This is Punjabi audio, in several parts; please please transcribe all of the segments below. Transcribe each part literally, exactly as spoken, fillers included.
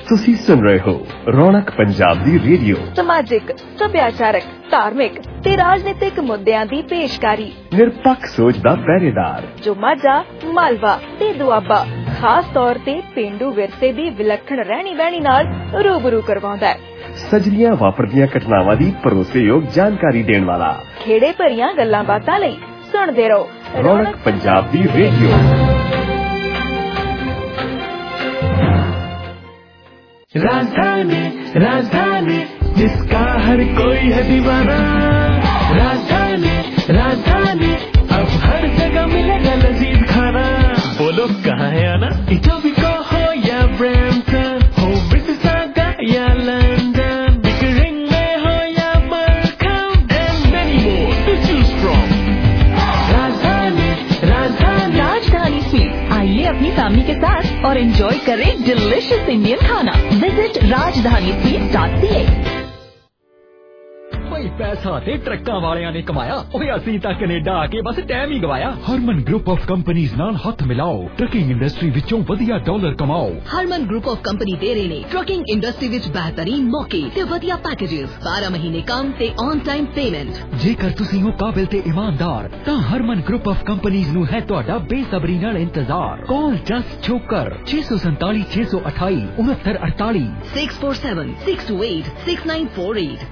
ਤੁਸੀਂ ਸੁਣ ਰਹੇ ਹੋ ਰੌਣਕ ਪੰਜਾਬ ਦੀ ਰੇਡੀਓ। ਸਮਾਜਿਕ, ਸੱਭਿਆਚਾਰਕ, ਧਾਰਮਿਕ ਤੇ ਰਾਜਨੀਤਿਕ ਮੁੱਦਿਆਂ ਦੀ ਪੇਸ਼ਕਾਰੀ। ਨਿਰਪੱਖ ਸੋਚ ਦਾ ਪਹਿਰੇਦਾਰ ਜੋ ਮਾਝਾ, ਮਾਲਵਾ ਤੇ ਦੁਆਬਾ ਖਾਸ ਤੌਰ ਤੇ ਪੇਂਡੂ ਵਿਰਸੇ ਦੀ ਵਿਲੱਖਣ ਰਹਿਣੀ ਬਹਿਣੀ ਨਾਲ ਰੂਬਰੂ ਕਰਵਾਉਂਦਾ ਹੈ। ਸਜਲੀਆਂ ਵਾਪਰਦੀਆਂ ਘਟਨਾਵਾਂ ਦੀ ਭਰੋਸੇਯੋਗ ਜਾਣਕਾਰੀ ਦੇਣ ਵਾਲਾ। ਖੇੜੇ ਭਰੀਆਂ ਗੱਲਾਂ ਬਾਤਾਂ ਲਈ ਸੁਣਦੇ ਰਹੋ ਰੌਣਕ ਪੰਜਾਬ ਦੀ ਰੇਡੀਓ। राजधानी राजधानी जिसका हर कोई है दीवाना। राजधानी राजधानी अब हर जगह मिलेगा लजीज खाना। बोलो कहाँ है आना? इटोबिको हो या ब्रैम्पटन, हो मिसिसागा या लंदन, बिकरिंग में हो या मरकम, and many more to choose from। राजधानी राजधानी राजधानी स्वीट्स, आइए अपनी फैमिली के साथ और एंजॉय करें डिलिशियस इंडियन खाना। Visit Rajdhani sweets dot C A. पैसा ते ट्रक्कां वालियां ने कमाया, ओए असीं तां कनेडा आके बस टाइम ही गवाया। हरमन ग्रुप ऑफ कंपनीज नाल हथ मिलाओ, ट्रकिंग इंडस्ट्री विचों वधिया डॉलर कमाओ। हरमन ग्रुप ऑफ कंपनी दे रहे ने ट्रकिंग इंडस्ट्री विच बेहतरीन मौके ते वधिया पैकेजेस, बारह महीने काम ते ऑन टाइम पेमेंट। जेकर तुसीं हो काबिल ते ईमानदार तां हरमन ग्रुप ऑफ कंपनीज नूं है तुहाडा बेसबरी नाल इंतजार। कॉल जस छोकर छे सौ संताली छे सौ अठाई उनहत्तर अड़ताली six four seven six two eight six nine four eight.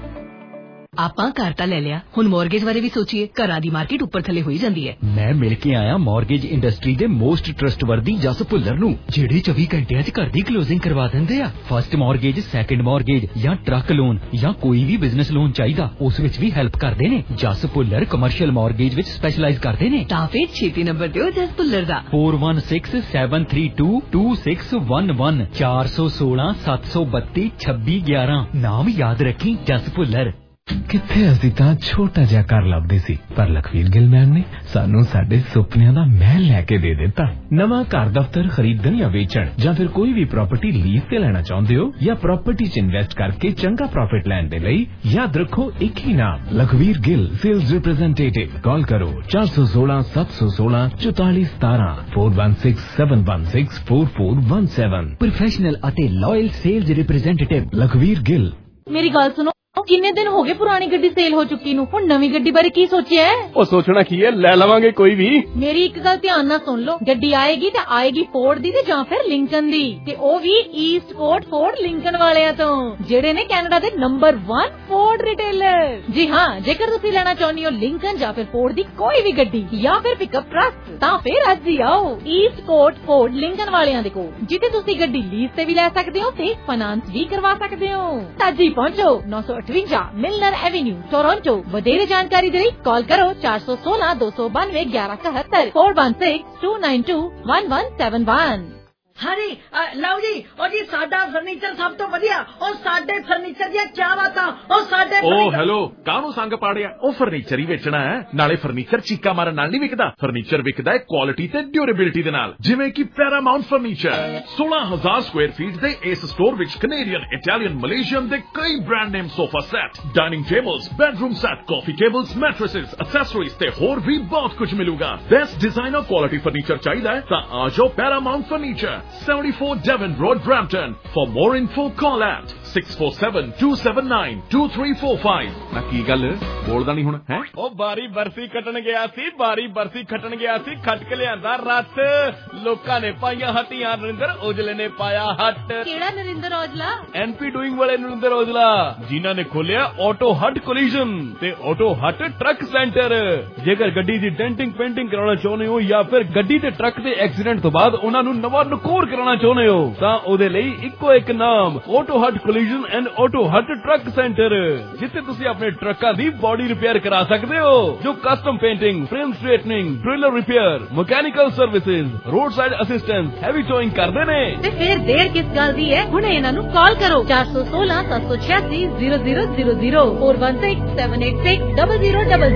ਆਪਾਂ ਘਰ ਤਾਂ ਲੈ ਲਿਆ, ਹੁਣ ਮੌਰਗੇਜ ਬਾਰੇ ਵੀ ਸੋਚੀਏ। ਘਰਾਂ ਦੀ ਮਾਰਕੀਟ ਉੱਪਰ ਥੱਲੇ ਹੋਈ ਜਾਂਦੀ ਹੈ। ਮੈਂ ਮਿਲ ਕੇ ਆਇਆ ਮੌਰਗੇਜ ਇੰਡਸਟਰੀ ਦੇ ਮੋਸਟ ਟਰਸਟਵਰਦੀ ਜਸ ਭੁੱਲਰ ਨੂੰ, ਜਿਹੜੇ ਚੌਵੀ ਘੰਟਿਆਂ 'ਚ ਘਰ ਦੀ ਕਲੋਜ਼ਿੰਗ ਕਰਵਾ ਦਿੰਦੇ ਆ। ਫਸਟ ਮੌਰਗੇਜ, ਸੈਕੰਡ ਮੌਰਗੇਜ ਜਾਂ ਟਰੱਕ ਲੋਨ ਜਾਂ ਕੋਈ ਵੀ ਬਿਜ਼ਨਸ ਲੋਨ ਚਾਹੀਦਾ, ਉਸ ਵਿੱਚ ਵੀ ਹੈਲਪ ਕਰਦੇ ਨੇ। ਜਸ ਭੁੱਲਰ ਕਮਰਸ਼ੀਅਲ ਮੌਰਗੇਜ ਵਿੱਚ ਸਪੈਸ਼ਲਾਈਜ਼ ਕਰਦੇ ਨੇ। ਤਾਂ ਫਿਰ ਛੇਤੀ ਨੰਬਰ ਦਿਓ ਜਸ ਭੁੱਲਰ ਦਾ, four one six seven three two two six one one चार सौ सोलह सत्त सौ बत्ती छब्बी ग्यारह। नाम याद रखी, जस भुੱਲਰ। ਕਿੱਥੇ ਅਸੀਂ ਤਾਂ ਛੋਟਾ ਜਿਹਾ ਘਰ ਲੱਭਦੇ ਸੀ, ਪਰ ਲਖਵੀਰ ਗਿੱਲ ਮੈਮ ਨੇ ਸਾਨੂੰ ਸਾਡੇ ਸੁਪਨਿਆਂ ਦਾ ਮਹਿਲ ਲੈ ਕੇ ਦੇ ਦਿੱਤਾ। ਨਵਾਂ ਘਰ ਦਫ਼ਤਰ ਖਰੀਦਣ ਜਾਂ ਵੇਚਣ, ਜਾਂ ਫਿਰ ਕੋਈ ਵੀ ਪ੍ਰਾਪਰਟੀ ਲੀਜ਼ ਤੇ ਲੈਣਾ ਚਾਹੁੰਦੇ ਹੋ, ਜਾਂ ਪ੍ਰਾਪਰਟੀ 'ਚ ਇਨਵੈਸਟ ਕਰਕੇ ਚੰਗਾ ਪ੍ਰੋਫਿਟ ਲੈਣ ਦੇ ਲਈ ਯਾਦ ਰੱਖੋ ਇੱਕ ਹੀ ਨਾਮ, Lakhvir Gill sales representative. Call ਕਰੋ ਚਾਰ ਸੌ ਸੋਲਾਂ ਸੱਤ ਸੌ ਸੋਲਾਂ ਚੁਤਾਲੀ ਸਤਾਰਾਂ four one six seven one six four four one seven. Professional ਅਤੇ loyal sales representative Lakhvir Gill. ਮੇਰੀ ਗੱਲ ਸੁਣੋ, ਕਿੰਨੇ ਦਿਨ ਹੋ ਗਏ ਪੁਰਾਣੀ ਗੱਡੀ ਸੇਲ ਹੋ ਚੁੱਕੀ ਨੂੰ, ਹੁਣ ਨਵੀਂ ਗੱਡੀ ਬਾਰੇ ਕੀ ਸੋਚਿਆ? ਉਹ ਸੋਚਣਾ ਕੀ ਹੈ, ਲੈ ਲਵਾਂਗੇ ਕੋਈ ਵੀ। ਮੇਰੀ ਇੱਕ ਗੱਲ ਧਿਆਨ ਨਾਲ ਸੁਣ ਲਓ, ਗੱਡੀ ਆਏਗੀ ਤੇ ਆਏਗੀ ਫੋਰਡ ਦੀ ਤੇ ਜਾਂ ਫਿਰ ਲਿੰਕਨ ਦੀ, ਤੇ ਉਹ ਵੀ ਈਸਟ ਕੋਟ ਫੋਰਡ ਲਿੰਕਨ ਵਾਲਿਆਂ ਤੋਂ, ਜਿਹੜੇ ਨੇ ਕੈਨੇਡਾ ਦੇ ਨੰਬਰ ਵਨ ਫੋਰਡ ਰਿਟੇਲਰ। ਜੀ ਹਾਂ, ਜੇਕਰ ਤੁਸੀਂ ਲੈਣਾ ਚਾਹੁੰਦੇ ਹੋ ਲਿੰਕਨ ਜਾਂ ਫਿਰ ਫੋਰਡ ਦੀ ਕੋਈ ਵੀ ਗੱਡੀ ਜਾਂ ਫਿਰ ਪਿਕਅਪ ਟਰੱਕ, ਤਾਂ ਫਿਰ ਅੱਜ ਹੀ ਆਓ ਈਸਟ ਕੋਟ ਫੋਰਡ ਲਿੰਕਨ ਵਾਲਿਆਂ ਦੇ ਕੋਲ, ਜਿੱਥੇ ਤੁਸੀਂ ਗੱਡੀ ਲੀਜ਼ ਤੇ ਵੀ ਲੈ ਸਕਦੇ ਹੋ ਤੇ ਫਾਈਨਾਂਸ ਵੀ ਕਰਵਾ ਸਕਦੇ ਹੋ। ਅੱਜ ਹੀ ਪਹੁੰਚੋ ਨੌ ਸੌ ਅਠਵੰਜਾ ਮਿਲਨਰ ਐਵੇन्यू ਟੋਰਾਂਟੋ। ਵਧੇਰੇ ਜਾਣਕਾਰੀ ਦੇ ਲਈ ਕਾਲ ਕਰੋ ਚਾਰ ਸੌ ਸੋਲਾਂ ਦੋ ਸੌ ਬਾਨਵੇਂ ਗਿਆਰਾਂ ਇਕਹੱਤਰ four one six two nine two one one seven one. हाँ जी, लओ जी, और जी साडा फर्नीचर सब तो वधिया, और साडे फर्नीचर दी क्या बातां, और साडे ओ हेलो, काहनू संग पाड़िया? ओ फर्नीचर ही बेचना है, नाले फर्नीचर चीका मारन नाल नहीं विकदा। फर्नीचर विकदा है क्वालिटी ते ड्यूरेबिलिटी दे नाल, जिवें कि पैरामाउंट फर्नीचर। सोलह हजार स्क्वायर फीट दे इस स्टोर विच कनेडियन, इटालियन, मलेशियन दे कई brand name sofa set, dining tables, bedroom set, coffee tables, mattresses, accessories ते होर भी बहुत कुछ मिलूगा। बेस्ट डिजाइन और क्वालिटी फर्नीचर चाहिए तां आ जाओ Paramount furniture, seventy-four Devon Road, Brampton. For more info, call at six four seven two seven nine two three four five। ਨਾ ਕੀ ਗੱਲ ਬੋਲਦਾ ਨਹੀਂ ਹੁਣ ਹੈ? ਉਹ ਬਾਰੀ ਬਰਸੀ ਕੱਟਣ ਗਿਆ ਸੀ, ਬਾਰੀ ਬਰਸੀ ਖੱਟਣ ਗਿਆ ਸੀ, ਖੱਟ ਕੇ ਲਿਆਂਦਾ ਰੱਤ। ਲੋਕਾਂ ਨੇ ਪਾਈਆਂ ਹੱਟੀਆਂ, ਨਰਿੰਦਰ ਔਜਲੇ ਨੇ ਪਾਇਆ ਹੱਟ। ਕਿਹੜਾ ਨਰਿੰਦਰ ਔਜਲਾ? ਐਨਪੀ ਡੂਇੰਗ ਵਾਲੇ ਨਰਿੰਦਰ ਔਜਲਾ, ਜਿਨ੍ਹਾਂ ਨੇ ਖੋਲਿਆ ਆਟੋ ਹੱਟ ਕੋਲੀਜਨ ਤੇ ਆਟੋ ਹੱਟ ਟਰੱਕ ਸੈਂਟਰ। ਜੇਕਰ ਗੱਡੀ ਦੀ ਡੈਂਟਿੰਗ ਪੇਂਟਿੰਗ ਕਰਾਉਣਾ ਚਾਹੁੰਦੇ ਹੋ, ਜਾਂ ਫਿਰ ਗੱਡੀ ਤੇ ਟਰੱਕ ਦੇ ਐਕਸੀਡੈਂਟ ਤੋਂ ਬਾਅਦ ਉਹਨਾਂ ਨੂੰ ਨਵਾਂ ਨਕੋਰ ਕਰਾਉਣਾ ਚਾਹੁੰਦੇ ਹੋ, ਤਾਂ ਉਹਦੇ ਲਈ ਇੱਕੋ ਇੱਕ ਨਾਮ, auto hut collision and auto hut truck centre, ਜਿੱਥੇ ਤੁਸੀਂ ਆਪਣੇ ਟਰੱਕਾਂ ਦੀ ਬੋਡੀ ਰਿਪੇਅਰ ਕਰਾ ਸਕਦੇ ਹੋ, ਜੋ custom painting, frame straightening, trailer repair, mechanical services, road side assistance, heavy towing ਕਰਦੇ ਨੇ। ਤੇ ਫਿਰ ਦੇਰ ਕਿਸ ਗੱਲ ਦੀ ਹੈ, ਹੁਣੇ ਇਹਨਾਂ ਨੂੰ ਕਾਲ ਕਰੋ ਚਾਰ ਸੌ ਸੋਲਾਂ ਸੱਤ ਸੌ ਛਿਆਸੀ zero zero zero zero four one six seven eight six double zero double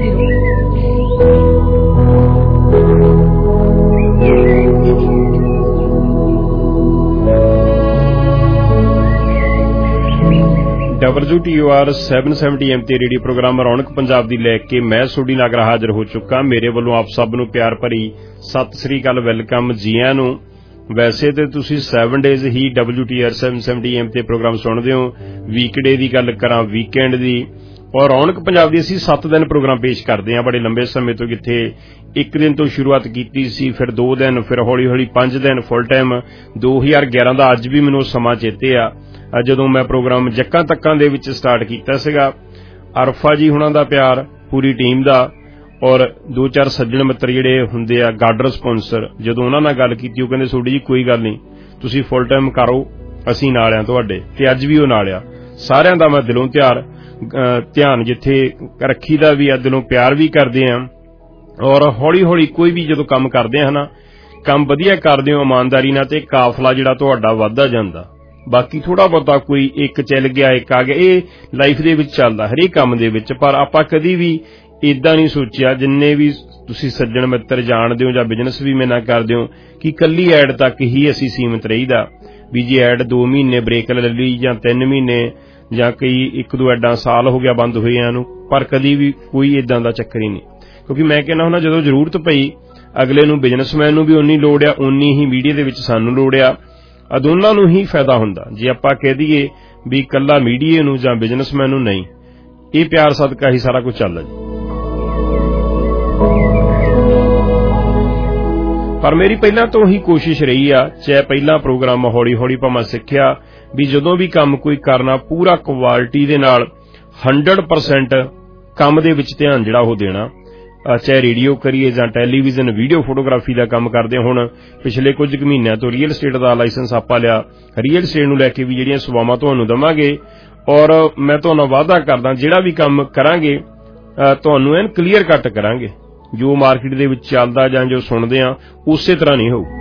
zero. W T O R seven seventy M ते रेडियो प्रोग्राम रौनक पंजाब दी लैके मैं सोडी नागरा हाजिर हो चुका। मेरे वालों आप सब नूं प्यार भरी सत श्री अकाल, वेलकम, जी आयां नूं। ਵੈਸੇ ਤੇ ਤੁਸੀਂ ਸੈਵਨ ਡੇਜ਼ ਹੀ W T R seven seventy M ਤੇ ਪ੍ਰੋਗਰਾਮ ਸੁਣਦੇ ਹੋ। ਵੀਕਡੇ ਦੀ ਗੱਲ ਕਰਾਂ, ਵੀਕਐਂਡ ਦੀ, ਔਰ ਰੌਣਕ ਪੰਜਾਬ ਦੀ ਅਸੀਂ ਸੱਤ ਦਿਨ ਪ੍ਰੋਗਰਾਮ ਪੇਸ਼ ਕਰਦੇ ਹਾਂ ਬੜੇ ਲੰਬੇ ਸਮੇਂ ਤੋਂ। ਕਿੱਥੇ ਇੱਕ ਦਿਨ ਤੋਂ ਸ਼ੁਰੂਆਤ ਕੀਤੀ ਸੀ, ਫਿਰ ਦੋ ਦਿਨ, ਫਿਰ ਹੌਲੀ ਹੌਲੀ ਪੰਜ ਦਿਨ ਫੁੱਲ ਟਾਈਮ। ਦੋ ਹਜ਼ਾਰ ਗਿਆਰਾਂ ਦਾ ਅੱਜ ਵੀ ਮੈਨੂੰ ਸਮਾਂ ਚੇਤੇ ਆ ਜਦੋਂ ਮੈਂ ਪ੍ਰੋਗਰਾਮ ਜੱਕਾਂ ਤੱਕਾਂ ਦੇ ਵਿੱਚ ਸਟਾਰਟ ਕੀਤਾ ਸੀਗਾ। ਅਰਫਾ ਜੀ ਹੁਣਾਂ ਦਾ ਪਿਆਰ, ਪੂਰੀ ਟੀਮ ਦਾ, ਔਰ ਦੋ ਚਾਰ ਸੱਜਣ ਮਿੱਤਰ ਜਿਹੜੇ ਹੁੰਦੇ ਆ ਗਾਰਡਰ ਸਪਾਂਸਰ, ਜਦੋਂ ਉਹਨਾਂ ਨਾਲ ਗੱਲ ਕੀਤੀ ਉਹ ਕਹਿੰਦੇ ਸੋਢੀ ਜੀ ਕੋਈ ਗੱਲ ਨਹੀਂ, ਤੁਸੀਂ ਫੁੱਲ ਟਾਈਮ ਕਰੋ, ਅਸੀਂ ਨਾਲ ਆ ਤੁਹਾਡੇ। ਤੇ ਅੱਜ ਵੀ ਉਹ ਨਾਲ ਆ। ਸਾਰਿਆਂ ਦਾ ਮੈਂ ਦਿਲੋਂ ਤਿਆਰ ਧਿਆਨ ਜਿੱਥੇ ਰੱਖੀ ਦਾ ਵੀ ਆ, ਦਿਲੋਂ ਪਿਆਰ ਵੀ ਕਰਦੇ ਆ। ਔਰ ਹੌਲੀ ਹੌਲੀ ਕੋਈ ਵੀ ਜਦੋਂ ਕੰਮ ਕਰਦੇ ਆ ਨਾ, ਕੰਮ ਵਧੀਆ ਕਰਦੇ ਹੋ ਇਮਾਨਦਾਰੀ ਨਾਲ, ਤੇ ਕਾਫਲਾ ਜਿਹੜਾ ਤੁਹਾਡਾ ਵੱਧਦਾ ਜਾਂਦਾ। ਬਾਕੀ ਥੋੜਾ ਬਹੁਤਾ ਕੋਈ ਇੱਕ ਚੱਲ ਗਿਆ, ਇੱਕ ਆ ਗਿਆ, ਇਹ ਲਾਈਫ ਦੇ ਵਿੱਚ ਚੱਲਦਾ ਹਰੇਕ ਕੰਮ ਦੇ ਵਿੱਚ। ਪਰ ਆਪਾਂ ਕਦੀ ਵੀ ਏਦਾਂ ਨਹੀਂ ਸੋਚਿਆ, ਜਿੰਨੇ ਵੀ ਤੁਸੀਂ ਸੱਜਣ ਮਿੱਤਰ ਜਾਣਦੇ ਹੋ ਜਾਂ ਬਿਜ਼ਨਸ ਵੀ ਮੇਰੇ ਨਾਲ ਕਰਦੇ ਹੋ, ਕਿ ਕੱਲੀ ਐਡ ਤੱਕ ਹੀ ਅਸੀਂ ਸੀਮਿਤ ਰਹੀਦਾ। ਵੀ ਜੇ ਐਡ ਦੋ ਮਹੀਨੇ ਬ੍ਰੇਕ ਲੈ ਲਈ ਜਾਂ ਤਿੰਨ ਮਹੀਨੇ ਜਾਂ ਕਈ ਇੱਕ ਦੋ ਐਡਾਂ ਸਾਲ ਹੋ ਗਿਆ ਬੰਦ ਹੋਈਆਂ ਨੂੰ, ਪਰ ਕਦੀ ਵੀ ਕੋਈ ਏਦਾਂ ਦਾ ਚੱਕਰ ਹੀ ਨਹੀਂ। ਕਿਉਂਕਿ ਮੈਂ ਕਹਿੰਦਾ ਹੁੰਦਾ ਜਦੋਂ ਜ਼ਰੂਰਤ ਪਈ ਅਗਲੇ ਨੂੰ, ਬਿਜ਼ਨਸਮੈਨ ਨੂੰ ਵੀ ਉਨੀ ਲੋੜ ਆ, ਉਨੀ ਹੀ ਮੀਡੀਆ ਦੇ ਵਿੱਚ ਸਾਨੂੰ ਲੋੜ ਆ। ਦੋਨਾਂ ਨੂੰ ਹੀ ਫਾਇਦਾ ਹੁੰਦਾ। ਜੇ ਆਪਾਂ ਕਹਿ ਦਈਏ ਵੀ ਇਕੱਲਾ ਮੀਡੀਆ ਨੂੰ ਜਾਂ ਬਿਜ਼ਨਸਮੈਨ ਨੂੰ, ਨਹੀਂ, ਇਹ ਪਿਆਰ ਸਦਕਾ ਹੀ ਸਾਰਾ ਕੁਝ ਚੱਲਦਾ ਜੀ। ਪਰ ਮੇਰੀ ਪਹਿਲਾਂ ਤੋਂ ਹੀ ਕੋਸ਼ਿਸ਼ ਰਹੀ ਆ, ਚਾਹੇ ਪਹਿਲਾਂ ਪ੍ਰੋਗਰਾਮ ਹੌਲੀ ਹੌਲੀ ਭਾਵੇਂ ਸਿੱਖਿਆ, ਵੀ ਜਦੋਂ ਵੀ ਕੰਮ ਕੋਈ ਕਰਨਾ ਪੂਰਾ ਕੁਆਲਿਟੀ ਦੇ ਨਾਲ ਹੰਡਰਡ ਪਰਸੈਂਟ ਕੰਮ ਦੇ ਵਿੱਚ ਧਿਆਨ ਜਿਹੜਾ ਉਹ ਦੇਣਾ। ਚਾਹੇ ਰੇਡੀਓ ਕਰੀਏ ਜਾਂ ਟੈਲੀਵਿਜ਼ਨ, ਵੀਡੀਓ ਫੋਟੋਗ੍ਰਾਫੀ ਦਾ ਕੰਮ ਕਰਦੇ। ਹੁਣ ਪਿਛਲੇ ਕੁਝ ਕੁ ਮਹੀਨਿਆਂ ਤੋਂ ਰੀਅਲ ਸਟੇਟ ਦਾ ਲਾਇਸੈਂਸ ਆਪਾਂ ਲਿਆ। ਰੀਅਲ ਸਟੇਟ ਨੂੰ ਲੈ ਕੇ ਵੀ ਜਿਹੜੀਆਂ ਸੇਵਾਵਾਂ ਤੁਹਾਨੂੰ ਦੇਵਾਂਗੇ, ਔਰ ਮੈਂ ਤੁਹਾਨੂੰ ਵਾਅਦਾ ਕਰਦਾ ਜਿਹੜਾ ਵੀ ਕੰਮ ਕਰਾਂਗੇ ਤੁਹਾਨੂੰ ਐਨ ਕਲੀਅਰ ਕੱਟ ਕਰਾਂਗੇ। ਜੋ ਮਾਰਕੀਟ ਦੇ ਵਿੱਚ ਚੱਲਦਾ ਜਾਂ ਜੋ ਸੁਣਦੇ ਆ ਉਸੇ ਤਰ੍ਹਾਂ ਨਹੀਂ ਹੋਊ।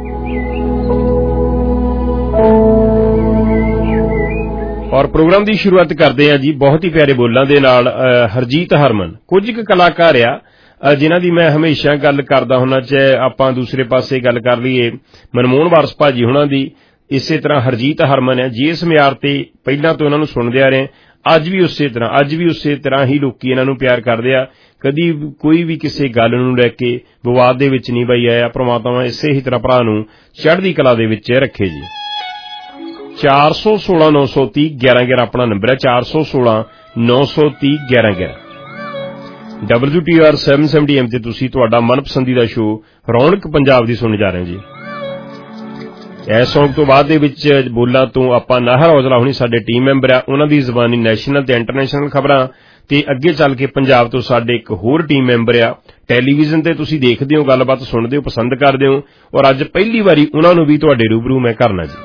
ਔਰ ਪ੍ਰੋਗਰਾਮ ਦੀ ਸ਼ੁਰੂਆਤ ਕਰਦੇ ਆ ਜੀ ਬਹੁਤ ਹੀ ਪਿਆਰੇ ਬੋਲਾਂ ਦੇ ਨਾਲ। ਹਰਜੀਤ ਹਰਮਨ ਕੁਝ ਕੁ ਕਲਾਕਾਰ ਆ ਜਿਨ੍ਹਾਂ ਦੀ ਮੈਂ ਹਮੇਸ਼ਾ ਗੱਲ ਕਰਦਾ ਹੁੰਦਾ, ਚਾਹੇ ਆਪਾਂ ਦੂਸਰੇ ਪਾਸੇ ਗੱਲ ਕਰ ਲਈਏ ਮਨਮੋਹਨ ਵਾਰਸ ਭਾਜੀ ਹੁਣਾਂ ਦੀ, ਇਸੇ ਤਰ੍ਹਾਂ ਹਰਜੀਤ ਹਰਮਨ ਹੈ। ਜਿਸ ਮਿਆਰ ਤੇ ਪਹਿਲਾਂ ਤੋਂ ਇਹਨਾਂ ਨੂੰ ਸੁਣਦੇ ਆ ਰਹੇ, ਅੱਜ ਵੀ ਉਸੇ ਤਰ੍ਹਾਂ ਅੱਜ ਵੀ ਉਸੇ ਤਰ੍ਹਾਂ ਹੀ ਲੋਕੀ ਇਹਨਾਂ ਨੂੰ ਪਿਆਰ ਕਰਦੇ ਆ। ਕਦੀ ਕੋਈ ਵੀ ਕਿਸੇ ਗੱਲ ਨੂੰ ਲੈ ਕੇ ਵਿਵਾਦ ਦੇ ਵਿੱਚ ਨਹੀਂ ਬਈ ਆਇਆ। ਪ੍ਰਮਾਤਮਾ ਇਸੇ ਹੀ ਤਰ੍ਹਾਂ ਭਰਾ ਨੂੰ ਚੜ੍ਹਦੀ ਕਲਾ ਦੇ ਵਿੱਚ ਰੱਖੇ ਜੀ। ਚਾਰ ਸੌ ਸੋਲਾਂ ਨੌ ਸੌ ਤੀਹ ਗਿਆਰਾਂ ਗਿਆਰਾਂ ਆਪਣਾ ਨੰਬਰ ਹੈ, ਚਾਰ ਸੌ ਸੋਲਾਂ ਨੌ ਸੌ ਤੀਹ ਗਿਆਰਾਂ ਗਿਆਰਾਂ। W T R seven seventy M ਤੇ ਤੁਸੀਂ ਤੁਹਾਡਾ ਮਨਪਸੰਦੀਦਾ ਸ਼ੋਅ ਰੌਣਕ ਪੰਜਾਬ ਦੀ ਸੁਣਨ ਜਾ ਰਹੇ ਜੀ। ਇਸ ਸੌਂਗ ਤੋਂ ਬਾਅਦ ਦੇ ਵਿੱਚ ਬੋਲਾਂ ਤੋਂ ਆਪਾਂ ਨਾਹਰ ਔਜਲਾ ਹੁਣੀ ਸਾਡੇ ਟੀਮ ਮੈਂਬਰ ਆ, ਉਹਨਾਂ ਦੀ ਜ਼ਬਾਨੀ ਨੈਸ਼ਨਲ ਤੇ ਇੰਟਰਨੈਸ਼ਨਲ ਖਬਰਾਂ, ਤੇ ਅੱਗੇ ਚੱਲ ਕੇ ਪੰਜਾਬ ਤੋਂ ਸਾਡੇ ਇੱਕ ਹੋਰ ਟੀਮ ਮੈਂਬਰ ਆ। ਟੈਲੀਵਿਜ਼ਨ ਤੇ ਤੁਸੀਂ ਦੇਖਦੇ ਹੋ, ਗੱਲਬਾਤ ਸੁਣਦੇ ਹੋ, ਪਸੰਦ ਕਰਦੇ ਹੋ, ਔਰ ਅੱਜ ਪਹਿਲੀ ਵਾਰੀ ਉਹਨਾਂ ਨੂੰ ਵੀ ਤੁਹਾਡੇ ਰੂਬਰੂ ਮੈਂ ਕਰਨਾ ਜੀ।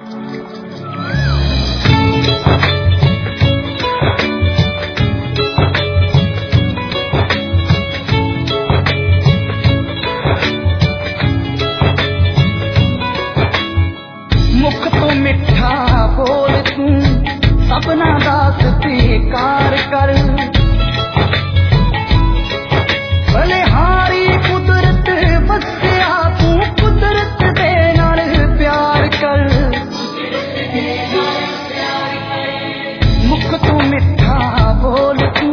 अपना दास स्वीकार कर, भले हारी कुदरत बसिया तू कुदरत दे नाल प्यार कर। मुख तू मिठा बोल तू,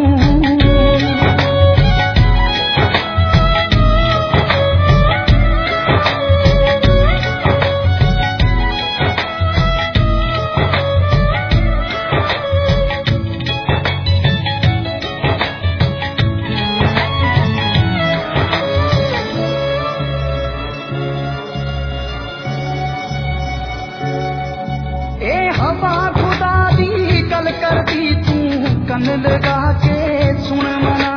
करती तू कन लगा के सुन मना।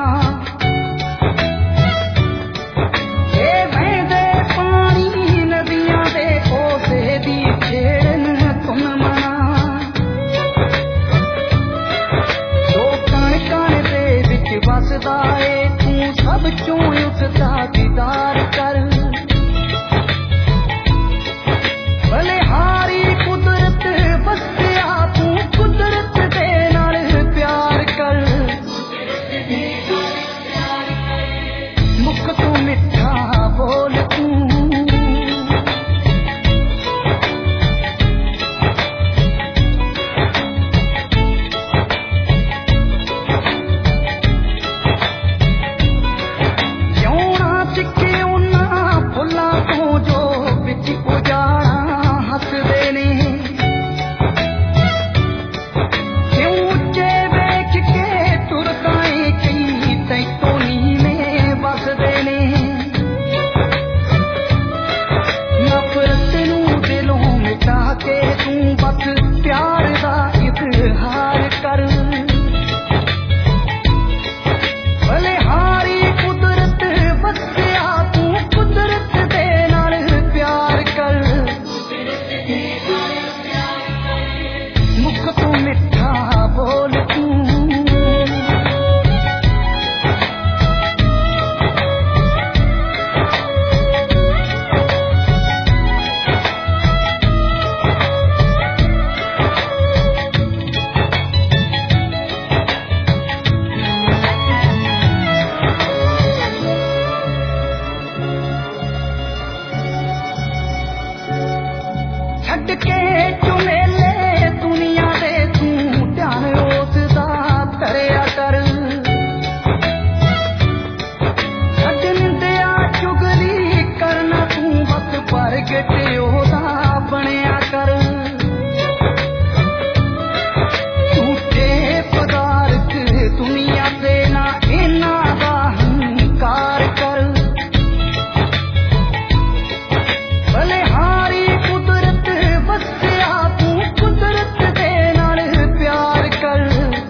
ए बहदे पानी नदियां दे ओसे दी छेड़न तुम मना। दो कण कण दे विच वसदा ए तू सब चों उसदा दीदार कर। भले हारी कुदरत बसिया तू कुदरत मुख तू मिठा बोल तू, क्यों ना ਕੇ ਚੁਮੇਲੇ ਦੁਨੀਆ ਦੇ ਤੂੰ ਧਿਆਨ ਉਸ ਦਾ ਧਰਿਆ ਕਰ ਛੱਡ ਨਿੰਦਿਆ ਚੁਗਲੀ ਕਰਨਾ ਤੂੰ ਬਸ ਪ੍ਰਗਟ ਉਹਦਾ ਬਣਿਆ ਕਰ ਝੂਠੇ ਪਦਾਰਥ ਦੁਨੀਆ ਤੇ ਨਾ ਇਹਨਾਂ ਦਾ ਹੰਕਾਰ ਕਰ ਬਲਿਹਾਰੀ ਕੁਦਰਤ ਵਸਿਆ ਤੂੰ ਕੁਦਰਤ ਦੇ ਨਾਲ ਪਿਆਰ ਕਰ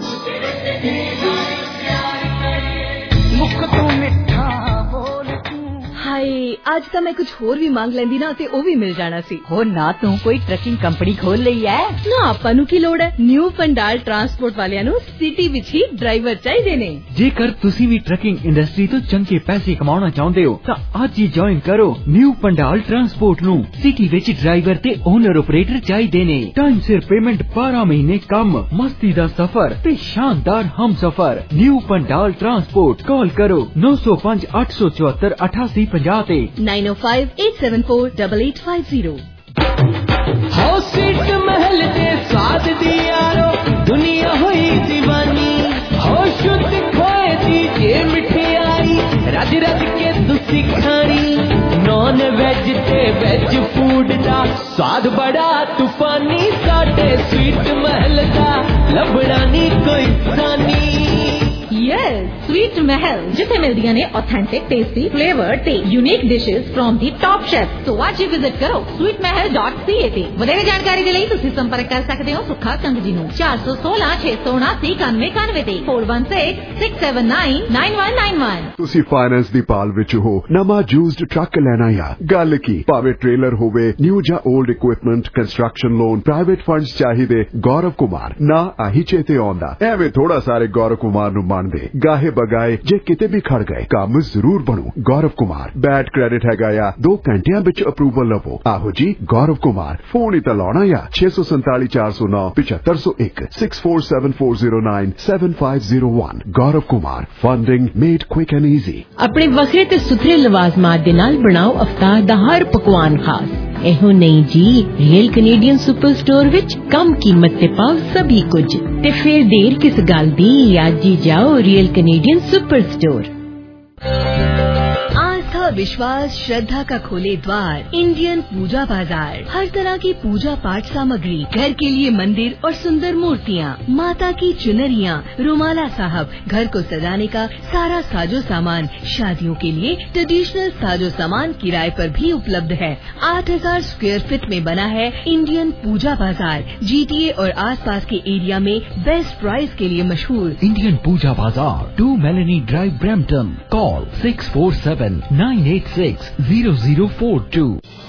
ਮੁਖ ਤੋਂ ਮਿੱਠਾ ਬੋਲ ਤੂੰ ਹਾਏ ਅੱਜ ਤਾਂ ਮੈਂ ਕੁਝ ਹੋਰ ਵੀ ਮੰਗ ਲੈਂਦੀ ਨਾ ਤੇ ਉਹ ਵੀ ਮਿਲ ਜਾਣਾ ਸੀ। ਹੋਰ ਨਾ ਤੂੰ ਕੋਈ ਟਰੱਕਿੰਗ ਕੰਪਨੀ ਖੋਲ ਲਈ ਐ ਨਾ ਆਪਾਂ ਨੂੰ ਕੀ ਲੋੜ ਹੈ ਨਿਊ ਪੰਡਾਲ ਟਰਾਂਸਪੋਰਟ ਵਾਲਿਆਂ ਨੂੰ ਸਿਟੀ ਵਿੱਚ ਹੀ ਡਰਾਈਵਰ ਚਾਹੀਦੇ ਨੇ। ਜੇਕਰ ਤੁਸੀਂ ਵੀ ਟਰੱਕਿੰਗ ਇੰਡਸਟਰੀ ਤੋਂ ਚੰਗੇ ਪੈਸੇ ਕਮਾਉਣਾ ਚਾਹੁੰਦੇ ਹੋ ਤਾਂ ਅੱਜ ਹੀ ਜੁਆਇਨ ਕਰੋ ਨਿਊ ਪੰਡਾਲ ਟਰਾਂਸਪੋਰਟ ਨੂੰ। ਸਿਟੀ ਵਿੱਚ ਡਰਾਈਵਰ ਤੇ ਓਨਰ ਆਪਰੇਟਰ ਚਾਹੀਦੇ ਨੇ। ਟਾਈਮ ਸਿਰ ਪੇਮੈਂਟ ਬਾਰਾਂ ਮਹੀਨੇ ਕੰਮ ਮਸਤੀ ਦਾ ਸਫ਼ਰ ਤੇ ਸ਼ਾਨਦਾਰ ਹਮਸਫ਼ਰ। ਨਿਊ ਪੰਡਾਲ ਟਰਾਂਸਪੋਰਟ ਕਾਲ ਕਰੋ ਨੌ ਸੌ ਪੰਜ ਅੱਠ ਸੌ ਚੁਹੱਤਰ ਅਠਾਸੀ ਪੰਜਾਹ ਤੇ nine oh five eight seven four eight eight five zero। ਹੋ ਸੀਟ ਮਹਿਲ ਦੇ ਸਾਦ ਦੀ ਯਾਰੋ ਦੁਨੀਆ ਹੋਈ دیਵਾਨੀ ਹੋ ਸ਼ੁੱਧ ਖੋਏ ਦੀ ਜੇ ਮਠਿਆਈ ਰੱਜ ਰੱਜ ਕੇ ਤੁਸੀਂ ਖਾਣੀ ਨੌਨ ਵੈਜ ਤੇ ਵੈਜ ਫੂਡ ਦਾ ਸਵਾਦ ਬੜਾ ਤੂਫਾਨੀ ਸਾਡੇ ਸਵੀਟ ਮਹਿਲ ਦਾ ਲੱਭਣਾ ਨਹੀਂ ਕੋਈ ਸਾਨੀ। ਯੈਸ ਸਵੀਟ ਮਹਿਲ ਜਿੱਥੇ ਮਿਲਦੀਆਂ ਨੇ ਆਥੈਂਟਿਕ ਟੇਸਟੀ ਫਲੇਵਰ ਤੇ unique dishes from the top chef. So ਅੱਜ ਹੀ ਵਿਜ਼ਿਟ ਕਰੋ sweet Mahal dot C A ਤੇ ਵਧੇਰੇ ਜਾਣਕਾਰੀ ਦੇ ਲਈ ਤੁਸੀਂ ਸੰਪਰਕ ਕਰ ਸਕਦੇ ਹੋ ਸੁੱਖਾ ਕੰਗ ਜੀ ਨੂੰ ਚਾਰ ਸੌ ਸੋਲਾਂ ਛੇ ਸੌ ਉਨਾਸੀ ਇਕਾਨਵੇਂ ਇਕਾਨਵੇਂ ਤੇ four one six six seven nine nine one nine one। ਤੁਸੀਂ ਫਾਈਨੈਂਸ ਦੀ ਪਾਲ ਵਿੱਚ ਹੋ ਨਵਾਂ ਯੂਜ਼ਡ ਟਰੱਕ ਲੈਣਾ ਆ ਗੱਲ ਕੀ ਭਾਵੇਂ ਟ੍ਰੇਲਰ ਹੋਵੇ ਨਿਊ ਜਾਂ old equipment construction loan private funds ਚਾਹੀਦੇ ਗੌਰਵ ਕੁਮਾਰ ਨਾ ਆਹੀ ਚੇਤੇ ਆਉਂਦਾ ਐਵੇਂ ਥੋੜਾ ਸਾਰੇ ਗੌਰਵ ਕੁਮਾਰ ਨੂੰ ਮੰਨਦੇ ਗਾਹੇ ਬਗਾਏ ਜੇ ਕਿਤੇ ਵੀ ਖੜ ਗਏ ਕੰਮ ਜ਼ਰੂਰ ਬਣੂ। ਗੌਰਵ ਕੁਮਾਰ ਬੈਡ ਕ੍ਰੈਡਿਟ ਹੈਗਾ ਆ ਦੋ ਘੰਟਿਆਂ ਵਿੱਚ ਅਪਰੂਵਲ ਲਵੋ। ਆਹੋ ਜੀ ਗੌਰਵ ਕੁਮਾਰ ਫੋਨ ਹੀ ਤਾਂ ਲਾਉਣਾ ਆ ਛੇ ਸੌ ਸੰਤਾਲੀ ਚਾਰ ਸੌ ਨੌ ਪਚੱਤਰ ਸੌ ਇੱਕ six four seven four zero nine seven five zero one। Gaurav Kumar funding made quick and easy. ਆਪਣੇ ਵੱਖਰੇ ਤੇ ਸੁਥਰੇ ਲਵਾਜ਼ਮਾਤ ਦੇ ਨਾਲ ਬਣਾਓ ਅਫਤਾਰ ਦਾ ਹਰ ਪਕਵਾਨ ਖਾਸ। ਇਹੋ ਨਹੀਂ ਜੀ ਰੀਅਲ ਕੈਨੇਡੀਅਨ ਸੁਪਰ ਸਟੋਰ ਵਿੱਚ ਕਮ ਕੀਮਤ ਤੇ ਪਾਓ ਸਭੀ ਕੁਝ ਤੇ ਫਿਰ ਦੇਰ ਕਿਸ ਗੱਲ ਦੀ ਅੱਜ ਹੀ ਜਾਓ ਰੀਅਲ कनेडियन सुपर स्टोर। आस्था विश्वास श्रद्धा का खोले द्वार इंडियन पूजा बाजार। हर तरह की पूजा पाठ सामग्री घर के लिए मंदिर और सुंदर मूर्तियाँ माता की चुनरियाँ रुमाला साहब घर को सजाने का सारा साजो सामान शादियों के लिए ट्रेडिशनल साजो सामान किराए पर भी उपलब्ध है। आठ हजार स्क्वायर फीट में बना है इंडियन पूजा बाजार। जीटीए और आसपास के एरिया में बेस्ट प्राइस के लिए मशहूर इंडियन पूजा बाजार to Melanie drive Brampton. Call six four seven nine eight six zero zero four two।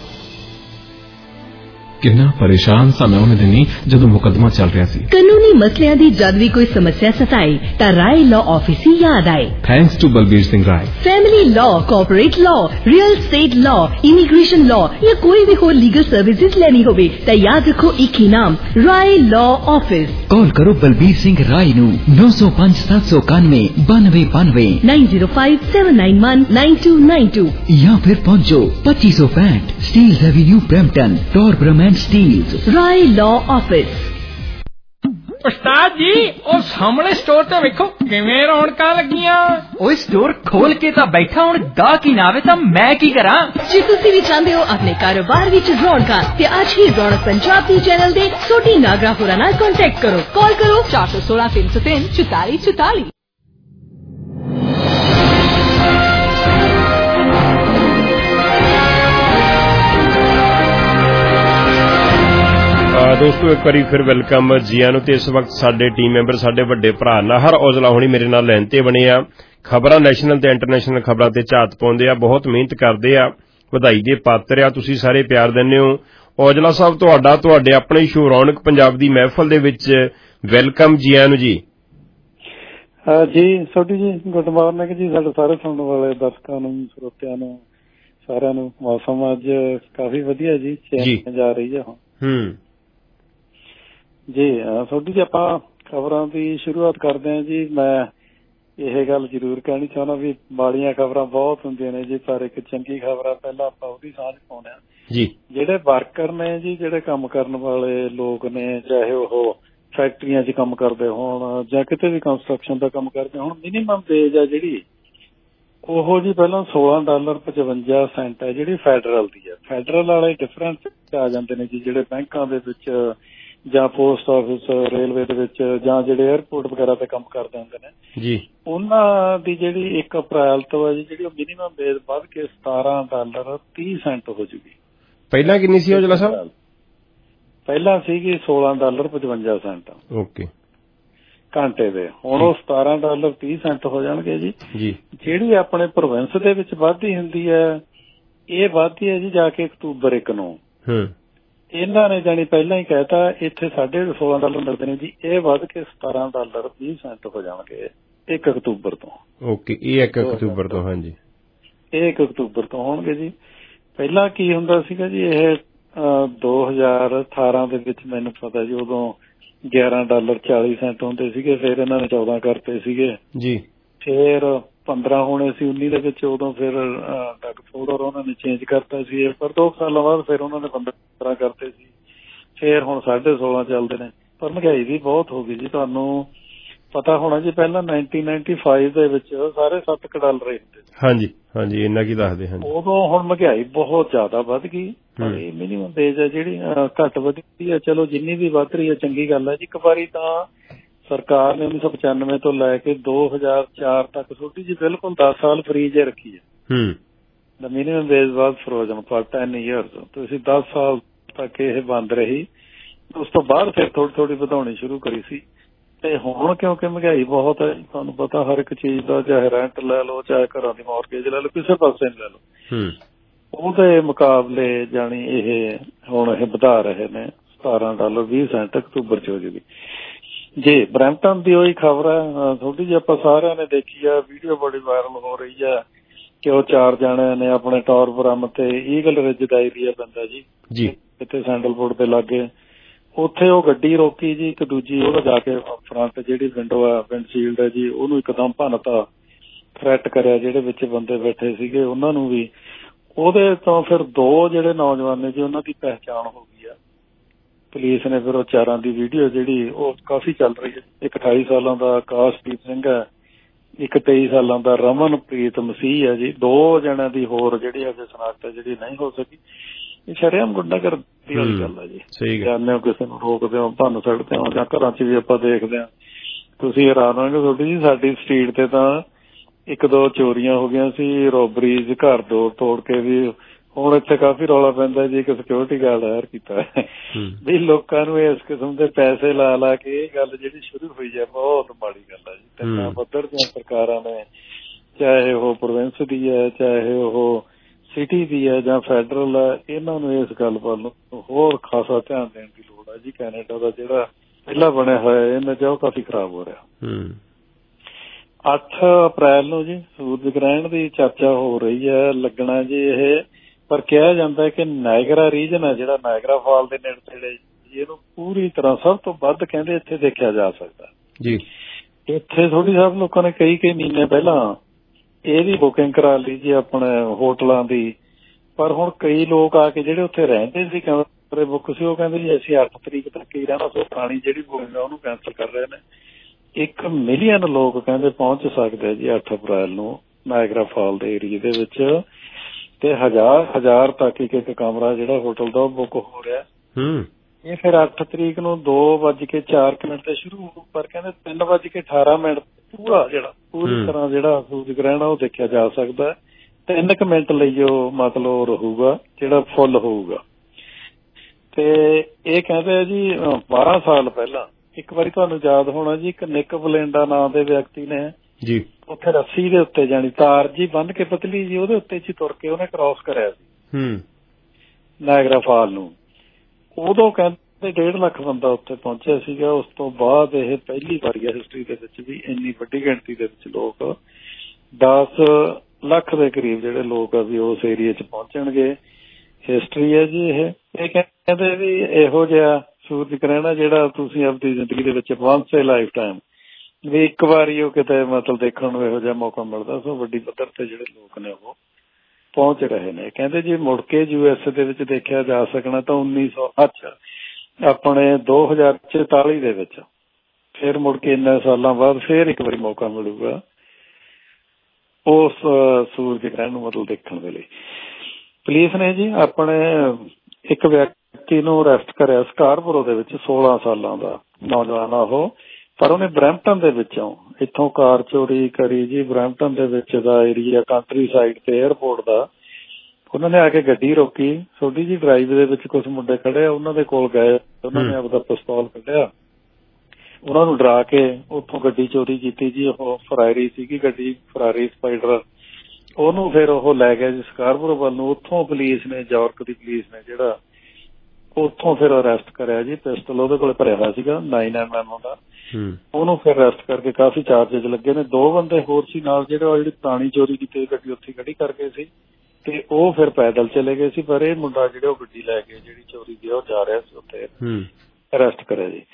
ਕਿੰਨਾ ਪਰੇਸ਼ਾਨ ਸਾਂ ਮੈਂ ਉਹਨੇ ਦਿਨੀ ਜਦੋਂ ਮੁਕੱਦਮਾ ਚੱਲ ਰਿਹਾ ਸੀ। ਕਾਨੂੰਨੀ ਮਸਲਿਆਂ ਦੀ ਜਦ ਵੀ ਕੋਈ ਸਮੱਸਿਆ ਸਤਾਏ ਤਾਂ ਰਾਏ ਲਾਅ ਆਫਿਸ ਹੀ ਯਾਦ ਆਏ। Thanks to Balbir Singh Rai. Family law corporate law real estate law immigration law ਜਾਂ ਕੋਈ ਵੀ ਹੋਰ ਲੀਗਲ ਸਰਵਿਸਿਜ਼ ਲੈਣੀ ਹੋਵੇ ਤਾਂ ਯਾਦ ਰੱਖੋ ਇੱਕ ਹੀ ਨਾਮ ਰਾਏ ਲਾਅ ਆਫਿਸ। ਕਾਲ ਕਰੋ ਬਲਬੀਰ ਸਿੰਘ ਰਾਏ ਨੂੰ ਨੌ ਸੌ ਪੰਜ ਸੱਤ ਸੌ ਇਕਾਨਵੇਂ ਬਾਨਵੇਂ ਬਾਨਵੇਂ nine zero five seven nine one nine two nine two ਜਾਂ ਫਿਰ ਪਹੁੰਚੋ ਪੱਚੀ ਸੌ ਪੈਂਹਠ Steeles avenue Brampton Torbram and Steeles Rai law office. ਉਸਤਾਦ ਜੀ ਉਹ ਸਾਹਮਣੇ ਸਟੋਰ ਤੇ ਵੇਖੋ ਕਿਵੇਂ ਰੌਣਕਾਂ ਲੱਗੀਆਂ। ਓਏ ਸਟੋਰ ਖੋਲ ਕੇ ਤਾਂ ਬੈਠਾ ਹੁਣ ਗਾਹਕ ਹੀ ਨਾ ਆਵੇ ਤਾਂ ਮੈਂ ਕੀ ਕਰਾਂ। ਜੇ ਤੁਸੀਂ ਵੀ ਚਾਹੁੰਦੇ ਹੋ ਆਪਣੇ ਕਾਰੋਬਾਰ ਵਿੱਚ ਰੌਣਕਾਂ ਤੇ ਅੱਜ ਹੀ ਰੌਣਕ ਪੰਜਾਬੀ ਚੈਨਲ ਦੇ ਛੋਟੀ ਨਾਗਰਾ ਹੋਰਾਂ ਨਾਲ ਕੰਟੈਕਟ ਕਰੋ। ਕਾਲ ਕਰੋ ਚਾਰ ਸੌ ਸੋਲਾਂ ਤਿੰਨ ਸੌ ਤਿੰਨ ਚੁਤਾਲੀ ਚੁਤਾਲੀ। ਦੋਸਤੋ ਇੱਕ ਵਾਰੀ ਫਿਰ ਵੈਲਕਮ ਜੀ ਆਇਆਂ ਨੂੰ ਤੇ ਇਸ ਵਕਤ ਸਾਡੇ ਟੀਮ ਮੈਂਬਰ ਸਾਡੇ ਵੱਡੇ ਭਰਾ ਨਾਹਰ ਔਜਲਾ ਹੋਣੀ ਮੇਰੇ ਨਾਲ ਲਾਈਨ ਤੇ ਬਣੇ ਆ। ਖਬਰਾਂ ਨੈਸ਼ਨਲ ਤੇ ਇੰਟਰਨੈਸ਼ਨਲ ਖਬਰਾਂ ਤੇ ਝਾਤ ਪਾਉਂਦੇ ਆ ਬਹੁਤ ਮਿਹਨਤ ਕਰਦੇ ਆ ਵਧਾਈ ਦੇ ਪਾਤਰ ਆ ਤੁਸੀਂ ਸਾਰੇ ਪਿਆਰ ਦਿੰਦੇ ਹੋ। ਔਜਲਾ ਸਾਹਿਬ ਤੁਹਾਡਾ ਤੁਹਾਡੇ ਆਪਣੇ ਸ਼ੋਅ ਰੌਣਕ ਪੰਜਾਬ ਦੀ ਮਹਿਫਲ ਦੇ ਵਿੱਚ ਵੈਲਕਮ ਜੀ ਆਇਆਂ ਨੂੰ ਜੀ। ਜੀ ਛੋਟੀ ਜੀ ਗੁੱਡ ਮਾਰਨਿੰਗ ਜੀ ਸਾਡੇ ਸਾਰੇ ਸੁਣਨ ਵਾਲੇ ਦਰਸ਼ਕਾਂ ਨੂੰ ਸਰੋਤਿਆਂ ਨੂੰ ਸਾਰਿਆਂ ਨੂੰ। ਮੌਸਮ ਅੱਜ ਕਾਫੀ ਵਧੀਆ ਜੀ ਚੇਂਜ ਜਾ ਰਹੀ ਹੈ ਹੁਣ ਜੀ। ਛੋਟੀ ਜੀ ਆਪਾਂ ਖਬਰਾਂ ਦੀ ਸ਼ੁਰੂਆਤ ਕਰਦੇ ਹਾਂ ਜੀ। ਮੈਂ ਇਹ ਗੱਲ ਜ਼ਰੂਰ ਕਹਿਣੀ ਚਾਹੁੰਦਾ ਵੀ ਮਾੜੀਆਂ ਖਬਰਾਂ ਬਹੁਤ ਹੁੰਦੀਆਂ ਨੇ ਜੀ, ਪਰ ਇੱਕ ਚੰਗੀ ਖਬਰ ਆ ਪਹਿਲਾਂ ਆਪਾਂ ਉਹਦੀ ਸਾਂਝ ਪਾਉਂਦੇ ਹਾਂ ਜੀ। ਜਿਹੜੇ ਵਰਕਰ ਨੇ ਜੀ, ਜਿਹੜੇ ਕੰਮ ਕਰਨ ਵਾਲੇ ਲੋਕ ਨੇ, ਚਾਹੇ ਉਹ ਫੈਕਟਰੀਆਂ 'ਚ ਕੰਮ ਕਰਦੇ ਹੋਣ ਜਾਂ ਕਿਤੇ ਵੀ ਕੰਸਟਰਕਸ਼ਨ ਦਾ ਕੰਮ ਕਰਦੇ ਹੋਣ, ਮਿਨੀਮਮ ਵੇਜ ਆ ਜਿਹੜੀ ਉਹ ਜੀ ਪਹਿਲਾਂ ਸੋਲਾਂ ਡਾਲਰ ਪਚਵੰਜਾ ਸੈਂਟ ਹੈ ਜਿਹੜੀ ਫੈਡਰਲ ਦੀ ਹੈ। ਫੈਡਰਲ ਵਾਲੇ ਡਿਫਰੈਂਸ ਆ ਜਾਂਦੇ ਨੇ ਜੀ, ਜਿਹੜੇ ਬੈਂਕਾਂ ਦੇ ਵਿੱਚ ਜਾਂ ਪੋਸਟ ਆਫਿਸ, ਰੇਲਵੇ ਦੇ ਵਿੱਚ ਜਾਂ ਜਿਹੜੇ ਏਅਰਪੋਰਟ ਵਗੈਰਾ ਤੇ ਕੰਮ ਕਰਦੇ ਹੁੰਦੇ ਨੇ ਜੀ, ਉਹਨਾਂ ਦੀ ਜਿਹੜੀ ਇੱਕ ਅਪ੍ਰੈਲ ਤੋਂ ਹੈ ਜੀ ਜਿਹੜੀ ਉਹ ਮਿਨੀਮਮ ਵੇਜ ਵੱਧ ਕੇ ਸਤਾਰਾਂ ਡਾਲਰ ਤੀਹ ਸੈਂਟ ਹੋ ਜੂਗੀ। ਪਹਿਲਾਂ ਕਿੰਨੀ ਸੀ ਔਜਲਾ ਸਾਹਿਬ? ਪਹਿਲਾਂ ਸੀਗੀ ਸੋਲਾਂ ਡਾਲਰ ਪਚਵੰਜਾ ਸੈਂਟ ਓਕੇ ਘੰਟੇ ਦੇ, ਹੁਣ ਉਹ ਸਤਾਰਾਂ ਡਾਲਰ ਤੀਹ ਸੈਂਟ ਹੋ ਜਾਣਗੇ ਜੀ। ਜੀ ਜਿਹੜੀ ਆਪਣੇ ਪ੍ਰੋਵਿੰਸ ਦੇ ਵਿੱਚ ਵਾਧੀ ਹੁੰਦੀ ਹੈ ਇਹ ਵਾਧੀ ਹੈ ਜੀ ਜਾ ਕੇ ਅਕਤੂਬਰ ਇੱਕ ਨੂੰ। ਇਹਨਾਂ ਨੇ ਜਾਣੀ ਪਹਿਲਾਂ ਹੀ ਕਹਿਤਾ ਇੱਥੇ ਸਾਢੇ ਸੋਲਾਂ ਡਾਲਰ ਮਿਲਦੇ ਨੇ ਜੀ, ਇਹ ਵੱਧ ਕੇ ਸਤਾਰਾਂ ਡਾਲਰ ਵੀਹ ਸੈਂਟ ਹੋ ਜਾਣਗੇ ਇੱਕ ਅਕਤੂਬਰ ਤੋਂ। ਓਕੇ, ਇਹ ਇੱਕ ਅਕਤੂਬਰ ਤੋਂ? ਹਾਂਜੀ, ਇਹ ਇੱਕ ਅਕਤੂਬਰ ਤੋਂ ਹੋਣਗੇ ਜੀ। ਪਹਿਲਾਂ ਕੀ ਹੁੰਦਾ ਸੀਗਾ ਜੀ, ਇਹ ਦੋ ਹਜ਼ਾਰ ਅਠਾਰਾਂ ਦੇ ਵਿੱਚ ਮੈਨੂੰ ਪਤਾ ਜੀ ਉਦੋਂ ਗਿਆਰਾਂ ਡਾਲਰ ਚਾਲੀ ਸੈਂਟ ਹੁੰਦੇ ਸੀਗੇ, ਫਿਰ ਇਹਨਾਂ ਨੇ ਚੌਦਾਂ ਕਰਤੇ ਸੀਗੇ ਜੀ, ਫਿਰ ਪੰਦਰਾਂ ਹੋਣੇ ਸੀ ਉੱਨੀ ਦੇ ਵਿੱਚ, ਉਦੋਂ ਫਿਰ ਡਗ ਫੋਰਡ ਉਹਨਾਂ ਨੇ ਚੇਂਜ ਕਰਤਾ ਸੀ, ਪਰ ਦੋ ਸਾਲਾਂ ਬਾਅਦ ਫਿਰ ਉਹਨਾਂ ਨੇ ਪੰਦਰਾਂ ਕਰਤੇ ਸੀ, ਫਿਰ ਹੁਣ ਸਾਢੇ ਸੋਲਾਂ ਚੱਲਦੇ ਨੇ। ਪਰ ਮਹਿੰਗਾਈ ਵੀ ਬਹੁਤ ਹੋ ਗਈ ਜੀ, ਤੁਹਾਨੂੰ ਪਤਾ ਹੋਣਾ ਜੀ ਪਹਿਲਾਂ ਨਾਈਨਟੀਨ ਨਾਈਨਟੀ ਫਾਈਵ ਦੇ ਵਿੱਚ ਸਾਰੇ ਸੱਤ ਕੁ ਡਾਲਰ ਹੀ ਹੁੰਦੇ ਸੀ। ਹਾਂਜੀ ਹਾਂਜੀ, ਇੰਨਾ ਕੀ ਦੱਸਦੇ ਹਨ। ਉਦੋਂ ਹੁਣ ਮਹਿੰਗਾਈ ਬਹੁਤ ਜ਼ਿਆਦਾ ਵੱਧ ਗਈ, ਪਰ ਇਹ ਮਿਨੀਮਮ ਵੇਜ ਹੈ ਜਿਹੜੀ ਘੱਟ ਵਧੀ ਹੈ। ਚਲੋ ਜਿੰਨੀ ਵੀ ਵੱਧ ਰਹੀ ਹੈ ਚੰਗੀ ਗੱਲ ਹੈ ਜੀ। ਇੱਕ ਵਾਰੀ ਤਾਂ ਸਰਕਾਰ ਨੇ ਉੱਨੀ ਸੌ ਪਚਾਨਵੇਂ ਤੋਂ ਲੈ ਕੇ ਦੋ ਹਜ਼ਾਰ ਚਾਰ ਤੱਕ ਛੋਟੀ ਜੀ ਬਿਲਕੁਲ ਦਸ ਸਾਲ ਫਰੀ ਜੇ ਰੱਖੀ ਹੈ। Minimum wage was frozen for ten years. ਤੁਸੀਂ ਦਸ ਸਾਲ ਤੱਕ ਇਹ ਬੰਦ ਰਹੀ, ਉਸ ਤੋਂ ਬਾਅਦ ਫਿਰ ਥੋੜੀ ਥੋੜੀ ਵਧਾਉਣੀ ਸ਼ੁਰੂ ਕਰੀ ਸੀ। ਤੇ ਹੁਣ ਕਿਉਂਕਿ ਮਹਿੰਗਾਈ ਬਹੁਤ ਹੈ, ਤੁਹਾਨੂੰ ਪਤਾ ਹਰ ਇੱਕ ਚੀਜ਼ ਦਾ, ਚਾਹੇ ਰੈਂਟ ਲੈ ਲਓ, ਚਾਹੇ ਘਰਾਂ ਦੀ ਮੌਰਗੇਜ ਲੈ ਲਓ, ਕਿਸੇ ਪਾਸੇ ਲੈ ਲਓ, ਉਹਦੇ ਮੁਕਾਬਲੇ ਜਾਣੀ ਇਹ ਹੁਣ ਇਹ ਵਧਾ ਰਹੇ ਨੇ ਸਤਾਰਾਂ ਡਾਲਰ ਵੀਹ ਸੈਂਟ ਅਕਤੂਬਰ ਚ ਹੋ ਜੂਗੀ ਜੀ। ਬਰੈਂਪਟਨ ਦੀ ਉਹੀ ਖਬਰ ਹੈ ਥੋੜੀ ਜਿਹੀ, ਆਪਾਂ ਸਾਰਿਆਂ ਨੇ ਦੇਖੀ ਆ, ਵੀਡੀਓ ਬੜੀ ਵਾਇਰਲ ਹੋ ਰਹੀ ਆ ਕਿ ਉਹ ਚਾਰ ਜਾਣਿਆਂ ਨੇ ਆਪਣੇ ਟੌਰਬਰਮ ਤੇ ਈਗਲ ਰਿਜ ਦਾ ਏਰੀਆ ਪੈਂਦਾ ਜੀ ਜੀ ਇੱਥੇ ਸੈਂਡਲਵੁੱਡ ਦੇ ਲਾਗੇ, ਉੱਥੇ ਉਹ ਗੱਡੀ ਰੋਕੀ ਜੀ, ਇੱਕ ਦੂਜੀ ਉਹਦਾ ਜਾ ਕੇ ਫਰੰਟ ਜਿਹੜੀ ਵਿੰਡੋ ਆ ਵਿੰਡਸ਼ੀਲਡ ਹੈ ਜੀ ਉਹਨੂੰ ਇੱਕਦਮ ਭੰਨਤਾ, ਥ੍ਰੈਟ ਕਰਿਆ ਜਿਹੜੇ ਵਿੱਚ ਬੰਦੇ ਬੈਠੇ ਸੀਗੇ ਉਹਨਾਂ ਨੂੰ ਵੀ। ਉਹਦੇ ਤੋਂ ਫਿਰ ਦੋ ਜਿਹੜੇ ਨੌਜਵਾਨ ਨੇ ਜੀ ਉਹਨਾਂ ਦੀ ਪਹਿਚਾਣ ਹੋ ਗਈ ਆ, ਪੁਲਿਸ ਨੇ ਫਿਰ ਉਹ ਚਾਰਾਂ ਦੀ ਵੀਡੀਓ ਜਿਹੜੀ ਉਹ ਕਾਫੀ ਚੱਲ ਰਹੀ ਹੈ। ਇੱਕ ਅਠਾਈ ਸਾਲਾਂ ਦਾ ਆਕਾਸ਼ਦੀਪ ਸਿੰਘ ਹੈ, ਇੱਕ ਤੇਈ ਸਾਲਾਂ ਦਾ ਰਮਨਪ੍ਰੀਤ ਮਸੀਹ ਹੈ ਜੀ। ਦੋ ਜਣਿਆਂ ਦੀ ਹੋਰ ਜਿਹੜੀ ਅਜੇ ਸ਼ਨਾਖਤ ਹੈ ਜਿਹੜੀ ਨਹੀਂ ਹੋ ਸਕੀ। ਇਹ ਸ਼ਰੇਆਮ ਗੁੰਡਾਗਰਦੀ ਵਾਲੀ ਗੱਲ ਹੈ ਜੀ। ਜਾਂਦੇ ਹੋ ਕਿਸੇ ਨੂੰ ਰੋਕਦੇ ਹੋ, ਭੰਨ ਸੜਦੇ ਹੋ, ਜਾਂ ਘਰਾਂ 'ਚ ਵੀ ਆਪਾਂ ਦੇਖਦੇ ਹਾਂ, ਤੁਸੀਂ ਹੈਰਾਨ ਹੋਗੇ ਤੁਹਾਡੀ ਜੀ। ਸਾਡੀ ਸਟਰੀਟ ਤੇ ਤਾਂ ਇੱਕ ਦੋ ਚੋਰੀਆਂ ਹੋ ਗਈਆਂ ਸੀ, ਰੋਬਰੀਜ਼, ਘਰ ਤੋੜ ਤੋੜ ਕੇ ਵੀ। ਹੁਣ ਇੱਥੇ ਕਾਫੀ ਰੌਲਾ ਪੈਂਦਾ ਜੀ, ਇੱਕ ਸਿਕਿਉਰਿਟੀ ਗਾਰਡ ਹਾਇਰ ਕੀਤਾ ਵੀ ਲੋਕਾਂ ਨੂੰ ਇਸ ਕਿਸਮ ਦੇ ਪੈਸੇ ਲਾ ਲਾ ਕੇ ਇਹ ਗੱਲ ਜਿਹੜੀ ਸ਼ੁਰੂ ਹੋਈ ਹੈ ਬਹੁਤ ਮਾੜੀ ਗੱਲ ਹੈ ਜੀ। ਤਿੰਨਾਂ ਪੱਧਰ ਦੀਆਂ ਸਰਕਾਰਾਂ ਨੇ, ਚਾਹੇ ਉਹ ਪ੍ਰੋਵਿੰਸ ਦੀ ਹੈ, ਚਾਹੇ ਉਹ ਸਿਟੀ ਦੀ ਹੈ ਜਾਂ ਫੈਡਰਲ ਹੈ, ਇਹਨਾਂ ਨੂੰ ਇਸ ਗੱਲ ਵੱਲ ਹੋਰ ਖਾਸਾ ਧਿਆਨ ਦੇਣ ਦੀ ਲੋੜ ਹੈ ਜੀ। ਕੈਨੇਡਾ ਦਾ ਜਿਹੜਾ ਪਹਿਲਾਂ ਬਣਿਆ ਹੋਇਆ ਇਹਨਾਂ ਚ ਉਹ ਕਾਫੀ ਖਰਾਬ ਹੋ ਰਿਹਾ। ਅੱਠ ਅਪ੍ਰੈਲ ਨੂੰ ਜੀ ਸੂਰਜ ਗ੍ਰਹਿਣ ਦੀ ਚਰਚਾ ਹੋ ਰਹੀ ਹੈ, ਲੱਗਣਾ ਜੀ ਇਹ, ਪਰ ਕਿਹਾ ਜਾਂਦਾ ਕਿ ਨਾਇਗਰਾ ਰੀਜਨ ਹੈ ਜਿਹੜਾ ਨਾਇਗਰਾ ਫਾਲ ਦੇ ਨੇੜੇ ਤੇੜੇ ਜੀ, ਇਹਨੂੰ ਪੂਰੀ ਤਰ੍ਹਾਂ ਸਭ ਤੋਂ ਵੱਧ ਕਹਿੰਦੇ ਇੱਥੇ ਦੇਖਿਆ ਜਾ ਸਕਦਾ ਜੀ। ਇੱਥੇ ਥੋੜੀ ਸਭ ਲੋਕਾਂ ਨੇ ਕਈ ਕਈ ਮਹੀਨੇ ਪਹਿਲਾਂ ਇਹਦੀ ਬੁਕਿੰਗ ਕਰਾ ਲਈ ਜੀ ਆਪਣੇ ਹੋਟਲਾਂ ਦੀ, ਪਰ ਹੁਣ ਕਈ ਲੋਕ ਆ ਕੇ ਜਿਹੜੇ ਉੱਥੇ ਰਹਿੰਦੇ ਸੀ, ਕਮਰੇ ਬੁੱਕ ਸੀ, ਉਹ ਕਹਿੰਦੇ ਜੀ ਅਸੀਂ ਅੱਠ ਤਰੀਕ ਤੱਕ ਹੀ ਰਹਿਣਾ, ਸੋ ਪੁਰਾਣੀ ਜਿਹੜੀ ਬੁਕਿੰਗ ਆ ਉਹਨੂੰ ਕੈਂਸਲ ਕਰ ਰਹੇ ਨੇ। ਇੱਕ ਮਿਲੀਅਨ ਲੋਕ ਕਹਿੰਦੇ ਪਹੁੰਚ ਸਕਦੇ ਜੀ ਅੱਠ ਅਪ੍ਰੈਲ ਨੂੰ ਨਾਇਗਰਾ ਫਾਲ ਦੇ ਏਰੀਏ ਦੇ ਵਿੱਚ, ਤੇ ਹਜ਼ਾਰ ਹਜ਼ਾਰ ਤੱਕ ਇੱਕ ਇੱਕ ਕਮਰਾ ਜਿਹੜਾ ਹੋਟਲ ਦਾ ਉਹ ਬੁੱਕ ਹੋ ਰਿਹਾ। ਇਹ ਫਿਰ ਅੱਠ ਤਰੀਕ ਨੂੰ ਦੋ ਵੱਜ ਕੇ ਚਾਰ ਮਿੰਟ ਤੇ ਸ਼ੁਰੂ ਹੋਊ, ਪਰ ਕਹਿੰਦੇ ਤਿੰਨ ਵੱਜ ਕੇ ਅਠਾਰਾਂ ਮਿੰਟ ਪੂਰਾ ਜਿਹੜਾ ਪੂਰੀ ਤਰ੍ਹਾਂ ਜਿਹੜਾ ਸੂਰਜ ਗ੍ਰਹਿਣ ਉਹ ਦੇਖਿਆ ਜਾ ਸਕਦਾ। ਤਿੰਨ ਕੁ ਮਿੰਟ ਲਈ ਉਹ ਮਤਲਬ ਰਹੂਗਾ ਜਿਹੜਾ ਫੁੱਲ ਹੋਊਗਾ। ਤੇ ਇਹ ਕਹਿੰਦੇ ਜੀ ਬਾਰਾਂ ਸਾਲ ਪਹਿਲਾਂ ਇੱਕ ਵਾਰੀ ਤੁਹਾਨੂੰ ਯਾਦ ਹੋਣਾ ਜੀ, ਇੱਕ ਨਿਕ ਬਲੈਂਡਾ ਨਾਂ ਦੇ ਵਿਅਕਤੀ ਨੇ ਜੀ ਉੱਥੇ ਰੱਸੀ ਦੇ ਉੱਤੇ ਜਾਣੀ ਤਾਰ ਜੀ ਬੰਨ ਕੇ ਪਤਲੀ ਜੀ ਉਹਦੇ ਉੱਤੇ ਜੀ ਤੁਰ ਕੇ ਉਹਨੇ ਕ੍ਰਾਸ ਕਰਿਆ ਸੀ ਨਾਇਗਰਾ ਫਾਲ ਨੂੰ। ਉਦੋਂ ਕਹਿੰਦੇ ਡੇਢ ਲੱਖ ਬੰਦਾ ਉੱਥੇ ਪਹੁੰਚਿਆ ਸੀਗਾ। ਉਸ ਤੋਂ ਬਾਅਦ ਇਹ ਪਹਿਲੀ ਵਾਰੀ ਹੈ ਹਿਸਟਰੀ ਦੇ ਵਿੱਚ ਵੀ ਇੰਨੀ ਵੱਡੀ ਗਿਣਤੀ ਦੇ ਵਿੱਚ ਲੋਕ, ਦਸ ਲੱਖ ਦੇ ਕਰੀਬ ਜਿਹੜੇ ਲੋਕ ਆ ਵੀ ਉਸ ਏਰੀਏ ਚ ਪਹੁੰਚਣਗੇ। ਹਿਸਟਰੀ ਹੈ ਜੀ ਇਹ। ਇਹ ਕਹਿੰਦੇ ਵੀ ਇਹੋ ਜਿਹਾ ਸੂਰਜ ਗ੍ਰਹਿਣ ਜਿਹੜਾ ਤੁਸੀਂ ਆਪਣੀ ਜ਼ਿੰਦਗੀ ਦੇ ਵਿੱਚ ਵਨਸ ਏ ਲਾਈਫ ਟਾਈਮ ਵੀ ਇੱਕ ਵਾਰੀ ਉਹ ਕਿਤੇ ਮਤਲਬ ਦੇਖਣ ਨੂੰ ਇਹੋ ਜਿਹਾ ਮੌਕਾ ਮਿਲਦਾ। ਸੋ ਵੱਡੀ ਪੱਧਰ ਤੇ ਜਿਹੜੇ ਲੋਕ ਨੇ ਉਹ ਪਹੁੰਚ ਰਹੇ ਨੇ। ਕਹਿੰਦੇ ਜੇ ਮੁੜ ਕੇ ਯੂ ਐਸ ਏ ਦੇ ਵਿੱਚ ਦੇਖਿਆ ਜਾ ਸਕਣਾ ਤਾਂ ਉੱਨੀ ਸੌ ਅੱਛਾ ਆਪਣੇ ਦੋ ਹਜ਼ਾਰ ਚੁਤਾਲੀ ਦੇ ਵਿੱਚ ਫਿਰ ਮੁੜ ਕੇ ਇੰਨੇ ਸਾਲਾਂ ਬਾਅਦ ਫਿਰ ਇੱਕ ਵਾਰੀ ਮੌਕਾ ਮਿਲੂਗਾ ਉਸ ਸੂਰਜ ਗ੍ਰਹਿਣ ਨੂੰ ਮਤਲਬ ਦੇਖਣ ਦੇ ਲਈ। ਪੁਲਿਸ ਨੇ ਜੀ ਆਪਣੇ ਇੱਕ ਵਿਅਕਤੀ ਨੂੰ ਅਰੈਸਟ ਕਰਿਆ ਸਕਾਰਬੋਰੋ ਦੇ ਵਿੱਚ, ਸੋਲਾਂ ਸਾਲਾਂ ਦਾ ਨੌਜਵਾਨ ਆ ਉਹ, ਪਰ ਉਹਨੇ ਬਰੈਂਪਟਨ ਦੇ ਵਿੱਚੋਂ ਇੱਥੋਂ ਕਾਰ ਚੋਰੀ ਕਰੀ ਜੀ। ਬਰੈਂਪਟਨ ਦੇ ਵਿੱਚ ਦਾ ਏਰੀਆ ਕੰਟਰੀ ਸਾਈਡ ਤੇ ਏਅਰਪੋਰਟ ਦਾ, ਉਹਨਾਂ ਨੇ ਆ ਕੇ ਗੱਡੀ ਰੋਕੀ। ਛੋਟੀ ਜੀ ਡਰਾਈਵ ਦੇ ਵਿੱਚ ਕੁਛ ਮੁੰਡੇ ਖੜੇ ਆ, ਉਹਨਾਂ ਦੇ ਕੋਲ ਗਏ, ਉਹਨਾਂ ਨੇ ਆਪਦਾ ਪਿਸਤੌਲ ਕੱਢਿਆ, ਉਹਨਾਂ ਨੂੰ ਡਰਾ ਕੇ ਉੱਥੋਂ ਗੱਡੀ ਚੋਰੀ ਕੀਤੀ ਜੀ। ਉਹ ਫਰਾਰੀ ਸੀਗੀ ਗੱਡੀ, ਫਰਾਰੀ ਸਪਾਈਡਰ, ਉਹਨੂੰ ਫਿਰ ਉਹ ਲੈ ਗਿਆ ਜੀ ਸਕਾਰਬੋਰੋ ਵੱਲ ਨੂੰ। ਉੱਥੋਂ ਪੁਲਿਸ ਨੇ, ਯਾਰਕ ਦੀ ਪੁਲਿਸ ਨੇ ਜਿਹੜਾ ਉੱਥੋਂ ਫਿਰ ਅਰੈਸਟ ਕਰਿਆ ਜੀ। ਪਿਸਟਲ ਉਹਦੇ ਕੋਲ ਭਰਿਆ ਹੋਇਆ ਸੀਗਾ ਨਾਈਨ ਐਮ ਐਮ ਦਾ, ਉਹਨੂੰ ਫਿਰ ਅਰੈਸਟ ਕਰਕੇ ਕਾਫੀ ਚਾਰਜਿਸ ਲੱਗੇ ਨੇ। ਦੋ ਬੰਦੇ ਹੋਰ ਸੀ ਨਾਲ ਜਿਹੜੇ ਉਹ ਜਿਹੜੀ ਪੁਰਾਣੀ ਚੋਰੀ ਕੀਤੀ ਗੱਡੀ ਉੱਥੇ ਖੜੀ ਕਰ ਗਏ ਸੀ ਤੇ ਉਹ ਫਿਰ ਪੈਦਲ ਚਲੇ ਗਏ ਸੀ। ਪਰ ਇਹ ਮੁੰਡਾ ਜਿਹੜਾ ਉਹ ਗੱਡੀ ਲੈ ਕੇ ਜਿਹੜੀ ਚੋਰੀ ਦੀ ਉਹ ਜਾ ਰਿਹਾ ਸੀ, ਉੱਥੇ ਅਰੈਸਟ ਕਰਿਆ ਜੀ।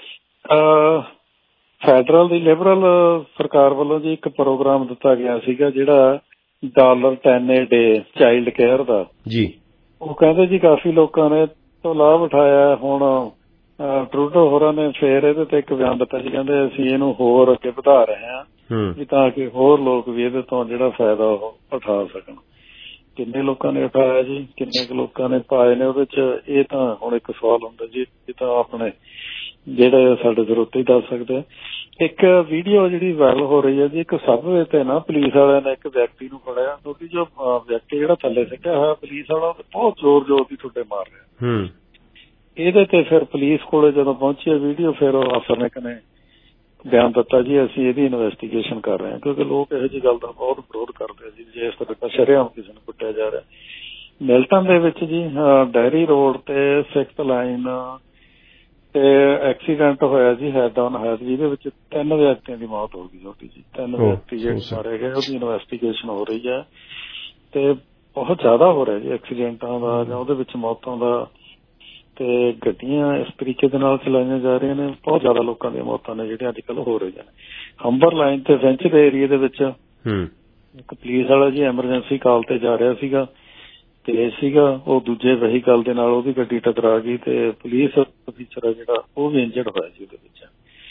ਫੈਡਰਲ ਦੀ ਲਿਬਰਲ ਸਰਕਾਰ ਵੱਲੋਂ ਜੀ ਇੱਕ ਪ੍ਰੋਗਰਾਮ ਦਿੱਤਾ ਗਿਆ ਸੀਗਾ ਜਿਹੜਾ dollar ten a day child care ਦਾ ਜੀ। ਉਹ ਕਹਿੰਦੇ ਜੀ ਕਾਫੀ ਲੋਕਾਂ ਨੇ ਤੋਂ ਲਾਭ ਉਠਾਇਆ। ਹੁਣ ਟਰੂਡੋ ਹੋਰਾਂ ਨੇ ਫੇਰ ਇਹਦੇ ਤੇ ਇੱਕ ਬਿਆਨ ਦਿੱਤਾ ਜੀ, ਕਹਿੰਦੇ ਅਸੀਂ ਇਹਨੂੰ ਹੋਰ ਅੱਗੇ ਵਧਾ ਰਹੇ ਹਾਂ ਵੀ ਤਾਂ ਕਿ ਹੋਰ ਲੋਕ ਵੀ ਇਹਦੇ ਤੋਂ ਜਿਹੜਾ ਫਾਇਦਾ ਉਹ ਉਠਾ ਸਕਣ। ਕਿੰਨੇ ਲੋਕਾਂ ਨੇ ਉਠਾਇਆ ਜੀ, ਕਿੰਨੇ ਕੁ ਲੋਕਾਂ ਨੇ ਪਾਏ ਨੇ ਉਹਦੇ ਚ, ਇਹ ਤਾਂ ਹੁਣ ਇੱਕ ਸਵਾਲ ਹੁੰਦਾ ਜੀ। ਇਹ ਤਾਂ ਆਪਣੇ ਜਿਹੜੇ ਸਾਡੇ ਸਰੋਤੇ ਹੀ ਦੱਸ ਸਕਦੇ ਆ। ਇੱਕ ਵੀਡੀਓ ਜਿਹੜੀ ਵਾਇਰਲ ਹੋ ਰਹੀ ਹੈ ਜੀ, ਇੱਕ ਸਬਵੇ ਤੇ ਨਾ ਪੁਲਿਸ ਵਾਲਿਆਂ ਨੇ ਇੱਕ ਵਿਅਕਤੀ ਨੂੰ ਫੜਿਆ, ਕਿਉਂਕਿ ਜੋ ਵਿਅਕਤੀ ਜਿਹੜਾ ਥੱਲੇ ਸਿੱਟਿਆ ਹੋਇਆ ਪੁਲਿਸ ਵਾਲਾ ਬਹੁਤ ਜ਼ੋਰ ਜ਼ੋਰ ਦੀ ਠੁੱਡੇ ਮਾਰ ਰਿਹਾ। ਇਹਦੇ ਤੇ ਫਿਰ ਪੁਲਿਸ ਕੋਲੇ ਜਦੋਂ ਪਹੁੰਚੀ ਵੀਡੀਓ, ਫਿਰ ਉਹ ਅਫਸਰ ਨੇ ਕਹਿੰਦੇ ਬਿਆਨ ਦਿੱਤਾ ਜੀ ਅਸੀਂ ਇਹਦੀ ਇਨਵੈਸਟੀਗੇਸ਼ਨ ਕਰ ਰਹੇ ਹਾਂ, ਕਿਉਂਕਿ ਲੋਕ ਇਹੋ ਜਿਹੀ ਗੱਲ ਦਾ ਬਹੁਤ ਵਿਰੋਧ ਕਰਦੇ ਆ ਜੀ ਜੇ ਇਸ ਤਰ੍ਹਾਂ ਸ਼ਰੇਆਮ ਕਿਸੇ ਨੂੰ ਕੁੱਟਿਆ ਜਾ ਰਿਹਾ। ਮਿਲਟਨ ਦੇ ਵਿੱਚ ਜੀ ਡੈਰੀ ਰੋਡ ਤੇ ਸਿਕਸਥ ਲਾਈਨ ਤੇ ਐਕਸੀਡੈਂਟ ਹੋਇਆ ਜੀ ਹੈਡ ਔਨ ਹੈਡ, ਜਿਹਦੇ ਵਿੱਚ ਤਿੰਨ ਵਿਅਕਤੀਆਂ ਦੀ ਮੌਤ ਹੋ ਗਈ। ਛੋਟੀ ਜੀ ਤਿੰਨ ਵਿਅਕਤੀ ਜਿਹੜੇ ਮਾਰੇ ਗਏ, ਉਹਦੀ ਇਨਵੈਸਟੀਗੇਸ਼ਨ ਹੋ ਰਹੀ ਹੈ ਤੇ ਬਹੁਤ ਜ਼ਿਆਦਾ ਹੋ ਰਿਹਾ ਜੀ ਐਕਸੀਡੈਂਟਾਂ ਦਾ ਜਾਂ ਉਹਦੇ ਵਿੱਚ ਮੌਤਾਂ ਦਾ। ਤੇ ਗੱਡੀਆਂ ਇਸ ਤਰੀਕੇ ਦੇ ਨਾਲ ਚਲਾਈਆਂ ਜਾ ਰਹੀਆਂ ਨੇ, ਬਹੁਤ ਜ਼ਿਆਦਾ ਲੋਕਾਂ ਦੀਆਂ ਮੌਤਾਂ ਨੇ ਜਿਹੜੀਆਂ ਅੱਜ ਕੱਲ੍ਹ ਹੋ ਰਹੀਆਂ ਨੇ। ਹੰਬਰ ਲਾਈਨ ਤੇ ਫ੍ਰੈਂਚ ਦੇ ਏਰੀਏ ਦੇ ਵਿੱਚ ਇੱਕ ਪੁਲਿਸ ਵਾਲਾ ਜੀ ਐਮਰਜੈਂਸੀ ਕਾਲ ਤੇ ਜਾ ਰਿਹਾ ਸੀਗਾ ਤੇ ਸੀਗਾ ਉਹ ਦੂਜੇ ਵਹੀਕਲ ਦੇ ਨਾਲ ਉਹਦੀ ਗੱਡੀ ਟਕਰਾ ਗਈ ਤੇ ਪੁਲਿਸ ਅਫੀਸਰ ਜਿਹੜਾ ਉਹ ਵੀ ਇੰਜਰਡ ਹੋਇਆ ਸੀ ਉਹਦੇ ਵਿੱਚ।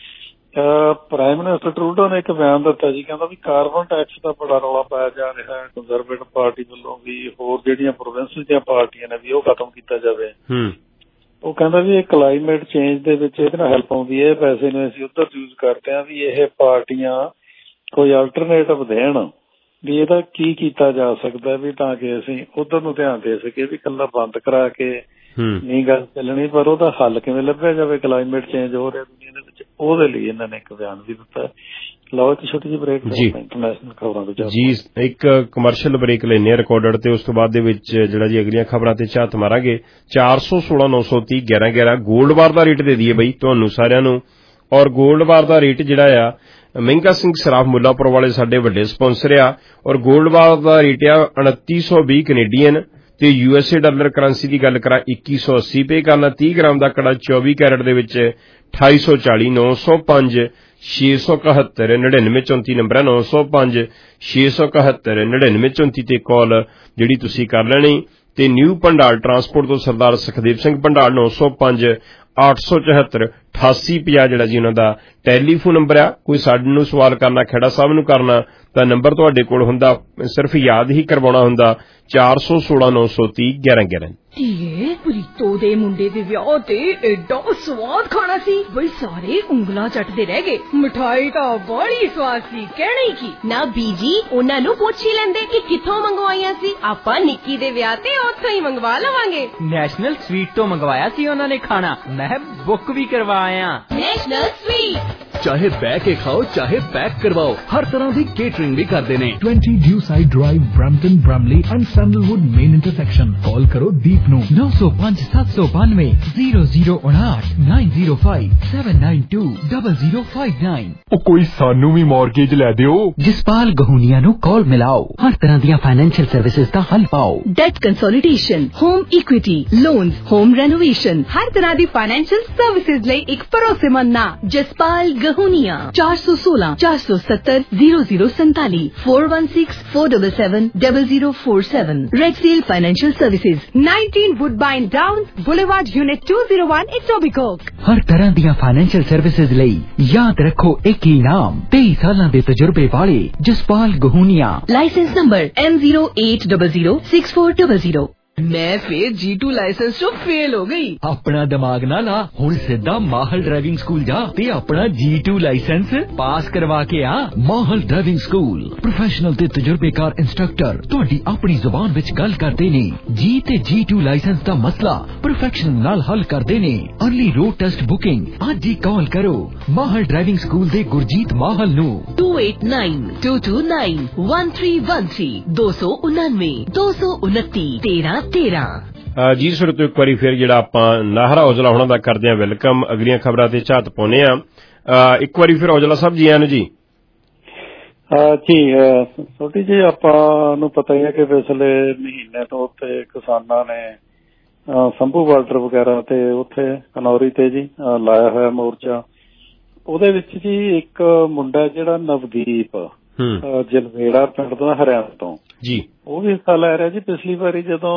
ਪ੍ਰਾਈਮ ਮਿਨਿਸਟਰ ਟਰੂਡੋ ਨੇ ਇੱਕ ਬਿਆਨ ਦਿੱਤਾ ਜੀ, ਕਹਿੰਦਾ ਵੀ ਕਾਰਬਨ ਟੈਕਸ ਦਾ ਬੜਾ ਰੌਲਾ ਪਾਇਆ ਜਾ ਰਿਹਾ ਹੈ ਕੰਜ਼ਰਵੇਟਿਵ ਪਾਰਟੀ ਵੱਲੋਂ ਵੀ, ਹੋਰ ਜਿਹੜੀਆਂ ਪ੍ਰੋਵਿੰਸ ਦੀਆਂ ਪਾਰਟੀਆਂ ਨੇ ਵੀ ਉਹ ਖਤਮ ਕੀਤਾ ਜਾਵੇ। ਉਹ ਕਹਿੰਦਾ ਵੀ ਇਹ ਕਲਾਈਮੇਟ ਚੇਂਜ ਦੇ ਵਿੱਚ ਇਹਦੇ ਨਾਲ ਹੈਲਪ ਆਉਂਦੀ ਹੈ, ਪੈਸੇ ਨੂੰ ਅਸੀਂ ਉੱਧਰ ਯੂਜ਼ ਕਰਦੇ ਹਾਂ ਵੀ ਇਹ ਪਾਰਟੀਆਂ ਕੋਈ ਅਲਟਰਨੇਟਿਵ ਦੇਣ ਵੀ ਇਹਦਾ ਕੀ ਕੀਤਾ ਜਾ ਸਕਦਾ ਵੀ ਤਾਂ ਕਿ ਅਸੀਂ ਉੱਧਰ ਨੂੰ ਧਿਆਨ ਦੇ ਸਕੀਏ ਵੀ ਇਕੱਲਾ ਬੰਦ ਕਰਾ ਕੇ ਨਹੀਂ ਗੱਲ ਚੱਲਣੀ, ਪਰ ਉਹਦਾ ਹੱਲ ਕਿਵੇਂ ਲੱਭਿਆ ਜਾਵੇ। ਕਲਾਈਮੇਟ ਚੇਂਜ ਹੋ ਰਿਹਾ ਦੁਨੀਆ ਦੇ ਵਿੱਚ, ਉਹਦੇ ਲਈ ਇਹਨਾਂ ਨੇ ਇੱਕ ਬਿਆਨ ਵੀ ਦਿੱਤਾ। ਲਓ ਇੱਕ ਛੋਟੀ ਜਿਹੀ ਬ੍ਰੇਕ ਇੰਟਰਨੈਸ਼ਨਲ ਖਬਰਾਂ ਤੋਂ ਜੀ ਇੱਕ ਕਮਰਸ਼ੀਅਲ ਬ੍ਰੇਕ ਲੈਣੇ ਰਿਕਾਰਡਡ ਤੇ ਉਸ ਤੋਂ ਬਾਅਦ ਦੇ ਵਿੱਚ ਜਿਹੜਾ ਜੀ ਅਗਲੀਆਂ ਖਬਰਾਂ ਤੇ ਝਾਤ ਮਾਰਾਂਗੇ। ਚਾਰ ਸੌ ਸੋਲਾਂ ਨੌ ਸੌ ਤੀਹ ਗਿਆਰਾਂ ਗਿਆਰਾਂ ਗੋਲਡ ਬਾਰ ਦਾ ਰੇਟ ਦੇ ਦਈਏ ਬਈ ਤੁਹਾਨੂੰ ਸਾਰਿਆਂ ਨੂੰ। ਔਰ ਗੋਲਡ ਬਾਰ ਦਾ ਰੇਟ ਜਿਹੜਾ ਆ ਮਹਿੰਗਾ ਸਿੰਘ ਸਰਾਫ ਮੁੱਲਾਪੁਰ ਵਾਲੇ ਸਾਡੇ ਵੱਡੇ ਸਪਾਂਸਰ ਆ। ਔਰ ਗੋਲਡ ਬਾਰ ਦਾ ਰੇਟ ਆ ਉਨੱਤੀ ਸੌ ਵੀਹ ਕੈਨੇਡੀਅਨ ਤੇ ਯੂਐਸਏ ਡਾਲਰ ਕਰੰਸੀ ਦੀ ਗੱਲ ਕਰਾਂ ਇੱਕੀ ਸੌ ਅੱਸੀ ਪੇ ਕਰਨਾ। ਤੀਹ ਗ੍ਰਾਮ ਦਾ ਕੜਾ ਚੌਵੀ ਕੈਰਟ ਦੇ ਵਿੱਚ ਅਠਾਈ ਸੌ ਚਾਲੀ ਨੌ ਸੌ ਪੰਜ ਛੇ ਸੌ ਇਕਹੱਤਰ ਨੜਿਨਵੇਂ ਚੌਂਤੀ ਨੰਬਰ ਹੈ ਨੌ ਸੌ ਪੰਜ ਛੇ ਸੌ ਇਕਹੱਤਰ ਨੜਿਨਵੇਂ ਚੌਂਤੀ ਤੇ ਕਾਲ ਜਿਹੜੀ ਤੁਸੀਂ ਕਰ ਲੈਣੀ। ਤੇ ਨਿਊ ਭੰਡਾਲ ਟਰਾਂਸਪੋਰਟ ਤੋਂ ਸਰਦਾਰ ਸੁਖਦੇਵ ਸਿੰਘ ਭੰਡਾਲ ਨੌ ਸੌ ਪੰਜ ਅੱਠ ਸੌ ਚੌਹੱਤਰ ਅਠਾਸੀ ਪੰਜਾਹ ਜਿਹੜਾ ਜੀ ਉਹਨਾਂ ਦਾ ਟੈਲੀਫੋਨ ਨੰਬਰ ਆ। ਕੋਈ ਸਾਡੇ ਨੂੰ ਸਵਾਲ ਕਰਨਾ, ਖੇੜਾ ਸਾਹਿਬ ਨੂੰ ਕਰਨਾ ਤਾਂ ਨੰਬਰ ਤੁਹਾਡੇ ਕੋਲ ਹੁੰਦਾ, ਸਿਰਫ ਯਾਦ ਹੀ ਕਰਵਾਉਣਾ ਹੁੰਦਾ ਚਾਰ ਸੌ ਸੋਲਾਂ ਨੌ ਸੌ ਤੀਹ ਗਿਆਰਾਂ ਗਿਆਰਾਂ। ਧੀਏ ਪ੍ਰੀਤੋ ਦੇ ਮੁੰਡੇ ਦੇ ਵਿਆਹ ਤੇ ਐਡਾ ਸਵਾਦ ਖਾਣਾ ਸੀ ਬਈ ਸਾਰੇ ਉਂਗਲਾਂ ਚੱਟਦੇ ਰਹਿ ਗਏ। ਮਿਠਾਈ ਤਾਂ ਬੜੀ ਸਵਾਦ ਸੀ, ਕਹਿਣੀ ਕੀ ਨਾ ਬੀਜੀ ਉਹਨਾਂ ਨੂੰ ਪੁੱਛ ਹੀ ਲੈਂਦੇ ਕਿ ਕਿੱਥੋਂ ਮੰਗਵਾਈਆਂ ਸੀ। ਆਪਾਂ ਨਿੱਕੀ ਦੇ ਵਿਆਹ ਤੇ ਉੱਥੋਂ ਹੀ ਮੰਗਵਾ ਲਵਾਂਗੇ। ਨੈਸ਼ਨਲ ਸਵੀਟ ਤੋਂ ਮੰਗਵਾਇਆ ਸੀ ਉਹਨਾਂ ਨੇ ਖਾਣਾ, ਮੈਂ ਬੁੱਕ ਵੀ ਕਰਵਾਇਆ। ਨੈਸ਼ਨਲ ਸਵੀਟ ਚਾਹੇ ਬਹਿ ਕੇ ਖਾਓ ਚਾਹੇ ਪੈਕ ਕਰਵਾਓ, ਹਰ ਤਰ੍ਹਾਂ ਦੀ ਕੇਟਰਿੰਗ ਵੀ ਕਰਦੇ ਨੇ। Twenty Dewside drive Brampton Bramalea and Sandalwood main intersection. Call करो दीप नू नौ सौ पाँच सात सौ बानवे जीरो जीरो उनाठ nine zero five seven nine two double zero five nine. कोई सानू भी मॉर्गेज लै दियो। जसपाल गहूनिया नू कॉल मिलाओ, हर तरह दी फाइनेंशियल सर्विसेज दा हल पाओ। Debt consolidation, home equity, loans, home renovation, हर तरह दी फाइनेंशियल सर्विसेज लई एक भरोसेमंद नाम जसपाल गहुनिया चार सौ सोलह चार सौ सत्तर जीरो जीरो सैताली four one six four double seven double zero four seven Rexil financial services nineteen Woodbine down boulevard unit two zero one Etobicoke. हर तरह ਦੀਆਂ ਫਾਈਨੈਂਸ਼ੀਅਲ ਸਰਵਿਸਿਜ਼ ਲਈ ਯਾਦ ਰੱਖੋ ਇੱਕ ਹੀ ਨਾਮ तेईस ਸਾਲਾਂ ਦੇ ਤਜਰਬੇ ਵਾਲੇ Jaspal Gahunia. Licence number M zero eight double zero six four double zero. मैं फिर जी टू लाइसेंस तो फेल हो गई। अपना दिमाग ना ला, हुण सिद्धा माहल ड्राइविंग स्कूल जा ते अपना जी टू लाइसेंस पास करवा के आ। माहल ड्राइविंग स्कूल प्रोफेशनल ते तजुर्बेकार इंस्ट्रक्टर तुहाडी अपनी जुबान विच गल करदे ने। जी ते जी टू लाइसेंस दा मसला प्रोफेशनल नाल हल करदे ने। अर्ली रोड टेस्ट बुकिंग अज ही कॉल करो माहल ड्राइविंग स्कूल दे गुरजीत माहल नू two eight nine two two nine one three one three दो सौ उनानवे दो सौ उनती तेरह तेरह। ਜੀ ਸੁਣੋ ਇੱਕ ਵਾਰੀ ਫਿਰ ਜਿਹੜਾ ਆਪਾਂ ਨਾਹਰਾ ਔਜਲਾ ਹੁਣਾਂ ਦਾ ਕਰਦੇ ਹਾਂ ਵੈਲਕਮ। ਅਗਲੀਆਂ ਖਬਰਾਂ ਤੇ ਝਾਤ ਪਾਉਂਦੇ ਆ। ਇੱਕ ਵਾਰੀ ਫਿਰ ਔਜਲਾ ਸਾਹਿਬ ਜੀ ਆਨ ਜੀ। ਜੀ ਛੋਟੀ ਜੀ ਆਪਾਂ ਨੂੰ ਪਤਾ ਹੀ ਹੈ ਕਿ ਪਿਛਲੇ ਮਹੀਨੇ ਤੋਂ ਉੱਥੇ ਕਿਸਾਨਾਂ ਨੇ ਸੰਭੂ ਬਾਰਡਰ ਵਗੈਰਾ ਤੇ ਉੱਥੇ ਕਨੌਰੀ ਤੇ ਜੀ ਲਾਇਆ ਹੋਇਆ ਮੋਰਚਾ। ਉਹਦੇ ਵਿੱਚ ਜੀ ਇੱਕ ਮੁੰਡਾ ਜਿਹੜਾ ਨਵਦੀਪ ਜਲਵੇੜਾ ਪਿੰਡ ਦਾ ਹਰਿਆਣਾ ਤੋਂ ਜੀ ਉਹ ਵੀ ਹਿੱਸਾ ਲੈ ਰਿਹਾ ਜੀ। ਪਿਛਲੀ ਵਾਰੀ ਜਦੋਂ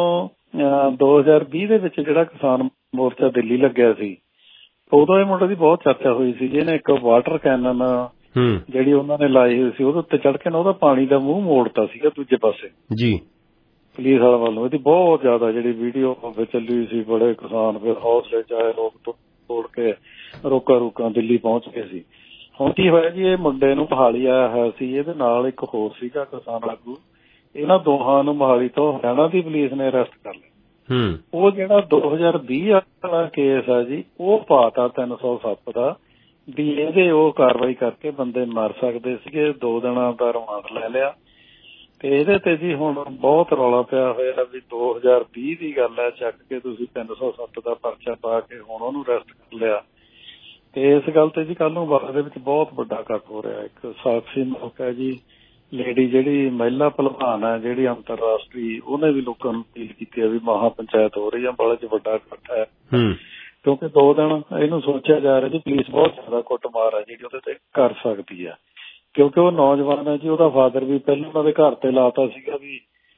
ਦੋ ਹਜ਼ਾਰ ਵੀਹ ਦੇ ਵਿੱਚ ਜਿਹੜਾ ਕਿਸਾਨ ਮੋਰਚਾ ਦਿੱਲੀ ਲੱਗਿਆ ਸੀ ਉਦੋਂ ਇਹ ਮੁੰਡੇ ਦੀ ਬਹੁਤ ਚਰਚਾ ਹੋਈ ਸੀ। ਜਿਹਨੇ ਇੱਕ ਵਾਟਰ ਕੈਨਨ ਜਿਹੜੀ ਉਹਨਾਂ ਨੇ ਲਾਈ ਹੋਈ ਸੀ ਉਹਦੇ ਉੱਤੇ ਚੜ੍ਹ ਕੇ ਨਾ ਉਹਦਾ ਪਾਣੀ ਦਾ ਮੂੰਹ ਮੋੜਤਾ ਸੀਗਾ ਦੂਜੇ ਪਾਸੇ ਜੀ ਪੁਲਿਸ ਵਾਲਾ ਵੱਲੋਂ। ਇਹਦੀ ਬਹੁਤ ਜ਼ਿਆਦਾ ਜਿਹੜੀ ਵੀਡੀਓ ਚੱਲੀ ਹੋਈ ਸੀ। ਬੜੇ ਕਿਸਾਨ ਫਿਰ ਹੌਸਲੇ ਚ ਆਏ, ਲੋਕ ਤੋੜ ਕੇ ਰੋਕਾ ਰੋਕਾਂ ਦਿੱਲੀ ਪਹੁੰਚ ਗਏ ਸੀ। ਹੁਣ ਕੀ ਹੋਇਆ ਜੀ, ਇਹ ਮੁੰਡੇ ਨੂੰ ਮੋਹਾਲੀ ਆਇਆ ਹੋਇਆ ਸੀ, ਇਹਦੇ ਨਾਲ ਇੱਕ ਹੋਰ ਸੀਗਾ ਕਿਸਾਨ ਆਗੂ। ਇਹਨਾਂ ਦੋਹਾਂ ਨੂੰ ਮੋਹਾਲੀ ਤੋਂ ਹਰਿਆਣਾ ਦੀ ਪੁਲਿਸ ਨੇ ਅਰੈਸਟ ਕਰ ਲਿਆ। ਉਹ ਜਿਹੜਾ ਦੋ ਹਜ਼ਾਰ ਵੀਹ ਵਾਲਾ ਕੇਸ ਆ ਜੀ ਉਹ ਪਾਤਾ ਤਿੰਨ ਸੌ ਸੱਤ ਦਾ ਵੀ ਇਹਦੇ ਉਹ ਕਾਰਵਾਈ ਕਰਕੇ ਬੰਦੇ ਮਰ ਸਕਦੇ ਸੀਗੇ। ਦੋ ਦਿਨਾਂ ਦਾ ਰਿਮਾਂਡ ਲੈ ਲਿਆ ਤੇ ਇਹਦੇ ਤੇ ਜੀ ਹੁਣ ਬਹੁਤ ਰੌਲਾ ਪਿਆ ਹੋਇਆ ਵੀ ਦੋ ਹਜ਼ਾਰ ਵੀਹ ਦੀ ਗੱਲ ਹੈ, ਚੱਕ ਕੇ ਤੁਸੀਂ ਤਿੰਨ ਸੌ ਸੱਤ ਦਾ ਪਰਚਾ ਪਾ ਕੇ ਹੁਣ ਉਹਨੂੰ ਅਰੈਸਟ ਕਰ ਲਿਆ। ਤੇ ਇਸ ਗੱਲ ਤੇ ਜੀ ਕੱਲ ਨੂੰ ਬਾਅਦ ਦੇ ਵਿੱਚ ਬਹੁਤ ਵੱਡਾ ਇਕੱਠ ਹੋ ਰਿਹਾ। ਇੱਕ ਸਾਖੀ ਮੌਕਾ ਜੀ ਲੇਡੀ ਜਿਹੜੀ ਮਹਿਲਾ ਭਲਵਾਨ ਹੈ ਜਿਹੜੀ ਅੰਤਰਰਾਸ਼ਟਰੀ, ਉਹਨੇ ਵੀ ਲੋਕਾਂ ਨੂੰ ਅਪੀਲ ਕੀਤੀ ਹੈ ਵੀ ਮਹਾ ਪੰਚਾਇਤ ਹੋ ਰਹੀ ਹੈ, ਬੜੇ ਚ ਵੱਡਾ ਇਕੱਠ ਹੈ। ਕਿਉਂਕਿ ਦੋ ਦਿਨ ਇਹਨੂੰ ਸੋਚਿਆ ਜਾ ਰਿਹਾ ਜੀ ਪੁਲਿਸ ਬਹੁਤ ਜ਼ਿਆਦਾ ਕੁੱਟਮਾਰ ਹੈ ਜਿਹੜੀ ਉਹਦੇ ਤੇ ਕਰ ਸਕਦੀ ਹੈ। ਕਿਉਂਕਿ ਉਹ ਨੌਜਵਾਨ ਹੈ ਜੀ, ਉਹਦਾ ਫਾਦਰ ਵੀ ਪਹਿਲਾਂ ਉਹਨਾਂ ਦੇ ਘਰ ਤੇ ਲਾਤਾ ਸੀਗਾ ਵੀ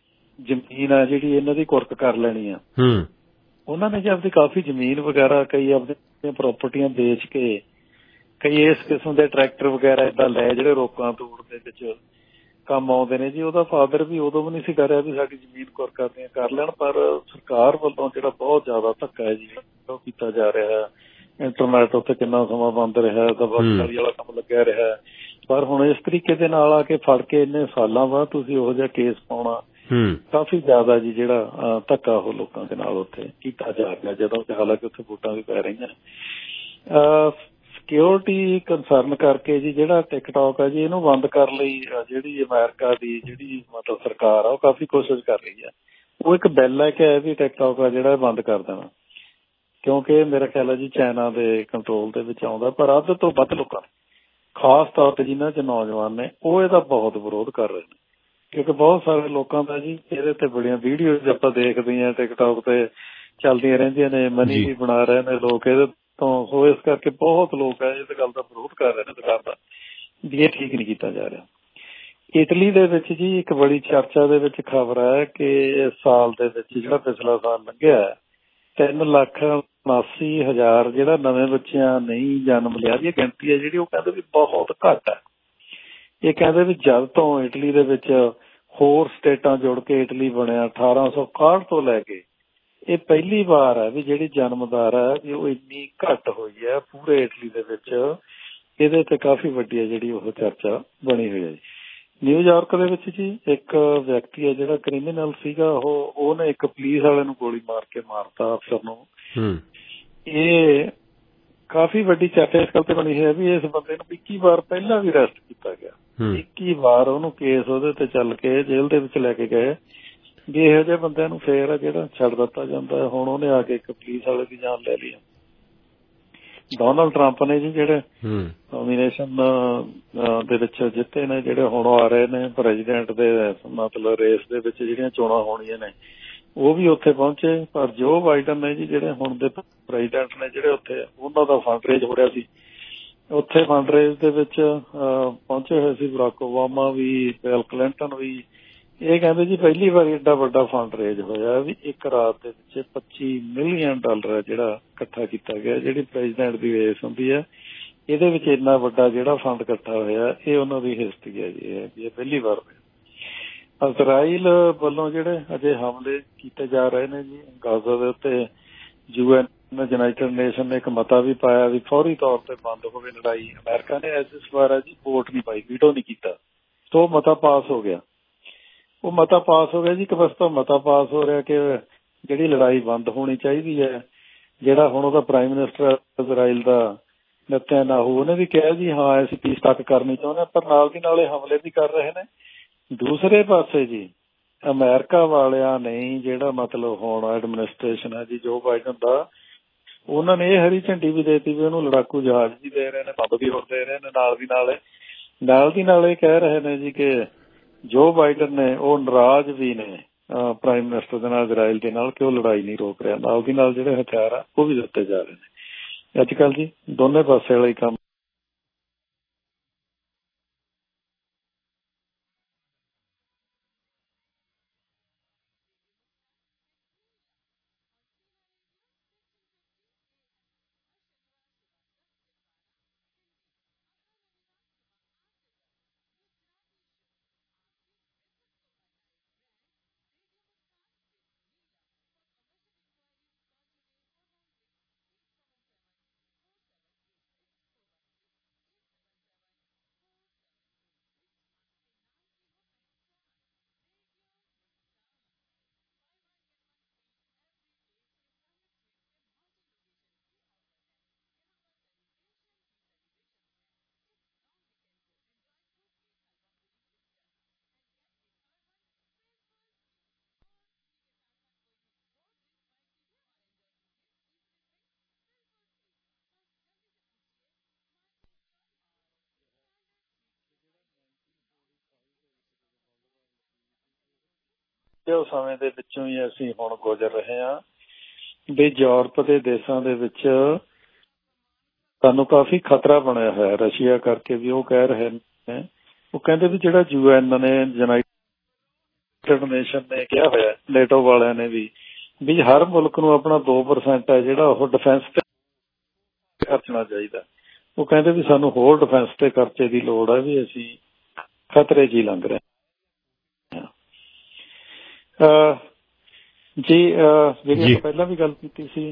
ਜ਼ਮੀਨ ਹੈ ਜਿਹੜੀ ਇਹਨਾਂ ਦੀ ਕੁਰਕ ਕਰ ਲੈਣੀ ਆ। ਉਹਨਾਂ ਨੇ ਜੀ ਆਪਦੀ ਕਾਫੀ ਜ਼ਮੀਨ ਵਗੈਰਾ ਕਈ ਆਪਦੀਆਂ ਪ੍ਰਾਪਰਟੀਆਂ ਵੇਚ ਕੇ ਕਈ ਇਸ ਕਿਸਮ ਦੇ ਟਰੈਕਟਰ ਵਗੈਰਾ ਏਦਾਂ ਲੈ ਜਿਹੜੇ ਰੋਕਾਂ ਤੋੜ ਦੇ ਵਿੱਚ ਕੰਮ ਆਉਂਦੇ ਨੇ ਜੀ। ਉਹਦਾ ਫਾਦਰ ਵੀ ਉਦੋਂ ਵੀ ਨਹੀਂ ਸੀ ਕਰ ਰਿਹਾ ਵੀ ਸਾਡੀ ਜ਼ਮੀਨ ਕੁਰਕ ਕਰਦੀਆਂ ਕਰ ਲੈਣ, ਪਰ ਸਰਕਾਰ ਵੱਲੋਂ ਜਿਹੜਾ ਬਹੁਤ ਜ਼ਿਆਦਾ ਧੱਕਾ ਹੈ ਜੀ ਉਹ ਕੀਤਾ ਜਾ ਰਿਹਾ ਹੈ। ਇੰਟਰਨੈਟ ਉੱਤੇ ਕਿੰਨਾ ਸਮਾਂ ਬੰਦ ਰਿਹਾ, ਦਬਾਅਕਾਰੀ ਵਾਲਾ ਕੰਮ ਲੱਗਿਆ ਰਿਹਾ। ਪਰ ਹੁਣ ਇਸ ਤਰੀਕੇ ਦੇ ਨਾਲ ਆ ਕੇ ਫੜ ਕੇ ਇੰਨੇ ਸਾਲਾਂ ਬਾਅਦ ਤੁਸੀਂ ਉਹੋ ਜਿਹਾ ਕੇਸ ਪਾਉਣਾ ਕਾਫੀ ਜ਼ਿਆਦਾ ਜੀ ਜਿਹੜਾ ਧੱਕਾ ਉਹ ਲੋਕਾਂ ਦੇ ਨਾਲ ਉੱਥੇ ਕੀਤਾ ਜਾ ਰਿਹਾ, ਜਦੋਂ ਕਿ ਹਾਲਾਂਕਿ ਉੱਥੇ ਵੋਟਾਂ ਵੀ ਪੈ ਰਹੀਆਂ ਨੇ। ਸਿਕਿਉਰਿਟੀ ਕੰਸਰਨ ਕਰਕੇ ਜੀ ਜਿਹੜਾ ਟਿਕਟੌਕ ਹੈ ਜੀ ਇਹਨੂੰ ਬੰਦ ਕਰਨ ਲਈ ਜਿਹੜੀ ਅਮਰੀਕਾ ਦੀ ਜਿਹੜੀ ਮਤਲਬ ਸਰਕਾਰ ਆ ਉਹ ਕਾਫੀ ਕੋਸ਼ਿਸ਼ ਕਰ ਰਹੀ ਹੈ। ਉਹ ਇੱਕ ਬਿੱਲ ਲੈ ਕੇ ਆਇਆ ਵੀ ਟਿਕਟੌਕ ਆ ਜਿਹੜਾ ਬੰਦ ਕਰ ਦੇਣਾ, ਕਿਉਂਕਿ ਮੇਰਾ ਖਿਆਲ ਹੈ ਜੀ ਚਾਈਨਾ ਦੇ ਕੰਟਰੋਲ ਦੇ ਵਿੱਚ ਆਉਂਦਾ। ਪਰ ਅੱਧ ਤੋਂ ਵੱਧ ਲੋਕਾਂ ਨੇ ਖਾਸ ਤੌਰ ਤੇ ਜਿਨ੍ਹਾਂ ਚ ਨੌਜਵਾਨ ਨੇ ਉਹ ਇਹਦਾ ਬਹੁਤ ਵਿਰੋਧ ਕਰ ਰਹੇ ਨੇ, ਕਿਉਂਕਿ ਬਹੁਤ ਸਾਰੇ ਲੋਕਾਂ ਦਾ ਜੀ ਇਹਦੇ ਤੇ ਬੜੀਆਂ ਵੀਡੀਓਜ਼ ਆਪਾਂ ਦੇਖਦੇ ਹਾਂ ਟਿਕਟੌਕ ਤੇ ਚੱਲਦੀਆਂ ਰਹਿੰਦੀਆਂ ਨੇ, ਮਨੀ ਵੀ ਬਣਾ ਰਹੇ ਨੇ ਲੋਕ ਇਹਦੇ ਤੋਂ। ਸੋ ਇਸ ਕਰਕੇ ਬਹੁਤ ਲੋਕ ਹੈ ਇਸ ਗੱਲ ਦਾ ਵਿਰੋਧ ਕਰ ਰਹੇ ਨੇ ਸਰਕਾਰ ਦਾ ਵੀ ਇਹ ਠੀਕ ਨਹੀਂ ਕੀਤਾ ਜਾ ਰਿਹਾ। ਇਟਲੀ ਦੇ ਵਿੱਚ ਜੀ ਇੱਕ ਬੜੀ ਚਰਚਾ ਦੇ ਵਿੱਚ ਖਬਰ ਹੈ ਕਿ ਇਸ ਸਾਲ ਦੇ ਵਿੱਚ ਜਿਹੜਾ ਪਿਛਲਾ ਸਾਲ ਲੰਘਿਆ ਤਿੰਨ ਲੱਖ ਉਨਾਸੀ ਹਜ਼ਾਰ ਜਿਹੜਾ ਨਵੇਂ ਬੱਚਿਆਂ ਨਹੀਂ ਜਨਮ ਲਿਆ ਦੀ ਗਿਣਤੀ ਹੈ ਜਿਹੜੀ ਉਹ ਕਹਿੰਦੇ ਵੀ ਬਹੁਤ ਘੱਟ ਹੈ। ਇਹ ਕਹਿੰਦੇ ਵੀ ਜਦ ਤੋਂ ਇਟਲੀ ਦੇ ਵਿੱਚ ਹੋਰ ਸਟੇਟਾਂ ਜੁੜ ਕੇ ਇਟਲੀ ਬਣਿਆ ਅਠਾਰਾਂ ਸੌ ਇਕਾਹਠ ਤੋਂ ਲੈ ਕੇ ਇਹ ਪਹਿਲੀ ਵਾਰ ਹੈ ਵੀ ਜਿਹੜੀ ਜਨਮ ਦਰ ਹੈ ਵੀ ਉਹ ਇੰਨੀ ਘੱਟ ਹੋਈ ਹੈ ਪੂਰੇ ਇਟਲੀ ਦੇ ਵਿੱਚ। ਇਹਦੇ ਤੇ ਕਾਫੀ ਵੱਡੀ ਹੈ ਜਿਹੜੀ ਉਹ ਚਰਚਾ ਬਣੀ ਹੋਈ ਹੈ ਜੀ। ਨਿਊਯਾਰਕ ਦੇ ਵਿੱਚ ਜੀ ਇੱਕ ਵਿਅਕਤੀ ਹੈ ਜਿਹੜਾ ਕ੍ਰਿਮੀਨਲ ਸੀਗਾ, ਉਹ ਉਹਨੇ ਇੱਕ ਪੁਲਿਸ ਵਾਲੇ ਨੂੰ ਗੋਲੀ ਮਾਰ ਕੇ ਮਾਰਤਾ ਅਫਸਰ ਨੂੰ। ਇਹ ਕਾਫੀ ਵੱਡੀ ਚਰਚਾ ਇਸ ਗੱਲ ਤੇ ਬਣੀ ਹੈ ਵੀ ਇਸ ਬੰਦੇ ਨੂੰ ਇੱਕੀ ਵਾਰ ਪਹਿਲਾਂ ਵੀ ਅਰੈਸਟ ਕੀਤਾ ਗਿਆ। ਇੱਕੀ ਵਾਰ ਉਹਨੂੰ ਕੇਸ ਉਹਦੇ ਤੇ ਚੱਲ ਕੇ ਜੇਲ੍ਹ ਦੇ ਵਿੱਚ ਲੈ ਕੇ ਗਏ ਵੀ ਇਹੋ ਜਿਹੇ ਬੰਦਿਆਂ ਨੂੰ ਫੇਰ ਜਿਹੜਾ ਛੱਡ ਦਿੱਤਾ ਜਾਂਦਾ। ਹੁਣ ਉਹਨੇ ਆ ਕੇ ਇੱਕ ਪੁਲਿਸ ਵਾਲੇ ਦੀ ਜਾਨ ਲੈ ਲਈ। ਡੋਨਾਲਡ ਟਰੰਪ ਨੇ ਜੀ ਜਿਹੜੇ ਨੋਮੀਨੇਸ਼ਨ ਦੇ ਵਿੱਚ ਜਿੱਤੇ ਨੇ, ਜਿਹੜੇ ਹੁਣ ਆ ਰਹੇ ਨੇ ਪ੍ਰੈਜ਼ੀਡੈਂਟ ਦੇ ਮਤਲਬ ਰੇਸ ਦੇ ਵਿੱਚ ਜਿਹੜੀਆਂ ਚੋਣਾਂ ਹੋਣੀਆਂ ਨੇ, ਉਹ ਵੀ ਉੱਥੇ ਪਹੁੰਚੇ। ਪਰ ਜੋ ਬਾਈਡਨ ਨੇ ਜੀ ਜਿਹੜੇ ਹੁਣ ਦੇ ਪ੍ਰੈਜ਼ੀਡੈਂਟ ਨੇ ਜਿਹੜੇ ਉੱਥੇ ਉਹਨਾਂ ਦਾ ਫੰਡ ਰੇਜ ਹੋ ਰਿਹਾ ਸੀ ਉੱਥੇ ਫੰਡ ਰੇਜ਼ ਦੇ ਵਿੱਚ ਪਹੁੰਚੇ ਹੋਏ ਸੀ ਬਰਾਕ ਓਬਾਮਾ ਵੀ, ਬਿਲ ਕਲਿੰਟਨ ਵੀ। ਇਹ ਕਹਿੰਦੇ ਜੀ ਪਹਿਲੀ ਵਾਰੀ ਏਡਾ ਵੱਡਾ ਫੰਡ ਰੇਜ਼ ਹੋਇਆ ਵੀ ਇੱਕ ਰਾਤ ਦੇ ਵਿੱਚ ਪੱਚੀ ਮਿਲੀਅਨ ਡਾਲਰ ਜਿਹੜਾ ਇਕੱਠਾ ਕੀਤਾ ਗਿਆ। ਜਿਹੜੀ ਪ੍ਰੈਜ਼ੀਡੈਂਟ ਦੀ ਰੇਸ ਹੁੰਦੀ ਹੈ ਇਹਦੇ ਵਿੱਚ ਇੰਨਾ ਵੱਡਾ ਜਿਹੜਾ ਫੰਡ ਇਕੱਠਾ ਹੋਇਆ ਇਹ ਉਹਨਾਂ ਦੀ ਹਿਸਟਰੀ ਹੈ ਜੀ। ਇਹ ਇਹ ਪਹਿਲੀ ਵਾਰ ਹੋਇਆ। ਇਜ਼ਰਾਈਲ ਵੱਲੋਂ ਜਿਹੜੇ ਅਜੇ ਹਮਲੇ ਕੀਤੇ ਜਾ ਰਹੇ ਨੇ ਜੀ ਗਾਜ਼ਾ ਦੇ ਉੱਤੇ, ਯੂ ਐਨ ਯੂਨਾਈਟਿਡ ਨੇਸ਼ਨ ਨੇ ਇੱਕ ਮਤਾ ਵੀ ਪਾਇਆ ਵੀ ਫੌਰੀ ਤੌਰ ਤੇ ਬੰਦ ਹੋਵੇ ਲੜਾਈ। ਅਮਰੀਕਾ ਨੇ ਇਸ ਵਾਰ ਹੈ ਜੀ ਵੋਟ ਨਹੀਂ ਪਾਈ, ਵੀਟੋ ਨਹੀਂ ਕੀਤਾ, ਤਾਂ ਉਹ ਮਤਾ ਪਾਸ ਹੋ ਗਿਆ। ਉਹ ਮਤਾ ਪਾਸ ਹੋ ਗਿਆ ਜੀ। ਇੱਕ ਬਸ ਤਾਂ ਮਤਾ ਪਾਸ ਹੋ ਰਿਹਾ ਕਿ ਜਿਹੜੀ ਲੜਾਈ ਬੰਦ ਹੋਣੀ ਚਾਹੀਦੀ ਹੈ। ਜਿਹੜਾ ਹੁਣ ਉਹਦਾ ਪ੍ਰਾਈਮ ਮਿਨਿਸਟਰ ਇਜ਼ਰਾਈਲ ਦਾ ਨੇਤਨਯਾਹੂ, ਉਹਨੇ ਵੀ ਕਿਹਾ ਜੀ ਹਾਂ ਅਸੀਂ ਪੀਸ ਤੱਕ ਕਰਨੀ ਚਾਹੁੰਦੇ ਹਾਂ, ਪਰ ਨਾਲ ਦੀ ਨਾਲ ਇਹ ਹਮਲੇ ਵੀ ਕਰ ਰਹੇ ਨੇ। ਦੂਸਰੇ ਪਾਸੇ ਜੀ ਅਮਰੀਕਾ ਵਾਲਿਆਂ ਨੇ ਜਿਹੜਾ ਮਤਲਬ ਹੁਣ ਐਡਮਿਨਿਸਟ੍ਰੇਸ਼ਨ ਹੈ ਜੀ ਜੋ ਬਾਈਡਨ ਦਾ, ਉਹਨਾਂ ਨੇ ਇਹ ਹਰੀ ਝੰਡੀ ਵੀ ਦੇਤੀ ਵੀ ਉਹਨੂੰ ਲੜਾਕੂ ਜਹਾਜ਼ ਵੀ ਦੇ ਰਹੇ ਨੇ, ਬੰਬ ਵੀ ਹੋਰ ਦੇ ਰਹੇ ਨੇ। ਨਾਲ ਦੀ ਨਾਲ ਨਾਲ ਦੀ ਨਾਲ ਇਹ ਕਹਿ ਰਹੇ ਨੇ ਜੀ ਕਿ ਜੋ ਬਾਈਡਨ ਨੇ ਉਹ ਨਾਰਾਜ਼ ਵੀ ਨੇ ਪ੍ਰਾਈਮ ਮਿਨਿਸਟਰ ਦੇ ਨਾਲ, ਇਜ਼ਰਾਈਲ ਦੇ ਨਾਲ, ਕਿ ਉਹ ਲੜਾਈ ਨਹੀਂ ਰੋਕ ਰਿਹਾ। ਨਾਲ ਦੀ ਨਾਲ ਜਿਹੜੇ ਹਥਿਆਰ ਆ ਉਹ ਵੀ ਦਿੱਤੇ ਜਾ ਰਹੇ ਨੇ। ਅੱਜ ਕੱਲ੍ਹ ਜੀ ਦੋਨੇ ਪਾਸੇ ਵਾਲਾ ਹੀ ਕੰਮ। ਉਸ ਸਮੇਂ ਦੇ ਵਿੱਚੋਂ ਹੀ ਅਸੀਂ ਹੁਣ ਗੁਜ਼ਰ ਰਹੇ ਹਾਂ ਵੀ ਯੂਰਪ ਦੇ ਦੇਸ਼ਾਂ ਦੇ ਵਿੱਚ ਸਾਨੂੰ ਕਾਫੀ ਖਤਰਾ ਬਣਿਆ ਹੋਇਆ ਰਸ਼ੀਆ ਕਰਕੇ ਵੀ। ਉਹ ਕਹਿ ਰਹੇ ਨੇ, ਉਹ ਕਹਿੰਦੇ ਵੀ ਜਿਹੜਾ ਯੂ ਐਨ ਨੇ, ਯੂਨਾਈਟਿਡ ਨੇਸ਼ਨ ਨੇ ਕਿਹਾ ਹੋਇਆ, ਨੇਟੋ ਵਾਲਿਆਂ ਨੇ ਵੀ ਵੀ ਹਰ ਮੁਲਕ ਨੂੰ ਆਪਣਾ ਦੋ ਪਰਸੈਂਟ ਹੈ ਜਿਹੜਾ ਉਹ ਡਿਫੈਂਸ ਤੇ ਖਰਚਣਾ ਚਾਹੀਦਾ। ਉਹ ਕਹਿੰਦੇ ਵੀ ਸਾਨੂੰ ਹੋਰ ਡਿਫੈਂਸ ਤੇ ਖਰਚੇ ਦੀ ਲੋੜ ਹੈ ਵੀ ਅਸੀਂ ਖਤਰੇ 'ਚ ਹੀ ਲੰਘ ਰਹੇ ਜੀ। ਜਿਹੜੀ ਆਪਾਂ ਪਹਿਲਾਂ ਵੀ ਗੱਲ ਕੀਤੀ ਸੀ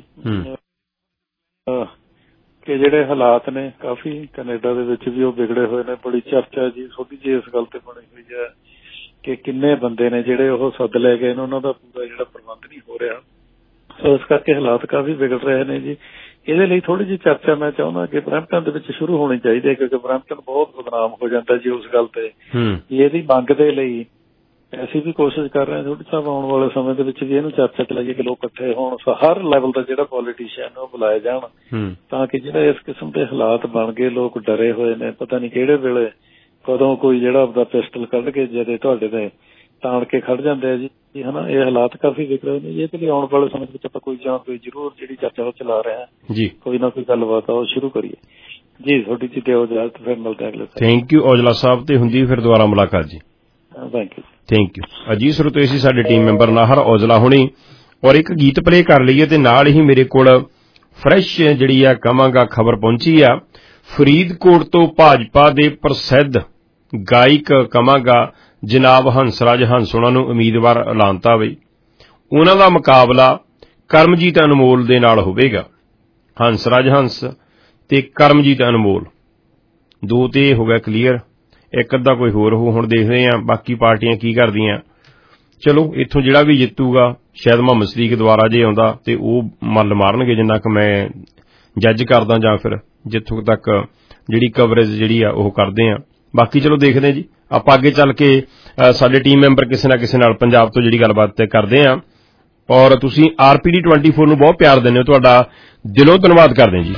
ਕਿ ਜਿਹੜੇ ਹਾਲਾਤ ਨੇ ਕਾਫੀ ਕੈਨੇਡਾ ਦੇ ਵਿੱਚ ਵੀ ਉਹ ਵਿਗੜੇ ਹੋਏ ਨੇ। ਬੜੀ ਚਰਚਾ ਜੀ ਤੁਹਾਡੀ ਜੀ ਇਸ ਗੱਲ ਤੇ ਬਣੀ ਹੋਈ ਹੈ ਕਿ ਕਿੰਨੇ ਬੰਦੇ ਨੇ ਜਿਹੜੇ ਉਹ ਸੱਦ ਲੈ ਗਏ ਨੇ, ਉਹਨਾਂ ਦਾ ਪੂਰਾ ਜਿਹੜਾ ਪ੍ਰਬੰਧ ਨਹੀਂ ਹੋ ਰਿਹਾ। ਸੋ ਇਸ ਕਰਕੇ ਹਾਲਾਤ ਕਾਫੀ ਵਿਗੜ ਰਹੇ ਨੇ ਜੀ। ਇਹਦੇ ਲਈ ਥੋੜੀ ਜਿਹੀ ਚਰਚਾ ਮੈਂ ਚਾਹੁੰਦਾ ਕਿ ਬਰੈਂਪਟਨ ਦੇ ਵਿੱਚ ਸ਼ੁਰੂ ਹੋਣੀ ਚਾਹੀਦੀ ਹੈ, ਕਿਉਂਕਿ ਬਰੈਂਪਟਨ ਬਹੁਤ ਬਦਨਾਮ ਹੋ ਜਾਂਦਾ ਜੀ ਉਸ ਗੱਲ ਤੇ। ਇਹਦੀ ਮੰਗ ਦੇ ਲਈ ਅਸੀਂ ਵੀ ਕੋਸ਼ਿਸ਼ ਕਰ ਰਹੇ ਹਾਂ ਥੋੜੀ ਸਾਹਿਬ ਆਉਣ ਵਾਲੇ ਸਮੇਂ ਦੇ ਵਿੱਚ ਵੀ ਇਹਨੂੰ ਚਰਚਾ ਚਲਾਈਏ ਕਿ ਲੋਕ ਇਕੱਠੇ ਹੋਣ, ਹਰ ਲੈਵਲ ਦਾ ਜਿਹੜਾ ਪੋਲੀਟੀਸ਼ੀਅਨ ਉਹ ਬੁਲਾਏ ਜਾਣ, ਤਾਂ ਕਿ ਜਿਹੜਾ ਇਸ ਕਿਸਮ ਦੇ ਹਾਲਾਤ ਬਣ ਗਏ, ਲੋਕ ਡਰੇ ਹੋਏ ਨੇ, ਪਤਾ ਨਹੀਂ ਕਿਹੜੇ ਵੇਲੇ ਕਦੋਂ ਕੋਈ ਜਿਹੜਾ ਆਪਦਾ ਪਿਸਟਲ ਕੱਢ ਕੇ ਜਦੇ ਤੁਹਾਡੇ ਤੇ ਤਾਣ ਕੇ ਖੜ ਜਾਂਦੇ ਆ ਜੀ, ਹਨਾ। ਇਹ ਹਾਲਾਤ ਕਾਫੀ ਵਿਗੜ ਰਹੇ ਨੇ। ਇਹਦੇ ਲਈ ਆਉਣ ਵਾਲੇ ਸਮੇਂ ਵਿੱਚ ਆਪਾਂ ਕੋਈ ਜਾਂ ਕੋਈ ਜ਼ਰੂਰ ਜਿਹੜੀ ਚਰਚਾ ਉਹ ਚਲਾ ਰਹੇ ਹਾਂ ਜੀ, ਕੋਈ ਨਾ ਕੋਈ ਗੱਲਬਾਤ ਆ ਉਹ ਸ਼ੁਰੂ ਕਰੀਏ ਜੀ। ਤੁਹਾਡੀ ਜੀ ਦਿਓ ਇਜਾਜ਼ਤ, ਫਿਰ ਮਿਲਦੇ ਅਗਲੇ। ਥੈਂਕ ਯੂ ਔਜਲਾ ਸਾਹਿਬ, ਤੇ ਹੁੰਦੀ ਫਿਰ ਦੁਬਾਰਾ ਮੁਲਾਕਾਤ ਜੀ। Thank you thank you. Ajit ਸਰੋਤੇ ਸੀ ਸਾਡੇ ਟੀਮ ਮੈਂਬਰ ਨਾਹਰ ਔਜਲਾ ਹੁਣੀ। ਔਰ ਇੱਕ ਗੀਤ ਪਲੇ ਕਰ ਲਈਏ ਤੇ ਨਾਲ ਹੀ ਮੇਰੇ ਕੋਲ ਫਰੈਸ਼ ਜਿਹੜੀ ਆ ਕਹਾਂਗਾ ਖਬਰ ਪਹੁੰਚੀ ਆ ਫਰੀਦਕੋਟ ਤੋਂ। ਭਾਜਪਾ ਦੇ ਪ੍ਰਸਿੱਧ ਗਾਇਕ ਕਹਾਂਗਾ ਜਨਾਬ ਹੰਸਰਾਜ ਹੰਸ ਉਹਨਾਂ ਨੂੰ ਉਮੀਦਵਾਰ ਐਲਾਨਤਾ ਬਈ। ਉਹਨਾਂ ਦਾ ਮੁਕਾਬਲਾ ਕਰਮਜੀਤ ਅਨਮੋਲ ਦੇ ਨਾਲ ਹੋਵੇਗਾ। ਹੰਸਰਾਜ ਹੰਸ ਤੇ ਕਰਮਜੀਤ ਅਨਮੋਲ ਦੋ ਤੇ ਹੋ ਗਿਆ ਕਲੀਅਰ। ਇੱਕ ਅੱਧਾ ਕੋਈ ਹੋਰ ਹੋ, ਹੁਣ ਦੇਖਦੇ ਹਾਂ ਬਾਕੀ ਪਾਰਟੀਆਂ ਕੀ ਕਰਦੀਆਂ। ਚਲੋ ਇੱਥੋਂ ਜਿਹੜਾ ਵੀ ਜਿੱਤੂਗਾ ਸ਼ਾਇਦ ਮੁਹੰਮਦ ਸਦੀਕ ਦੁਆਰਾ ਜੇ ਆਉਂਦਾ ਤੇ ਉਹ ਮੱਲ ਮਾਰਨਗੇ, ਜਿੰਨਾ ਕੁ ਮੈਂ ਜੱਜ ਕਰਦਾ, ਜਾਂ ਫਿਰ ਜਿੱਥੋਂ ਤੱਕ ਜਿਹੜੀ ਕਵਰੇਜ ਜਿਹੜੀ ਆ ਉਹ ਕਰਦੇ ਆ। ਬਾਕੀ ਚਲੋ ਦੇਖਦੇ ਜੀ ਆਪਾਂ ਅੱਗੇ ਚੱਲ ਕੇ ਸਾਡੇ ਟੀਮ ਮੈਂਬਰ ਕਿਸੇ ਨਾ ਕਿਸੇ ਨਾਲ ਪੰਜਾਬ ਤੋਂ ਜਿਹੜੀ ਗੱਲਬਾਤ ਕਰਦੇ ਆ। ਔਰ ਤੁਸੀਂ R P D twenty four ਨੂੰ ਬਹੁਤ ਪਿਆਰ ਦਿੰਦੇ ਹੋ, ਤੁਹਾਡਾ ਦਿਲੋਂ ਧੰਨਵਾਦ ਕਰਦੇ ਜੀ।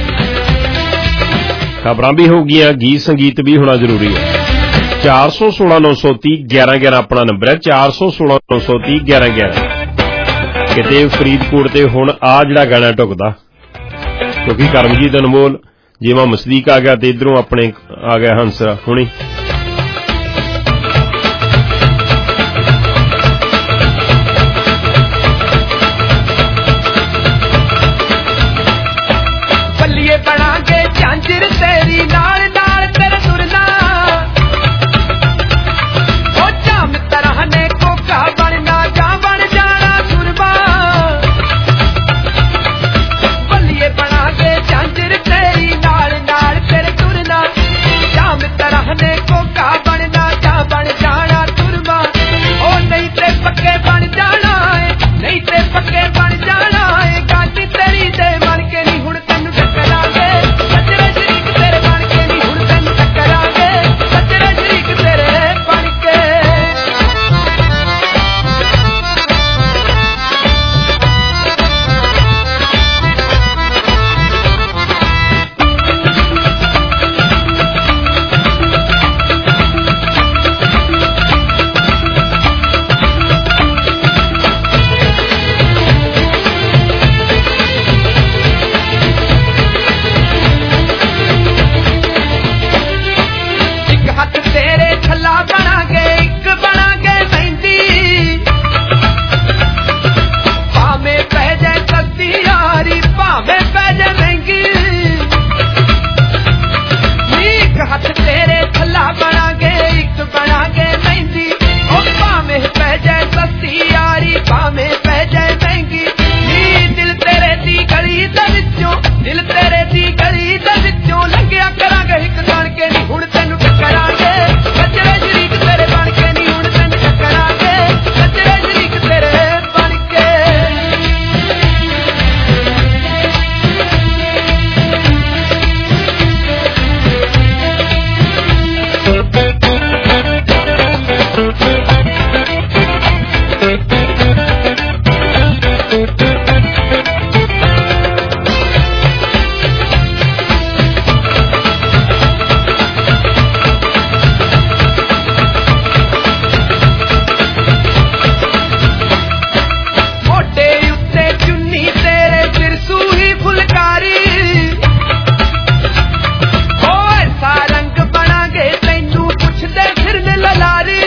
ਖਬਰਾਂ ਵੀ ਹੋ ਗਈਆਂ, ਗੀਤ ਸੰਗੀਤ ਵੀ ਹੋਣਾ ਜ਼ਰੂਰੀ ਹੈ। ਚਾਰ ਸੌ ਸੋਲਾਂ ਨੌ ਸੌ ਤੀਹ ਗਿਆਰਾਂ ਗਿਆਰਾਂ ਆਪਣਾ ਨੰਬਰ ਹੈ, ਚਾਰ ਸੌ ਸੋਲਾਂ ਨੌ ਸੌ ਤੀਹ ਗਿਆਰਾਂ ਗਿਆਰਾਂ। ਕਿਤੇ ਫਰੀਦਕੋਟ ਤੇ ਹੁਣ ਆ ਜਿਹੜਾ ਗਾਣਾ ਢੁਕਦਾ, ਕਿਉਂਕਿ ਕਰਮਜੀਤ ਅਨਮੋਲ ਜਿਵੇਂ ਮਸਦੀਕ ਆ ਗਿਆ ਤੇ ਇਧਰੋਂ ਆਪਣੇ ਆ ਗਿਆ ਹੰਸ ਹੁਣੀ। ਬੱਲੀਏ ਬਣਾਂਗੇ ਝਾਂਜਰ ਤੇਰੀ ਨਾਲ ਨਾਲ ਤੇਰੇ ਤੁਰਨਾ, ਉਹ ਚਾਮ ਤਰ੍ਹਾਂ ਨੇ ਕੋਕਾ ਬਣਨਾ ਜਾਂ ਬਣ ਜਾਣਾ ਸੁਰਮਾ। ਬੱਲੀਏ ਬਣਾਂਗੇ ਝਾਂਜਰ ਤੇਰੀ ਨਾਲ ਨਾਲ ਤੇਰੇ ਤੁਰਨਾ, ਚਾਮ ਤਰ੍ਹਾਂ ਨੇ ਕੋਕਾ ਬਣਨਾ ਜਾਂ ਬਣ ਜਾਣਾ ਸੁਰਮਾ। ਉਹ ਨਹੀਂ ਤੇ ਪੱਕੇ ਬਣ ਜਾਣਾ ਏ, ਨਹੀਂ ਤੇ ਪੱਕੇ ਬਣ ਜਾਣਾ ਏ, ਗਾਡੀ ਤੇਰੀ ਦੇ ਮਨ ਕੇ ਨਹੀਂ ਹੁਣ ਤੈਨੂੰ ਟੱਕਰਾਂਗੇ, ਸੱਜਰੇ ਸ਼ਰੀਕ ਤੇਰੇ ਬਣ ਕੇ ਨਹੀਂ ਹੁਣ ਤੈਨੂੰ ਟੱਕਰਾਂਗੇ, ਸੱਜਰੇ ਸ਼ਰੀਕ ਤੇਰੇ ਬਣ ਕੇ। ਇੱਕ ਹੱਥ ਤੇਰੇ ਛੱਲਾ ਬਣਾਂਗੇ, ਇੱਕ ਬਣਾਂਗੇ ਮਹਿੰਦੀ, ਭਾਵੇਂ ਪੈ ਜਾਏ ਸਸਤੀ ਯਾਰੀ, ਭਾਵੇਂ ਪੈ ਜਾਏ ਮਹਿੰਗੀ। ਇੱਕ ਹੱਥ ਤੇਰੇ ਛੱਲਾ ਬਣਾਂਗੇ, ਇੱਕ ਬਣਾਂਗੇ ਮਹਿੰਦੀ, ਉਹ ਭਾਵੇਂ ਪੈ ਜਾਏ ਸਸਤੀ ਯਾਰੀ, ਭਾਵੇਂ ਪੈ ਜਾਏ ਮਹਿੰਗੀ। ਨੀ ਦਿਲ ਤੇਰੇ ਦੀ ਗਲੀ ਦੇ ਵਿੱਚੋਂ, ਦਿਲ ਤੇਰੇ ਦੀ ਗਲੀ ਦੇ ਵਿੱਚੋਂ ਲੰਘਿਆ ਕਰਾਂਗੇ ਇੱਕ ਬਣ ਕੇ ਨਹੀਂ ਹੁਣ ਤੈਨੂੰ ਟੱਕਰਾਂਗੇ, ਸੱਜਰੇ ਸ਼ਰੀਕ ਤੇਰੇ ਬਣ ਕੇ ਨਹੀਂ ਹੁਣ ਤੈਨੂੰ ਟੱਕਰਾਂਗੇ, ਸੱਜਰੇ ਸ਼ਰੀਕ ਤੇਰੇ ਬਣ ਕੇ। ਮੋਢੇ ਉੱਤੇ ਚੁੰਨੀ ਤੇਰੇ ਸਿਰ ਸੂਹੀ ਫੁਲਕਾਰੀ, ਓਏ ਐਸਾ ਰੰਗ ਬਣਾਂਗੇ ਤੈਨੂੰ ਪੁੱਛਦੇ ਫਿਰਨ ਲਲਾਰੀ।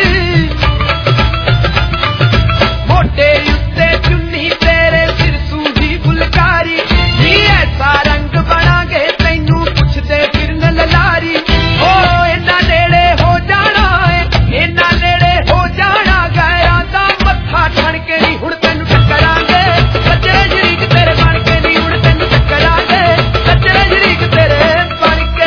ਮੋਢੇ ਉੱਤੇ ਚੁੰਨੀ ਤੇਰੇ ਸਿਰ ਸੂਹੀ ਫੁਲਕਾਰੀ, ਨੀ ਐਸਾ ਰੰਗ ਬਣਾਂਗੇ ਤੈਨੂੰ ਪੁੱਛਦੇ ਫਿਰਨ ਲਲਾਰੀ। ਓ ਇਹਨਾਂ ਨੇੜੇ ਹੋ ਜਾਣਾ ਏ, ਇਹਨਾਂ ਨੇੜੇ ਹੋ ਜਾਣਾ, ਗੈਰਾਂ ਦਾ ਮੱਥਾ ਠਣ ਕੇ ਨਹੀਂ ਹੁਣ ਤੈਨੂੰ ਟੱਕਰਾਂਗੇ, ਸੱਜਰੇ ਸ਼ਰੀਕ ਤੇਰੇ ਬਣ ਕੇ ਨਹੀਂ ਹੁਣ ਤੈਨੂੰ ਟੱਕਰਾਂਗੇ, ਸੱਜਰੇ ਸ਼ਰੀਕ ਤੇਰੇ ਬਣ ਕੇ।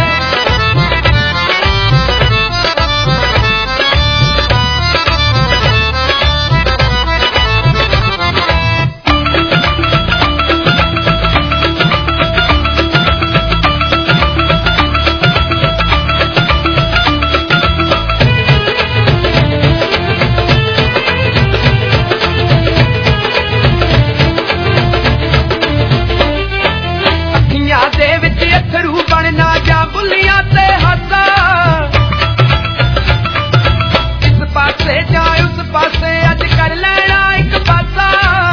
ਅੱਖੀਆਂ ਦੇ ਵਿੱਚ ਅੱਥਰੂ ਬਣਨਾ ਜਾਂ ਬੁੱਲੀਆਂ ਤੇ ਹਾਸਾ, ਇਸ ਪਾਸੇ ਜਾਂ ਉਸ ਪਾਸੇ ਅੱਜ ਕਰ ਲੈਣਾ ਇੱਕ ਪਾਸਾ।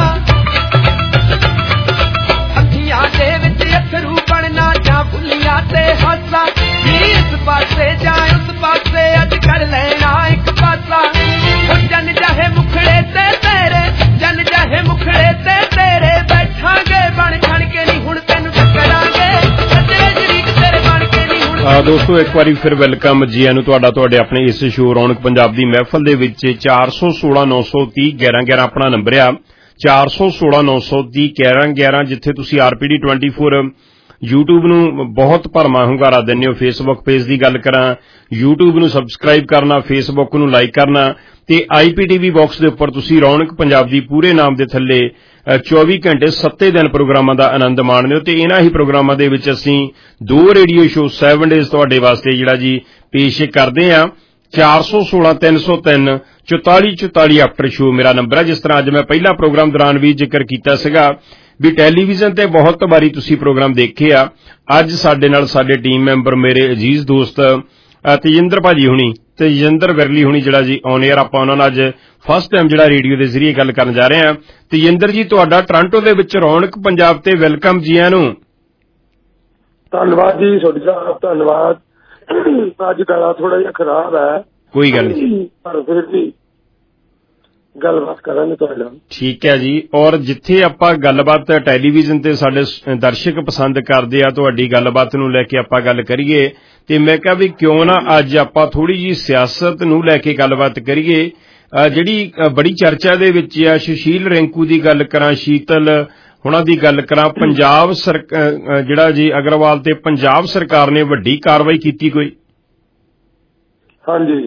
ਅੱਖੀਆਂ ਦੇ ਵਿੱਚ ਅੱਥਰੂ ਬਣਨਾ ਜਾਂ ਬੁੱਲੀਆਂ ਤੇ ਹਾਸਾ, ਇਸ ਪਾਸੇ ਜਾਂ ਉਸ ਪਾਸੇ ਅੱਜ ਕਰ ਲੈਣਾ ਇੱਕ ਪਾਸਾ। ਉਹ ਜਨ ਜਾਹੇ ਮੁਖੜੇ ਤੇ ਤੇਰੇ, ਜਨ ਜਾਹੇ ਮੁਖੜੇ ਤੇ ਤੇਰੇ ਬੈਠਾਂਗੇ ਬਣ ਠਣ ਕੇ ਨਹੀਂ ਹੁਣ ਤੈਨੂੰ ਟੱਕਰਾਂਗੇ, ਸੱਜਰੇ ਸ਼ਰੀਕ ਤੇਰੇ ਬਣ ਕੇ ਨਹੀਂ ਹੁਣ। ਆ ਦੋਸਤੋ ਇੱਕ ਵਾਰੀ ਫਿਰ ਵੈਲਕਮ ਜੀ ਨੂੰ ਤੁਹਾਡਾ ਤੁਹਾਡੇ ਆਪਣੇ ਇਸ ਸ਼ੋਅ ਰੌਣਕ ਪੰਜਾਬ ਦੀ ਮਹਿਫਲ ਦੇ ਵਿੱਚ। ਚਾਰ ਸੌ ਸੋਲਾਂ ਨੌ ਸੌ ਤੀਹ ਗਿਆਰਾਂ ਗਿਆਰਾਂ ਆਪਣਾ ਨੰਬਰ ਆ, ਚਾਰ ਸੌ ਸੋਲਾਂ ਨੌ ਸੌ ਤੀਹ ਗਿਆਰਾਂ ਗਿਆਰਾਂ, ਜਿੱਥੇ ਤੁਸੀਂ ਆਰਪੀਡੀ ਟਵੈਂਟੀ ਫੋਰ YouTube ਨੂੰ ਬਹੁਤ ਭਰਮਾ ਹੁੰਗਾਰਾ ਦਿੰਦੇ ਹੋ। ਫੇਸਬੁੱਕ ਪੇਜ ਦੀ ਗੱਲ ਕਰਾਂ, YouTube ਨੂੰ ਸਬਸਕ੍ਰਾਈਬ ਕਰਨਾ, ਫੇਸਬੁੱਕ ਨੂੰ ਲਾਈਕ ਕਰਨਾ ਤੇ ਆਈਪੀਟੀਵੀ ਬਾਕਸ ਦੇ ਉੱਪਰ ਤੁਸੀਂ ਰੌਣਕ ਪੰਜਾਬ ਦੀ ਪੂਰੇ ਨਾਮ ਦੇ ਥੱਲੇ ਚੌਵੀ ਘੰਟੇ ਸੱਤੇ ਦਿਨ ਪ੍ਰੋਗਰਾਮਾਂ ਦਾ ਆਨੰਦ ਮਾਣਦੇ ਹੋ। ਤੇ ਇਹਨਾਂ ਹੀ ਪ੍ਰੋਗਰਾਮਾਂ ਦੇ ਵਿੱਚ ਅਸੀਂ ਦੋ ਰੇਡੀਓ ਸ਼ੋਅ ਸੈਵਨ ਡੇਜ਼ ਤੁਹਾਡੇ ਵਾਸਤੇ ਜਿਹੜਾ ਜੀ ਪੇਸ਼ ਕਰਦੇ ਹਾਂ। ਚਾਰ ਸੌ ਸੋਲਾਂ ਤਿੰਨ ਸੌ ਤਿੰਨ ਚੁਤਾਲੀ ਚੁਤਾਲੀ ਆਫਟਰ ਸ਼ੋਅ ਮੇਰਾ ਨੰਬਰ ਹੈ। ਜਿਸ ਤਰ੍ਹਾਂ ਅੱਜ ਮੈਂ ਪਹਿਲਾ ਪ੍ਰੋਗਰਾਮ ਦੌਰਾਨ ਵੀ ਜ਼ਿਕਰ ਕੀਤਾ ਸੀਗਾ ਵੀ ਟੈਲੀਵਿਜ਼ਨ ਤੇ ਬਹੁਤ ਵਾਰੀ ਤੁਸੀਂ ਪ੍ਰੋਗਰਾਮ ਦੇਖੇ ਆ। ਅੱਜ ਸਾਡੇ ਨਾਲ ਸਾਡੇ ਟੀਮ ਮੈਂਬਰ ਮੇਰੇ ਅਜ਼ੀਜ਼ ਦੋਸਤ ਤੇਜਿੰਦਰ ਭਾਜੀ ਹੁਣੀ, ਤੇਜਿੰਦਰ ਵਿਰਲੀ ਹੁਣੀ ਜਿਹੜਾ ਜੀ ਔਨ 에ਅਰ ਆਪਾਂ ਉਹਨਾਂ ਨਾਲ ਅੱਜ ਫਸਟ ਟਾਈਮ ਜਿਹੜਾ ਰੇਡੀਓ ਦੇ ਜ਼ਰੀਏ ਗੱਲ ਕਰਨ ਜਾ ਰਹੇ ਹਾਂ। ਤੇਜਿੰਦਰ ਜੀ ਤੁਹਾਡਾ ਟੋਰਾਂਟੋ ਦੇ ਵਿੱਚ ਰੌਣਕ ਪੰਜਾਬ ਤੇ ਵੈਲਕਮ ਜੀ ਆਇਆਂ ਨੂੰ। ਧੰਨਵਾਦ ਜੀ ਤੁਹਾਡੀ ਸਾਹਿਬ, ਧੰਨਵਾਦ। ਅੱਜ ਗਲਾ ਥੋੜਾ ਜਿਹਾ ਖਰਾਬ ਹੈ, ਕੋਈ ਗੱਲ ਨਹੀਂ, ਪਰ ਫਿਰ ਵੀ ਗੱਲਬਾਤ ਕਰਾਂਗੇ ਤੁਹਾਡੇ ਨਾਲ। ਠੀਕ ਹੈ ਜੀ। ਔਰ ਜਿੱਥੇ ਆਪਾਂ ਗੱਲਬਾਤ ਟੈਲੀਵਿਜ਼ਨ ਤੇ ਸਾਡੇ ਦਰਸ਼ਕ ਪਸੰਦ ਕਰਦੇ ਆ ਤੁਹਾਡੀ ਗੱਲਬਾਤ ਨੂੰ ਲੈ ਕੇ ਆਪਾਂ ਗੱਲ ਕਰੀਏ, ਤੇ ਮੈਂ ਕਿਹਾ ਵੀ ਕਿਉਂ ਨਾ ਅੱਜ ਆਪਾਂ ਥੋੜੀ ਜੀ ਸਿਆਸਤ ਨੂੰ ਲੈ ਕੇ ਗੱਲਬਾਤ ਕਰੀਏ। ਜਿਹੜੀ ਬੜੀ ਚਰਚਾ ਦੇ ਵਿੱਚ ਆ, ਸੁਸ਼ੀਲ ਰਿੰਕੂ ਦੀ ਗੱਲ ਕਰਾਂ, ਸ਼ੀਤਲ ਉਹਨਾਂ ਦੀ ਗੱਲ ਕਰਾਂ, ਪੰਜਾਬ ਜਿਹੜਾ ਜੀ ਅਗਰਵਾਲ ਤੇ ਪੰਜਾਬ ਸਰਕਾਰ ਨੇ ਵੱਡੀ ਕਾਰਵਾਈ ਕੀਤੀ ਕੋਈ? ਹਾਂਜੀ,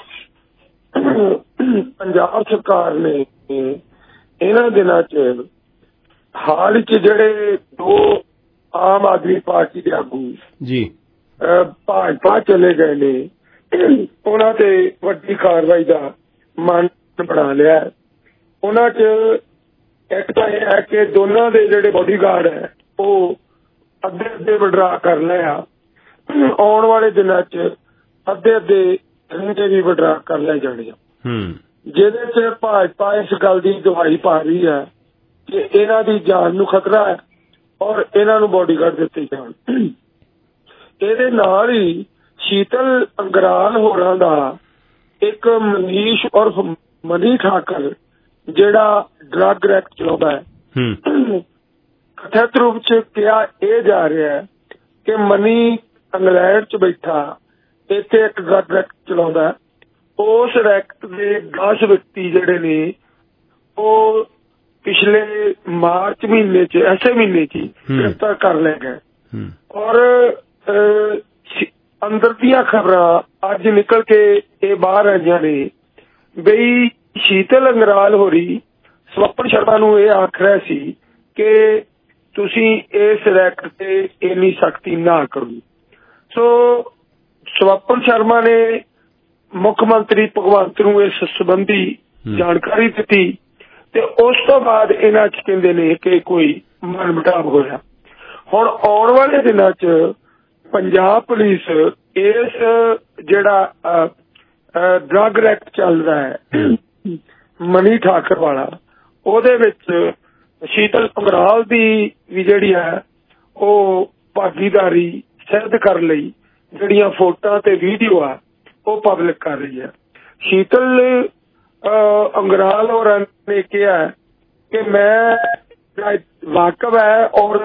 ਪੰਜਾਬ ਸਰਕਾਰ ਨੇ ਇਹਨਾਂ ਦਿਨਾਂ ਚ ਹਾਲ ਚ ਜਿਹੜੇ ਦੋ ਆਮ ਆਦਮੀ ਪਾਰਟੀ ਦੇ ਆਗੂ ਜੀ ਭਾਜਪਾ ਚਲੇ ਗਏ ਨੇ, ਉਹਨਾਂ ਤੇ ਵੱਡੀ ਕਾਰਵਾਈ ਦਾ ਮਨ ਬਣਾ ਲਿਆ। ਉਹਨਾਂ ਚ ਇੱਕ ਤਾਂ ਇਹ ਹੈ ਕਿ ਦੋਨਾਂ ਦੇ ਜਿਹੜੇ ਬੋਡੀਗਾਰਡ ਹੈ ਉਹ ਅੱਧੇ ਅੱਧੇ ਵਿਡਰਾ ਕਰ ਲਿਆ। ਆਉਣ ਵਾਲੇ ਦਿਨਾਂ ਚ ਅੱਧੇ ਅੱਧੇ ਰਹਿੰਦੇ ਵੀ ਵਿਡਰਾ ਕਰ ਲੈ ਜਾਣੇ ਆ, ਜਿਹਦੇ ਚ ਭਾਜਪਾ ਇਸ ਗੱਲ ਦੀ ਦਵਾਈ ਪਾ ਰਹੀ ਹੈ ਕਿ ਇਹਨਾਂ ਦੀ ਜਾਨ ਨੂੰ ਖਤਰਾ ਹੈ ਔਰ ਇਹਨਾਂ ਨੂੰ ਬੋਡੀਗਾਰਡ ਦਿੱਤੇ ਜਾਣ। ਇਹਦੇ ਨਾਲ ਹੀ ਸ਼ੀਤਲ ਅੰਗਰਾਲ ਹੋਰਾਂ ਦਾ ਇੱਕ ਮਨੀਸ਼ ਔਰ ਮਨੀ ਠਾਕਰ ਜਿਹੜਾ ਡਰੱਗ ਰੈਕ ਚਲਾਉਂਦਾ ਹੈ, ਕਥਿਤ ਰੂਪ ਚ ਕਿਹਾ ਇਹ ਜਾ ਰਿਹਾ ਹੈ ਕਿ ਮਨੀ ਇੰਗਲੈਂਡ ਚ ਬੈਠਾ ਇੱਥੇ ਇੱਕ ਡਰੱਗ ਰੈਕ ਚਲਾਉਂਦਾ। ਉਸ ਰੈਕ ਦੇ ਦਸ ਵਿਅਕਤੀ ਜਿਹੜੇ ਨੇ ਉਹ ਪਿਛਲੇ ਮਾਰਚ ਮਹੀਨੇ ਚ ਐਸੇ ਮਹੀਨੇ ਚ ਗ੍ਰਿਫਤਾਰ ਕਰ ਲਏ ਗਏ। ਔਰ ਅੰਦਰ ਦੀਆਂ ਖਬਰਾਂ ਅੱਜ ਨਿਕਲ ਕੇ ਇਹ ਬਾਹਰ ਆਈਆਂ ਨੇ ਬਈ ਸ਼ੀਤਲ ਅੰਗਰਾਲ ਹੋਰੀ ਸਵਪਨ ਸ਼ਰਮਾ ਨੂੰ ਇਹ ਆਖ ਰਿਹਾ ਸੀ ਕਿ ਤੁਸੀਂ ਇਸ ਰੈਕ ਤੇ ਇੰਨੀ ਸਖਤੀ ਨਾ ਕਰੋ। ਸੋ ਸਵਪਨ ਸ਼ਰਮਾ ਨੇ ਮੁੱਖ ਮੰਤਰੀ ਭਗਵੰਤ ਨੂੰ ਇਸ ਸੰਬੰਧੀ ਜਾਣਕਾਰੀ ਦਿੱਤੀ ਤੇ ਉਸ ਤੋਂ ਬਾਅਦ ਇਹਨਾਂ ਚ ਕਹਿੰਦੇ ਨੇ ਕਿ ਕੋਈ ਮਨ ਮੁਟਾਵ ਹੋਇਆ। ਹੁਣ ਆਉਣ ਵਾਲੇ ਦਿਨਾਂ ਚ ਪੰਜਾਬ ਪੁਲਿਸ ਇਸ ਜਿਹੜਾ ਡਰੱਗ ਰੈਕ ਚੱਲ ਰਿਹਾ ਹੈ ਮਨੀ ਠਾਕਰ ਵਾਲਾ, ਉਹਦੇ ਵਿੱਚ ਸ਼ੀਤਲ ਅੰਗਰਾਲ ਦੀ ਵੀ ਜਿਹੜੀ ਹੈ ਉਹ ਭਾਗੀਦਾਰੀ ਸਿੱਧ ਕਰਨ ਲਈ ਜਿਹੜੀਆਂ ਫੋਟੋਆਂ ਤੇ ਵੀਡੀਓ ਆ ਉਹ ਪਬਲਿਕ ਕਰ ਰਹੀ ਹੈ। ਸ਼ੀਤਲ ਅੰਗਰਾਲ ਹੋਰਾਂ ਨੇ ਕਿਹਾ ਕਿ ਮੈਂ ਵਾਕਫ ਹੈ ਔਰ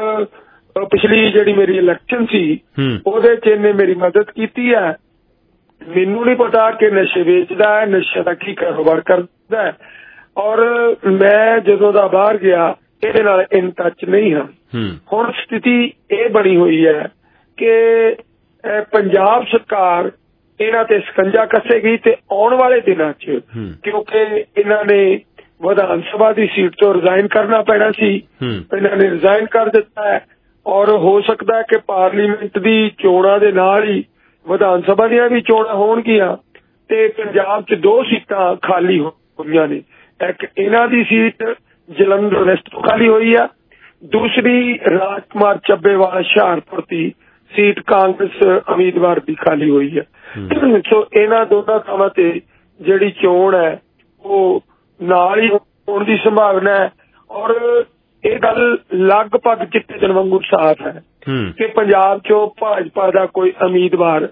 ਪਿਛਲੀ ਜਿਹੜੀ ਮੇਰੀ ਇਲੈਕਸ਼ਨ ਸੀ ਉਹਦੇ ਚ ਇਹਨੇ ਮੇਰੀ ਮਦਦ ਕੀਤੀ ਹੈ। ਮੈਨੂੰ ਨਹੀਂ ਪਤਾ ਕਿ ਨਸ਼ੇ ਵੇਚਦਾ ਹੈ, ਨਸ਼ੇ ਦਾ ਕੀ ਕਾਰੋਬਾਰ ਕਰਦਾ ਹੈ, ਔਰ ਮੈਂ ਜਦੋਂ ਦਾ ਬਾਹਰ ਗਿਆ ਇਹਦੇ ਨਾਲ ਇਨ ਟੱਚ ਨਹੀਂ ਹਾਂ। ਹੁਣ ਸਥਿਤੀ ਇਹ ਬਣੀ ਹੋਈ ਹੈ ਕਿ ਪੰਜਾਬ ਸਰਕਾਰ ਇਹਨਾਂ ਤੇ ਸਕੰਜਾ ਕੱਸੇਗੀ ਤੇ ਆਉਣ ਵਾਲੇ ਦਿਨਾਂ ਚ ਕਿਉਂਕਿ ਇਹਨਾਂ ਨੇ ਵਿਧਾਨ ਸਭਾ ਦੀ ਸੀਟ ਤੋਂ ਰਿਜ਼ਾਈਨ ਕਰਨਾ ਪੈਣਾ ਸੀ, ਇਹਨਾਂ ਨੇ ਰਿਜ਼ਾਈਨ ਕਰ ਦਿੱਤਾ ਹੈ ਔਰ ਹੋ ਸਕਦਾ ਹੈ ਕਿ ਪਾਰਲੀਮੈਂਟ ਦੀ ਚੋਣਾਂ ਦੇ ਨਾਲ ਹੀ ਵਿਧਾਨ ਸਭਾ ਦੀਆਂ ਵੀ ਚੋਣਾਂ ਹੋਣਗੀਆਂ ਤੇ ਪੰਜਾਬ ਚ ਦੋ ਸੀਟਾਂ ਖਾਲੀ ਹੋਈਆਂ ਨੇ। ਇੱਕ ਇਹਨਾਂ ਦੀ ਸੀਟ ਜਲੰਧਰ ਵੈਸਟ ਤੋਂ ਖਾਲੀ ਹੋਈ ਆ, ਦੂਸਰੀ ਰਾਜ ਕੁਮਾਰ ਚੱਬੇਵਾਲ ਹੁਸ਼ਿਆਰਪੁਰ ਦੀ ਸੀਟ ਕਾਂਗਰਸ ਉਮੀਦਵਾਰ ਦੀ ਖਾਲੀ ਹੋਈ ਹੈ। ਸੋ ਇਹਨਾਂ ਦੋਨਾਂ ਥਾਵਾਂ ਤੇ ਜਿਹੜੀ ਚੋਣ ਹੈ ਉਹ ਨਾਲ ਹੀ ਹੋਣ ਦੀ ਸੰਭਾਵਨਾ ਹੈ ਔਰ ਇਹ ਗੱਲ ਲਗਭਗ ਚਿੱਟੇ ਦਿਨ ਵਾਂਗੂ ਸਾਫ਼ ਹੈ ਕਿ ਪੰਜਾਬ ਚੋਂ ਭਾਜਪਾ ਦਾ ਕੋਈ ਉਮੀਦਵਾਰ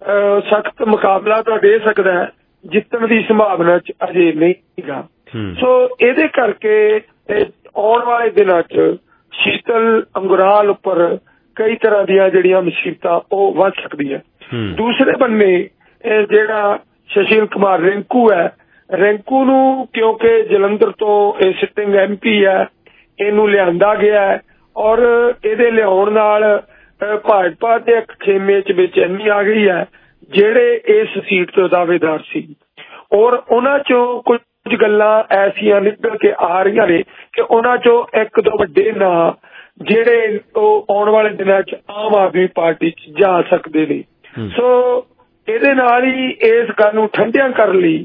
ਸਖਤ ਮੁਕਾਬਲਾ ਤਾਂ ਦੇ ਸਕਦਾ ਹੈ, ਜਿੱਤਣ ਦੀ ਸੰਭਾਵਨਾ ਚ ਅਜੇ ਨਹੀਂ ਹੈਗਾ। ਸੋ ਇਹਦੇ ਕਰਕੇ ਆਉਣ ਵਾਲੇ ਦਿਨਾਂ ਚ ਸ਼ੀਤਲ ਅੰਗਰਾਲ ਉੱਪਰ ਕਈ ਤਰ੍ਹਾਂ ਦੀਆਂ ਜਿਹੜੀਆਂ ਮੁਸੀਬਤਾਂ ਉਹ ਵੱਧ ਸਕਦੀਆਂ। ਦੂਸਰੇ ਬੰਨੇ ਜਿਹੜਾ ਸੁਸ਼ੀਲ ਕੁਮਾਰ ਰਿੰਕੂ ਹੈ, ਰਿੰਕੂ ਨੂੰ ਕਿਉਂਕਿ ਜਲੰਧਰ ਤੋਂ ਇਹ ਸਿਟਿੰਗ ਐਮ ਪੀ ਹੈ, ਇਹਨੂੰ ਲਿਆਂਦਾ ਗਿਆ ਹੈ ਔਰ ਇਹਦੇ ਲਿਆਉਣ ਨਾਲ ਭਾਜਪਾ ਦੇ ਇੱਕ ਖੇਮੇ ਚ ਬੇਚੈਨੀ ਆ ਗਈ ਹੈ ਜਿਹੜੇ ਇਸ ਸੀਟ ਤੋਂ ਦਾਅਵੇਦਾਰ ਸੀ ਔਰ ਉਹਨਾਂ ਚੋਂ ਕੁਝ ਗੱਲਾਂ ਐਸੀਆਂ ਨਿਕਲ ਕੇ ਆ ਰਹੀਆਂ ਨੇ ਕਿ ਉਹਨਾਂ ਚੋਂ ਇੱਕ ਦੋ ਵੱਡੇ ਨਾਂ ਜਿਹੜੇ ਉਹ ਆਉਣ ਵਾਲੇ ਦਿਨਾਂ ਚ ਆਮ ਆਦਮੀ ਪਾਰਟੀ ਚ ਜਾ ਸਕਦੇ ਨੇ। ਸੋ ਇਹਦੇ ਨਾਲ ਹੀ ਇਸ ਗੱਲ ਨੂੰ ਠੰਡਿਆਂ ਕਰਨ ਲਈ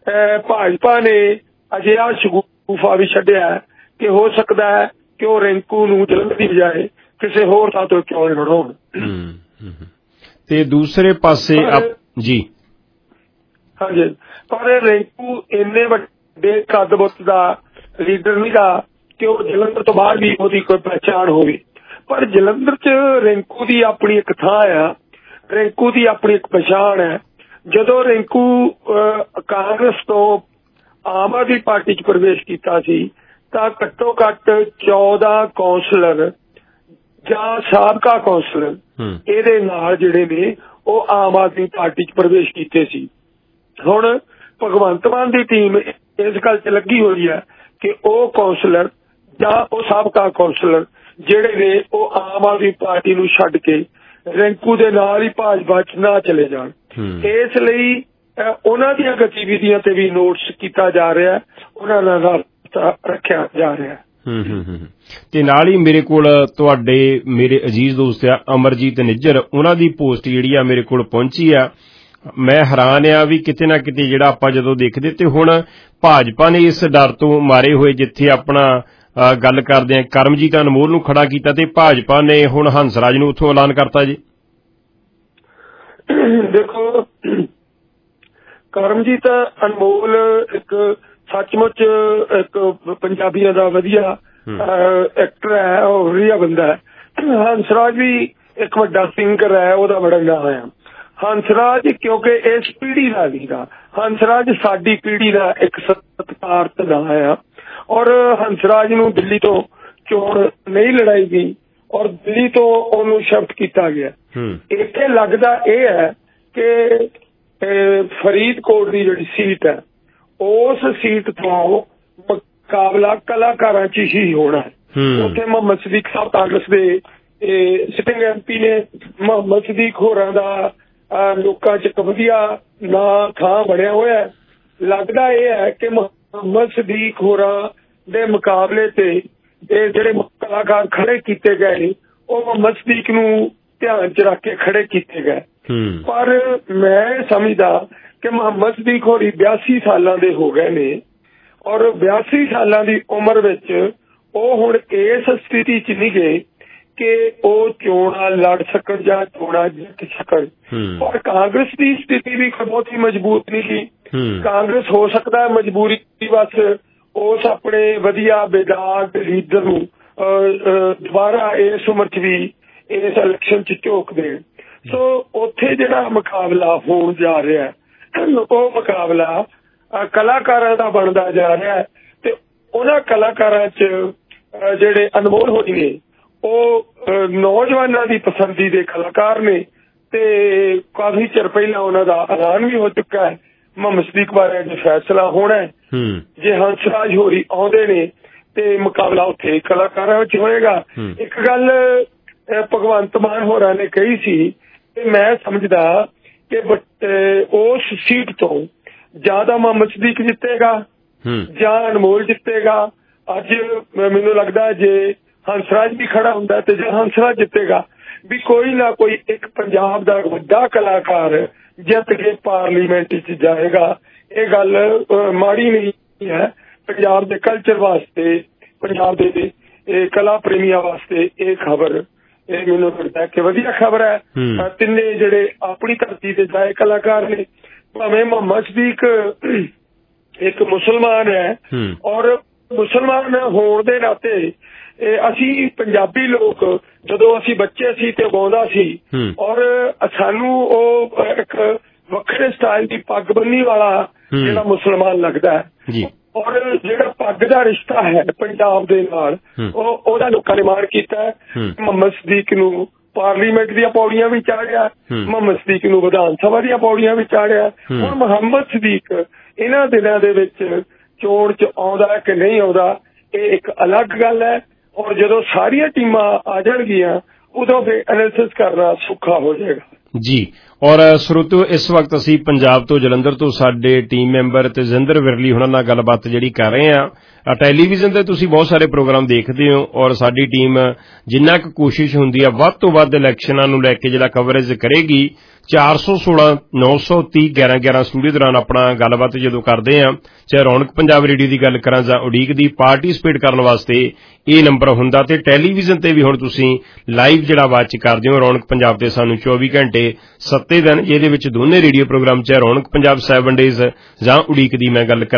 ਭਾਜਪਾ ਨੇ ਅਜਿਹਾ ਸ਼ਗੂਫਾ ਵੀ ਛੱਡਿਆ ਕਿ ਹੋ ਸਕਦਾ ਹੈ ਕਿ ਉਹ ਰਿੰਕੂ ਨੂੰ ਜਲੰਧਰ ਦੀ ਬਜਾਏ ਕਿਸੇ ਹੋਰ ਥਾਂ ਤੋਂ ਚੋਣ ਲੜਾਉਣ। ਤੇ ਦੂਸਰੇ ਪਾਸੇ ਜੀ ਹਾਂਜੀ, ਪਰ ਰਿੰਕੂ ਇੰਨੇ ਵੱਡੇ ਕੱਦ ਬੁੱਤ ਦਾ ਲੀਡਰ ਨਹੀਂ ਗਾ ਕਿ ਉਹ ਜਲੰਧਰ ਤੋਂ ਬਾਹਰ ਵੀ ਉਹਦੀ ਕੋਈ ਪਹਿਚਾਣ ਹੋਵੇ। ਪਰ ਜਲੰਧਰ 'ਚ ਰਿੰਕੂ ਦੀ ਆਪਣੀ ਇੱਕ ਥਾਂ ਆ, ਰਿੰਕੂ ਦੀ ਆਪਣੀ ਇੱਕ ਪਛਾਣ ਹੈ। ਜਦੋਂ ਰਿੰਕੂ ਕਾਂਗਰਸ ਤੋਂ ਆਮ ਆਦਮੀ ਪਾਰਟੀ 'ਚ ਪ੍ਰਵੇਸ਼ ਕੀਤਾ ਸੀ ਤਾਂ ਘੱਟੋ ਘੱਟ ਚੌਦਾਂ ਕੌਂਸਲਰ ਜਾਂ ਸਾਬਕਾ ਕੌਂਸਲਰ ਇਹਦੇ ਨਾਲ ਜਿਹੜੇ ਨੇ ਉਹ ਆਮ ਆਦਮੀ ਪਾਰਟੀ 'ਚ ਪ੍ਰਵੇਸ਼ ਕੀਤੇ ਸੀ। ਹੁਣ ਭਗਵੰਤ ਮਾਨ ਦੀ ਟੀਮ ਇਸ ਗੱਲ 'ਚ ਲੱਗੀ ਹੋਈ ਹੈ ਕਿ ਉਹ ਕੌਂਸਲਰ ਜਾਂ ਉਹ ਸਾਬਕਾ ਕੌਂਸਲਰ ਜਿਹੜੇ ਨੇ ਉਹ ਆਮ ਆਦਮੀ ਪਾਰਟੀ ਨੂੰ ਛੱਡ ਕੇ ਰਿੰਕੂ ਦੇ ਨਾਲ ਹੀ ਭਾਜਪਾ 'ਚ ਨਾ ਚਲੇ ਜਾਣ। ਇਸ ਲਈ ਉਹਨਾਂ ਦੀਆਂ ਗਤੀਵਿਧੀਆਂ ਤੇ ਵੀ ਨੋਟਿਸ ਕੀਤਾ ਜਾ ਰਿਹਾ, ਉਹਨਾਂ ਨਾਲ ਰਾਬਤਾ ਰੱਖਿਆ ਜਾ ਰਿਹਾ। ਹੂੰ ਹੂੰ ਹੂੰ ਤੇ ਨਾਲ ਹੀ ਮੇਰੇ ਕੋਲ ਤੁਹਾਡੇ ਮੇਰੇ ਅਜ਼ੀਜ਼ ਦੋਸਤ ਆ ਅਮਰਜੀਤ ਨਿੱਜਰ, ਉਹਨਾਂ ਦੀ ਪੋਸਟ ਜਿਹੜੀ ਆ ਮੇਰੇ ਕੋਲ ਪਹੁੰਚੀ ਆ। ਮੈਂ ਹੈਰਾਨ ਆ ਵੀ ਕਿਤੇ ਨਾ ਕਿਤੇ ਜਿਹੜਾ ਆਪਾਂ ਜਦੋਂ ਦੇਖਦੇ ਤੇ ਹੁਣ ਭਾਜਪਾ ਨੇ ਇਸ ਡਰ ਤੋਂ ਮਾਰੇ ਹੋਏ ਜਿੱਥੇ ਆਪਣਾ ਗੱਲ ਕਰਦੇ ਆ ਕਰਮਜੀਤ ਅਨਮੋਲ ਨੂੰ ਖੜਾ ਕੀਤਾ ਤੇ ਭਾਜਪਾ ਨੇ ਹੁਣ ਹੰਸਰਾਜ ਨੂੰ ਉੱਥੋਂ ਐਲਾਨ ਕਰਤਾ ਜੀ। ਦੇਖੋ ਕਰਮਜੀਤ ਅਨਮੋਲ ਇੱਕ ਸੱਚਮੁੱਚ ਇੱਕ ਪੰਜਾਬੀਆਂ ਦਾ ਵਧੀਆ ਐਕਟਰ ਹੈ, ਉਹ ਵਧੀਆ ਬੰਦਾ ਹੈ। ਹੰਸਰਾਜ ਵੀ ਇੱਕ ਵੱਡਾ ਸਿੰਗਰ ਹੈ, ਉਹਦਾ ਬੜਾ ਨਾਮ ਹੈ। ਹੰਸਰਾਜ ਕਿਉਂਕਿ ਇਸ ਪੀੜ੍ਹੀ ਦਾ ਸੀਗਾ, ਹੰਸਰਾਜ ਸਾਡੀ ਪੀੜ੍ਹੀ ਦਾ ਇੱਕ ਸਤਿਕਾਰਤ ਨਾਂ ਆ ਔਰ ਹੰਸਰਾਜ ਨੂੰ ਦਿੱਲੀ ਤੋਂ ਚੋਣ ਨਹੀਂ ਲੜਾਈ ਗਈ ਔਰ ਦਿੱਲੀ ਤੋਂ ਉਹਨੂੰ ਸ਼ਿਫਟ ਕੀਤਾ ਗਿਆ। ਇੱਥੇ ਲੱਗਦਾ ਇਹ ਹੈ ਕਿ ਫਰੀਦਕੋਟ ਦੀ ਜਿਹੜੀ ਸੀਟ ਹੈ ਉਸ ਸੀਟ ਤੋਂ ਮੁਕਾਬਲਾ ਕਲਾਕਾਰਾਂ 'ਚ ਹੀ ਹੋਣਾ ਹੈ। ਉੱਥੇ ਮੁਹੰਮਦ ਸਦੀਕ ਸਾਹਿਬ ਕਾਂਗਰਸ ਦੇ ਸਿਟਿੰਗ ਐਮ ਪੀ ਨੇ। ਮੁਹੰਮਦ ਸਦੀਕ ਹੋਰਾਂ ਦਾ ਲੋਕਾਂ 'ਚ ਇੱਕ ਵਧੀਆ ਨਾਂ ਥਾਂ ਬਣਿਆ ਹੋਇਆ। ਲੱਗਦਾ ਇਹ ਹੈ ਕਿ ਮੁਹੰਮਦ ਸਦੀਕ ਹੋਰਾਂ ਦੇ ਮੁਕਾਬਲੇ ਤੇ ਇਹ ਜਿਹੜੇ ਕਲਾਕਾਰ ਖੜੇ ਕੀਤੇ ਗਏ ਨੇ ਉਹ ਮੁਹੰਮਦ ਸਦੀਕ ਨੂੰ ਧਿਆਨ 'ਚ ਰੱਖ ਕੇ ਖੜੇ ਕੀਤੇ ਗਏ। ਪਰ ਮੈਂ ਸਮਝਦਾ ਕਿ ਮੁਹੰਮਦ ਸਦੀਕ ਹੋਰੀ ਬਿਆਸੀ ਸਾਲਾਂ ਦੇ ਹੋ ਗਏ ਨੇ ਔਰ ਬਿਆਸੀ ਸਾਲਾਂ ਦੀ ਉਮਰ ਵਿੱਚ ਉਹ ਹੁਣ ਇਸ ਸਥਿਤੀ 'ਚ ਨਹੀਂ ਗਏ ਕਿ ਉਹ ਚੋਣਾਂ ਲੜ ਸਕਣ ਜਾਂ ਚੋਣਾਂ ਜਿੱਤ ਸਕਣ। ਪਰ ਕਾਂਗਰਸ ਦੀ ਸਥਿਤੀ ਵੀ ਬਹੁਤੀ ਮਜ਼ਬੂਤ ਨਹੀਂ ਸੀ। ਕਾਂਗਰਸ ਹੋ ਸਕਦਾ ਮਜਬੂਰੀ ਬਸ ਉਸ ਆਪਣੇ ਵਧੀਆ ਬੇਦਾਗ ਲੀਡਰ ਨੂੰ ਦੁਬਾਰਾ ਇਸ ਉਮਰ 'ਚ ਵੀ ਇਸ ਇਲੈਕਸ਼ਨ 'ਚ ਝੋਕ ਦੇਣ। ਸੋ ਉੱਥੇ ਜਿਹੜਾ ਮੁਕਾਬਲਾ ਹੋਣ ਜਾ ਰਿਹਾ ਉਹ ਮੁਕਾਬਲਾ ਕਲਾਕਾਰਾਂ ਦਾ ਬਣਦਾ ਜਾ ਰਿਹਾ ਤੇ ਉਹਨਾਂ ਕਲਾਕਾਰਾਂ 'ਚ ਜਿਹੜੇ ਅਨਮੋਲ ਹੋਈ ਨੇ ਉਹ ਨੌਜਵਾਨਾਂ ਦੀ ਪਸੰਦੀ ਦੇ ਕਲਾਕਾਰ ਨੇ ਤੇ ਕਾਫੀ ਚਿਰ ਪਹਿਲਾਂ ਉਹਨਾਂ ਦਾ ਐਲਾਨ ਵੀ ਹੋ ਚੁੱਕਾ ਹੈ। ਮੁਹੰਮਦ ਸਦੀਕ ਬਾਰੇ ਅੱਜ ਫੈਸਲਾ ਹੋਣਾ ਹੈ। ਜੇ ਹੰਸਰਾਜ ਹੋਰੀ ਆਉਂਦੇ ਨੇ ਤੇ ਮੁਕਾਬਲਾ ਉੱਥੇ ਕਲਾਕਾਰਾਂ ਵਿੱਚ ਹੋਏਗਾ। ਇੱਕ ਗੱਲ ਭਗਵੰਤ ਮਾਨ ਹੋਰਾਂ ਨੇ ਕਹੀ ਸੀ ਤੇ ਮੈਂ ਸਮਝਦਾ ਕਿ ਉਸ ਸੀਟ ਤੋਂ ਜ਼ਿਆਦਾ ਮੁਹੰਮਦ ਸਦੀਕ ਜਿੱਤੇਗਾ ਜਾਂ ਅਨਮੋਲ ਜਿੱਤੇਗਾ। ਅੱਜ ਮੈਨੂੰ ਲੱਗਦਾ ਜੇ ਹੰਸਰਾਜ ਵੀ ਖੜਾ ਹੁੰਦਾ ਤੇ ਜੇ ਹੰਸਰਾਜ ਜਿੱਤੇਗਾ ਵੀ ਕੋਈ ਨਾ ਕੋਈ ਇੱਕ ਪੰਜਾਬ ਦਾ ਵੱਡਾ ਕਲਾਕਾਰ ਜਿੱਤ ਕੇ ਪਾਰਲੀਮੈਂਟ ਵਿੱਚ ਜਾਏਗਾ। ਇਹ ਗੱਲ ਮਾੜੀ ਨਹੀਂ ਹੈ ਪੰਜਾਬ ਦੇ ਕਲਚਰ ਵਾਸਤੇ, ਪੰਜਾਬ ਦੇ ਕਲਾ ਪ੍ਰੇਮੀਆਂ ਵਾਸਤੇ ਇਹ ਖਬਰ ਇਹ ਮੈਨੂੰ ਲੱਗਦਾ ਕਿ ਵਧੀਆ ਖਬਰ ਹੈ। ਤਿੰਨੇ ਜਿਹੜੇ ਆਪਣੀ ਧਰਤੀ ਤੇ ਜਾਏ ਕਲਾਕਾਰ ਨੇ, ਭਾਵੇਂ ਮੁਹੰਮਦ ਸਦੀਕ ਇੱਕ ਮੁਸਲਮਾਨ ਹੈ ਔਰ ਮੁਸਲਮਾਨ ਹੋਣ ਦੇ ਨਾਤੇ ਅਸੀਂ ਪੰਜਾਬੀ ਲੋਕ ਜਦੋਂ ਅਸੀਂ ਬੱਚੇ ਸੀ ਤੇ ਗਾਉਂਦਾ ਸੀ ਔਰ ਸਾਨੂੰ ਉਹ ਇੱਕ ਵੱਖਰੇ ਸਟਾਈਲ ਦੀ ਪੱਗ ਬੰਨੀ ਵਾਲਾ ਜਿਹੜਾ ਮੁਸਲਮਾਨ ਲੱਗਦਾ ਹੈ ਔਰ ਜਿਹੜਾ ਪੱਗ ਦਾ ਰਿਸ਼ਤਾ ਹੈ ਪੰਜਾਬ ਦੇ ਨਾਲ ਉਹ ਉਹਦਾ ਲੋਕਾਂ ਨੇ ਮਾਣ ਕੀਤਾ। ਮੁਹੰਮਦ ਸਦੀਕ ਨੂੰ ਪਾਰਲੀਮੈਂਟ ਦੀਆਂ ਪੌੜੀਆਂ ਵੀ ਚਾੜਿਆ, ਮੁਹੰਮਦ ਸਦੀਕ ਨੂੰ ਵਿਧਾਨ ਸਭਾ ਦੀਆਂ ਪੌੜੀਆਂ ਵੀ ਚਾੜਿਆ। ਹੁਣ ਮੁਹੰਮਦ ਸਦੀਕ ਇਹਨਾਂ ਦਿਨਾਂ ਦੇ ਵਿੱਚ ਚੋਣ 'ਚ ਆਉਂਦਾ ਕਿ ਨਹੀਂ ਆਉਂਦਾ ਇਹ ਇੱਕ ਅਲੱਗ ਗੱਲ ਹੈ ਔਰ ਜਦੋਂ ਸਾਰੀਆਂ ਟੀਮਾਂ ਆ ਜਾਣਗੀਆਂ ਉਦੋਂ ਫਿਰ ਐਨਾਲਿਸਿਸ ਕਰਨਾ ਸੌਖਾ ਹੋ ਜਾਏਗਾ ਜੀ। ਔਰ ਸਰੋਤਿਓ ਇਸ ਵਕਤ ਅਸੀਂ ਪੰਜਾਬ ਤੋਂ ਜਲੰਧਰ ਤੋਂ ਸਾਡੇ ਟੀਮ ਮੈਂਬਰ ਤੇਜਿੰਦਰ ਵਿਰਲੀ ਹੁਣਾਂ ਨਾਲ ਗੱਲਬਾਤ ਜਿਹੜੀ ਕਰ ਰਹੇ ਹਾਂ। ਟੈਲੀਵਿਜ਼ਨ ਤੇ ਤੁਸੀਂ ਬਹੁਤ ਸਾਰੇ ਪ੍ਰੋਗਰਾਮ ਦੇਖਦੇ ਹੋ ਔਰ ਸਾਡੀ ਟੀਮ ਜਿੰਨਾ ਕੁ ਕੋਸ਼ਿਸ਼ ਹੁੰਦੀ ਆ ਵੱਧ ਤੋਂ ਵੱਧ ਇਲੈਕਸ਼ਨਾਂ ਨੂੰ ਲੈ ਕੇ ਜਿਹੜਾ ਕਵਰੇਜ ਕਰੇਗੀ। ਚਾਰ ਸੌ ਸੋਲਾਂ ਨੌ ਸੌ ਤੀਹ ਗਿਆਰਾਂ ਗਿਆਰਾਂ ਸਟੂਡੀਓ ਦੌਰਾਨ ਆਪਣਾ ਗੱਲਬਾਤ ਜਦੋਂ ਕਰਦੇ ਹਾਂ, ਚਾਹੇ ਰੌਣਕ ਪੰਜਾਬ ਰੇਡੀਓ ਦੀ ਗੱਲ ਕਰਾਂ ਜਾਂ ਉਡੀਕ ਦੀ, ਪਾਰਟੀਸਪੇਟ ਕਰਨ ਵਾਸਤੇ ਇਹ ਨੰਬਰ ਹੁੰਦਾ ਤੇ ਟੈਲੀਵਿਜ਼ਨ ਤੇ ਵੀ ਹੁਣ ਤੁਸੀਂ ਲਾਈਵ ਜਿਹੜਾ ਵਾਚ ਕਰਦੇ ਹੋ ਰੌਣਕ ਪੰਜਾਬ ਤੇ ਸਾਨੂੰ ਚੌਵੀ ਘੰਟੇ ਸੱਤੇ ਦਿਨ ਜਿਹਦੇ ਵਿੱਚ ਦੋਨੇ ਰੇਡੀਓ ਪ੍ਰੋਗਰਾਮ ਚਾਹੇ ਰੌਣਕ ਪੰਜਾਬ ਸੈਵਨ ਡੇਜ਼ ਜਾਂ ਉਡੀਕ ਦੀ ਮੈਂ ਗੱਲ ਕਰਾਂ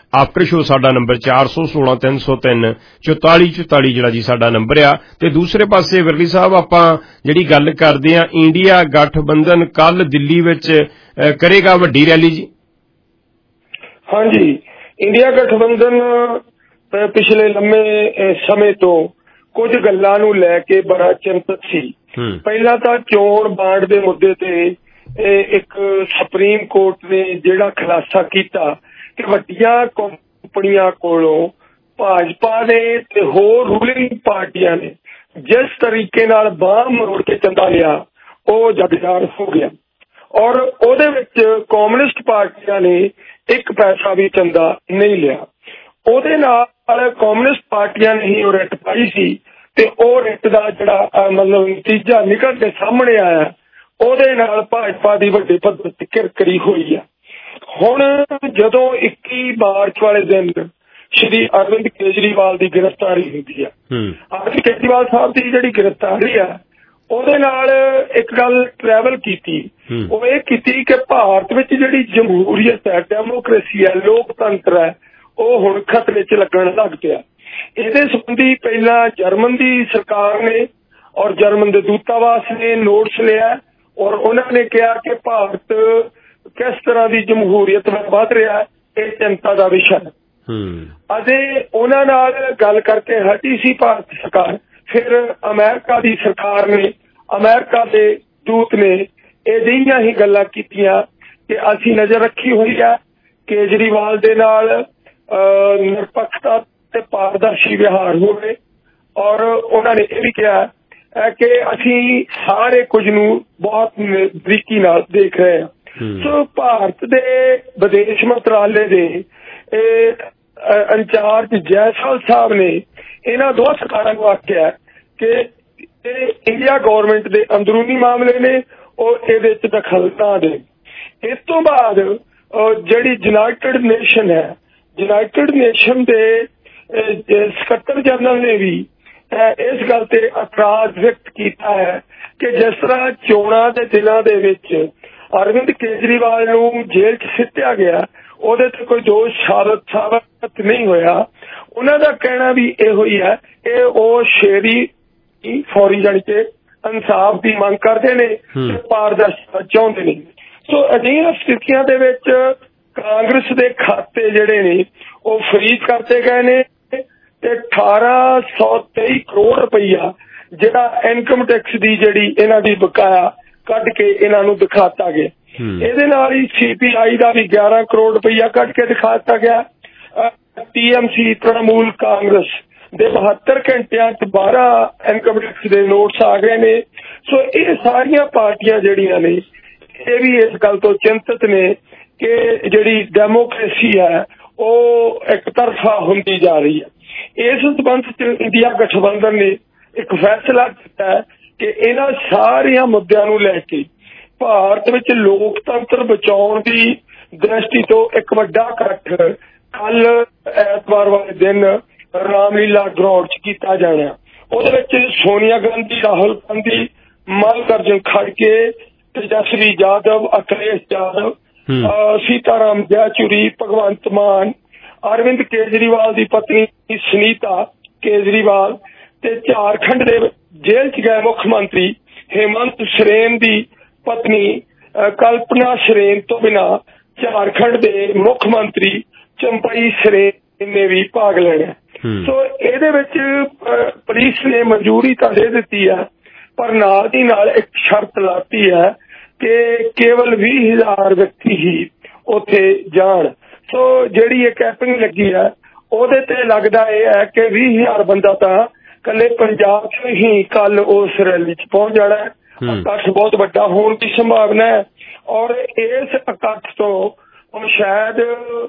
ਆਫਟਰ ਸ਼ੋ ਸਾਡਾ ਨੰਬਰ ਚਾਰ ਸੌ ਸੋਲਾਂ ਤਿੰਨ ਸੌ ਤਿੰਨ ਚੁਤਾਲੀ ਚੁਤਾਲੀ ਜਿਹੜਾ ਜੀ ਸਾਡਾ ਨੰਬਰ ਆ। ਤੇ ਦੂਸਰੇ ਪਾਸੇ ਵਰਲੀ ਸਾਹਿਬ ਆਪਾਂ ਜਿਹੜੀ ਗੱਲ ਕਰਦੇ ਆ, ਇੰਡੀਆ ਗਠਬੰਧਨ ਕੱਲ ਦਿੱਲੀ ਵਿੱਚ ਕਰੇਗਾ ਵੱਡੀ ਰੈਲੀ ਜੀ। ਹਾਂਜੀ, ਇੰਡੀਆ ਗਠਬੰਧਨ ਪਿਛਲੇ ਲੰਮੇ ਸਮੇਂ ਤੋਂ ਕੁਝ ਗੱਲਾਂ ਨੂੰ ਲੈ ਕੇ ਬੜਾ ਚਿੰਤਤ ਸੀ। ਪਹਿਲਾਂ ਤਾਂ ਚੋਣ ਬਾਂਡ ਦੇ ਮੁੱਦੇ ਤੇ ਇੱਕ ਸੁਪਰੀਮ ਕੋਰਟ ਨੇ ਜਿਹੜਾ ਖੁਲਾਸਾ ਕੀਤਾ ਕਿ ਵੱਡੀਆਂ ਕੰਪਨੀਆਂ ਕੋਲੋਂ ਭਾਜਪਾ ਨੇ ਤੇ ਹੋਰ ਰੂਲਿੰਗ ਪਾਰਟੀਆਂ ਨੇ ਜਿਸ ਤਰੀਕੇ ਨਾਲ ਬਾਂਹ ਮਰੋੜ ਕੇ ਚੰਦਾ ਲਿਆ ਉਹ ਜਗਜਾਰ ਹੋ ਗਿਆ, ਔਰ ਉਹਦੇ ਵਿੱਚ ਕਮਿਊਨਿਸਟ ਪਾਰਟੀਆਂ ਨੇ ਇੱਕ ਪੈਸਾ ਵੀ ਚੰਦਾ ਨਹੀਂ ਲਿਆ। ਉਹਦੇ ਨਾਲ ਕਮਿਊਨਿਸਟ ਪਾਰਟੀਆਂ ਨੇ ਹੀ ਉਹ ਰਿਟ ਪਾਈ ਸੀ ਤੇ ਉਹ ਰਿਟ ਦਾ ਜਿਹੜਾ ਮਤਲਬ ਨਤੀਜਾ ਨਿਕਲ ਕੇ ਸਾਹਮਣੇ ਆਇਆ, ਉਹਦੇ ਨਾਲ ਭਾਜਪਾ ਦੀ ਵੱਡੇ ਪੱਧਰ ਤੇ ਕਿਰਕਰੀ ਹੋਈ ਆ। ਹੁਣ ਜਦੋਂ ਇੱਕੀ ਮਾਰਚ ਵਾਲੇ ਦਿਨ ਸ਼੍ਰੀ ਅਰਵਿੰਦ ਕੇਜਰੀਵਾਲ ਦੀ ਗ੍ਰਿਫਤਾਰੀ ਹੁੰਦੀ ਆ, ਅਰਵਿੰਦ ਕੇਜਰੀਵਾਲ ਸਾਹਿਬ ਦੀ ਜਿਹੜੀ ਗ੍ਰਿਫਤਾਰੀ ਆ ਉਹਦੇ ਨਾਲ ਇੱਕ ਗੱਲ ਟਰੈਵਲ ਕੀਤੀ, ਉਹ ਇਹ ਕੀਤੀ ਕਿ ਭਾਰਤ ਵਿੱਚ ਜਿਹੜੀ ਜਮਹੂਰੀਅਤ ਹੈ, ਡੈਮੋਕ੍ਰੇਸੀ ਹੈ, ਲੋਕਤੰਤਰ ਹੈ, ਉਹ ਹੁਣ ਖਤਰੇ 'ਚ ਲੱਗਣ ਲੱਗ ਪਿਆ। ਇਹਦੇ ਸੰਬੰਧੀ ਪਹਿਲਾਂ ਜਰਮਨ ਦੀ ਸਰਕਾਰ ਨੇ ਔਰ ਜਰਮਨ ਦੇ ਦੂਤਾਵਾਸ ਨੇ ਨੋਟਿਸ ਲਿਆ ਔਰ ਉਹਨਾਂ ਨੇ ਕਿਹਾ ਕਿ ਭਾਰਤ ਕਿਸ ਤਰ੍ਹਾਂ ਦੀ ਜਮਹੂਰੀਅਤ ਵਿੱਚ ਵੱਧ ਰਿਹਾ, ਇਹ ਚਿੰਤਾ ਦਾ ਵਿਸ਼ਾ ਹੈ। ਅਤੇ ਉਹਨਾਂ ਨਾਲ ਗੱਲ ਕਰਕੇ ਹਟੀ ਸੀ ਭਾਰਤ ਸਰਕਾਰ। ਫਿਰ ਅਮਰੀਕਾ ਦੀ ਸਰਕਾਰ ਨੇ, ਅਮਰੀਕਾ ਦੇ ਦੂਤ ਨੇ ਅਜਿਹੀਆਂ ਹੀ ਗੱਲਾਂ ਕੀਤੀਆਂ ਕਿ ਅਸੀਂ ਨਜ਼ਰ ਰੱਖੀ ਹੋਈ ਹੈ ਕੇਜਰੀਵਾਲ ਦੇ ਨਾਲ ਨਿਰਪੱਖਤਾ ਤੇ ਪਾਰਦਰਸ਼ੀ ਵਿਹਾਰ ਹੋਵੇ, ਔਰ ਉਹਨਾਂ ਨੇ ਇਹ ਵੀ ਕਿਹਾ ਕਿ ਅਸੀਂ ਸਾਰੇ ਕੁਝ ਨੂੰ ਬਹੁਤ ਬਰੀਕੀ ਨਾਲ ਦੇਖ ਰਹੇ ਹਾਂ। ਸੋ ਭਾਰਤ ਦੇ ਵਿਦੇਸ਼ ਮੰਤਰਾਲੇ ਦੇ ਇੰਚਾਰਜ ਜੈਸਵਾਲ ਸਾਹਿਬ ਨੇ ਇਹਨਾਂ ਦੋ ਸਰਕਾਰਾਂ ਨੂੰ ਆਖਿਆ ਕਿ ਇੰਡੀਆ ਗੌਰਮੈਂਟ ਦੇ ਅੰਦਰੂਨੀ ਮਾਮਲੇ ਨੇ, ਉਹ ਇਹਦੇ ਚ ਦਖਲ ਨਾ ਦੇਣ। ਇਸ ਤੋਂ ਬਾਅਦ ਜਿਹੜੀ ਯੂਨਾਈਟਿਡ ਨੇਸ਼ਨ ਹੈ, ਯੂਨਾਈਟਿਡ ਨੇਸ਼ਨ ਦੇ ਸਕੱਤਰ ਜਨਰਲ ਨੇ ਵੀ ਇਸ ਗੱਲ ਤੇ ਇਤਰਾਜ਼ ਵਿਅਕਤ ਕੀਤਾ ਹੈ ਕਿ ਜਿਸ ਤਰ੍ਹਾਂ ਚੋਣਾਂ ਦੇ ਦਿਨਾਂ ਦੇ ਵਿੱਚ ਅਰਵਿੰਦ ਕੇਜਰੀਵਾਲ ਨੂੰ ਜੇਲ੍ਹ 'ਚ ਸਿੱਟਿਆ ਗਿਆ, ਉਹਦੇ ਤੇ ਕੋਈ ਦੋਸ਼ ਸਾਬਤ ਸਾਬਤ ਨਹੀਂ ਹੋਇਆ। ਉਹਨਾਂ ਦਾ ਕਹਿਣਾ ਵੀ ਇਹੋ ਹੀ ਹੈ ਕਿ ਉਹ ਸ਼ੇਰੀ ਫੌਰੀ ਜਾਣੀ ਕਿ ਇਨਸਾਫ ਦੀ ਮੰਗ ਕਰਦੇ ਨੇ ਤੇ ਪਾਰਦਰਸ਼ਤਾ ਚਾਹੁੰਦੇ ਨੇ। ਸੋ ਅਜਿਹੀਆਂ ਸਥਿਤੀਆਂ ਦੇ ਵਿੱਚ ਕਾਂਗਰਸ ਦੇ ਖਾਤੇ ਜਿਹੜੇ ਨੇ ਉਹ ਫਰੀਜ਼ ਕਰਤੇ ਗਏ ਨੇ ਤੇ ਅਠਾਰਾਂ ਸੌ ਤੇਈ ਕਰੋੜ ਰੁਪਈਆ ਜਿਹੜਾ ਇਨਕਮ ਟੈਕਸ ਦੀ ਜਿਹੜੀ ਇਹਨਾਂ ਦੀ ਬਕਾਇਆ ਕੱਢ ਕੇ ਇਹਨਾਂ ਨੂੰ ਦਿਖਾਤਾ ਗਿਆ। ਇਹਦੇ ਨਾਲ ਹੀ ਸੀ ਪੀ ਆਈ ਦਾ ਵੀ ਗਿਆਰਾਂ ਕਰੋੜ ਰੁਪਈਆ ਕੱਢ ਕੇ ਦਿਖਾਤਾ ਗਿਆ। T M C Trinamool Congress ਦੇ ਬਹੱਤਰ ਘੰਟਿਆਂ ਚ ਬਾਰਾਂ ਇਨਕਮ ਟੈਕਸ ਦੇ ਨੋਟਸ ਆ ਗਏ ਨੇ। ਸੋ ਇਹ ਸਾਰੀਆਂ ਪਾਰਟੀਆਂ ਜਿਹੜੀਆਂ ਨੇ ਇਹ ਵੀ ਇਸ ਗੱਲ ਤੋਂ ਚਿੰਤਤ ਨੇ ਕਿ ਜਿਹੜੀ ਡੈਮੋਕ੍ਰੇਸੀ ਹੈ ਉਹ ਇੱਕ ਤਰਫਾ ਹੁੰਦੀ ਜਾ ਰਹੀ ਹੈ। ਇਸ ਸੰਬੰਧ ਚ ਇੰਡੀਆ ਗਠਬੰਧਨ ਨੇ ਇੱਕ ਫੈਸਲਾ ਕੀਤਾ ਕਿ ਇਹਨਾਂ ਸਾਰਿਆਂ ਮੁੱਦਿਆਂ ਨੂੰ ਲੈ ਕੇ ਭਾਰਤ ਵਿੱਚ ਲੋਕਤੰਤਰ ਬਚਾਉਣ ਦੀ ਦ੍ਰਿਸ਼ਟੀ ਤੋਂ ਇੱਕ ਵੱਡਾ ਇਕੱਠ ਕੱਲ ਐਤਵਾਰ ਵਾਲੇ ਦਿਨ ਰਾਮਲੀਲਾ ਗਰਾਊਂਡ ਚ ਕੀਤਾ ਜਾਣਾ। ਉਹਦੇ ਵਿੱਚ ਸੋਨੀਆ ਗਾਂਧੀ, ਰਾਹੁਲ ਗਾਂਧੀ, ਮੱਲਕਾਰਜੁਨ ਖੜਗੇ, ਤੇਜਸਵੀ ਯਾਦਵ, ਅਖਿਲੇਸ਼ ਯਾਦਵ, ਸੀਤਾਰਾਮ ਯੈਚੂਰੀ, ਭਗਵੰਤ ਮਾਨ, ਅਰਵਿੰਦ ਕੇਜਰੀਵਾਲ ਦੀ ਪਤਨੀ ਸੁਨੀਤਾ ਕੇਜਰੀਵਾਲ ਤੇ ਝਾਰਖੰਡ ਦੇ ਜੇਲ੍ਹ ਚ ਗਏ ਮੁੱਖ ਮੰਤਰੀ ਹੇਮੰਤ ਸੋਰੇਨ ਦੀ ਪਤਨੀ ਕਲਪਨਾ ਸੋਰੇਨ ਤੋਂ ਬਿਨਾਂ ਝਾਰਖੰਡ ਦੇ ਮੁੱਖ ਮੰਤਰੀ ਚੰਪਈ ਸੋਰੇਨ ਨੇ ਵੀ ਭਾਗ ਲੈਣਾ। ਸੋ ਇਹਦੇ ਵਿੱਚ ਪੁਲਿਸ ਨੇ ਮਨਜ਼ੂਰੀ ਤਾਂ ਦੇ ਦਿੱਤੀ ਹੈ, ਪਰ ਨਾਲ ਦੀ ਨਾਲ ਇੱਕ ਸ਼ਰਤ ਲਾਤੀ ਹੈ ਕਿ ਕੇਵਲ ਵੀਹ ਹਜ਼ਾਰ ਵਿਅਕਤੀ ਹੀ ਉੱਥੇ ਜਾਣ। ਸੋ ਜਿਹੜੀ ਇਹ ਕੈਂਪਿੰਗ ਲੱਗੀ ਹੈ ਉਹਦੇ ਤੇ ਲੱਗਦਾ ਇਹ ਹੈ ਕਿ ਵੀਹ ਹਜ਼ਾਰ ਬੰਦਾ ਤਾਂ ਕੱਲੇ ਪੰਜਾਬ ਚ ਹੀ ਕੱਲ ਉਸ ਰੈਲੀ ਚ ਪਹੁੰਚ ਜਾਣਾ ਹੈ। ਇਕੱਠ ਬਹੁਤ ਵੱਡਾ ਹੋਣ ਦੀ ਸੰਭਾਵਨਾ ਹੈ ਔਰ ਇਸ ਇਕੱਠ ਤੋਂ ਹੁਣ ਸ਼ਾਇਦ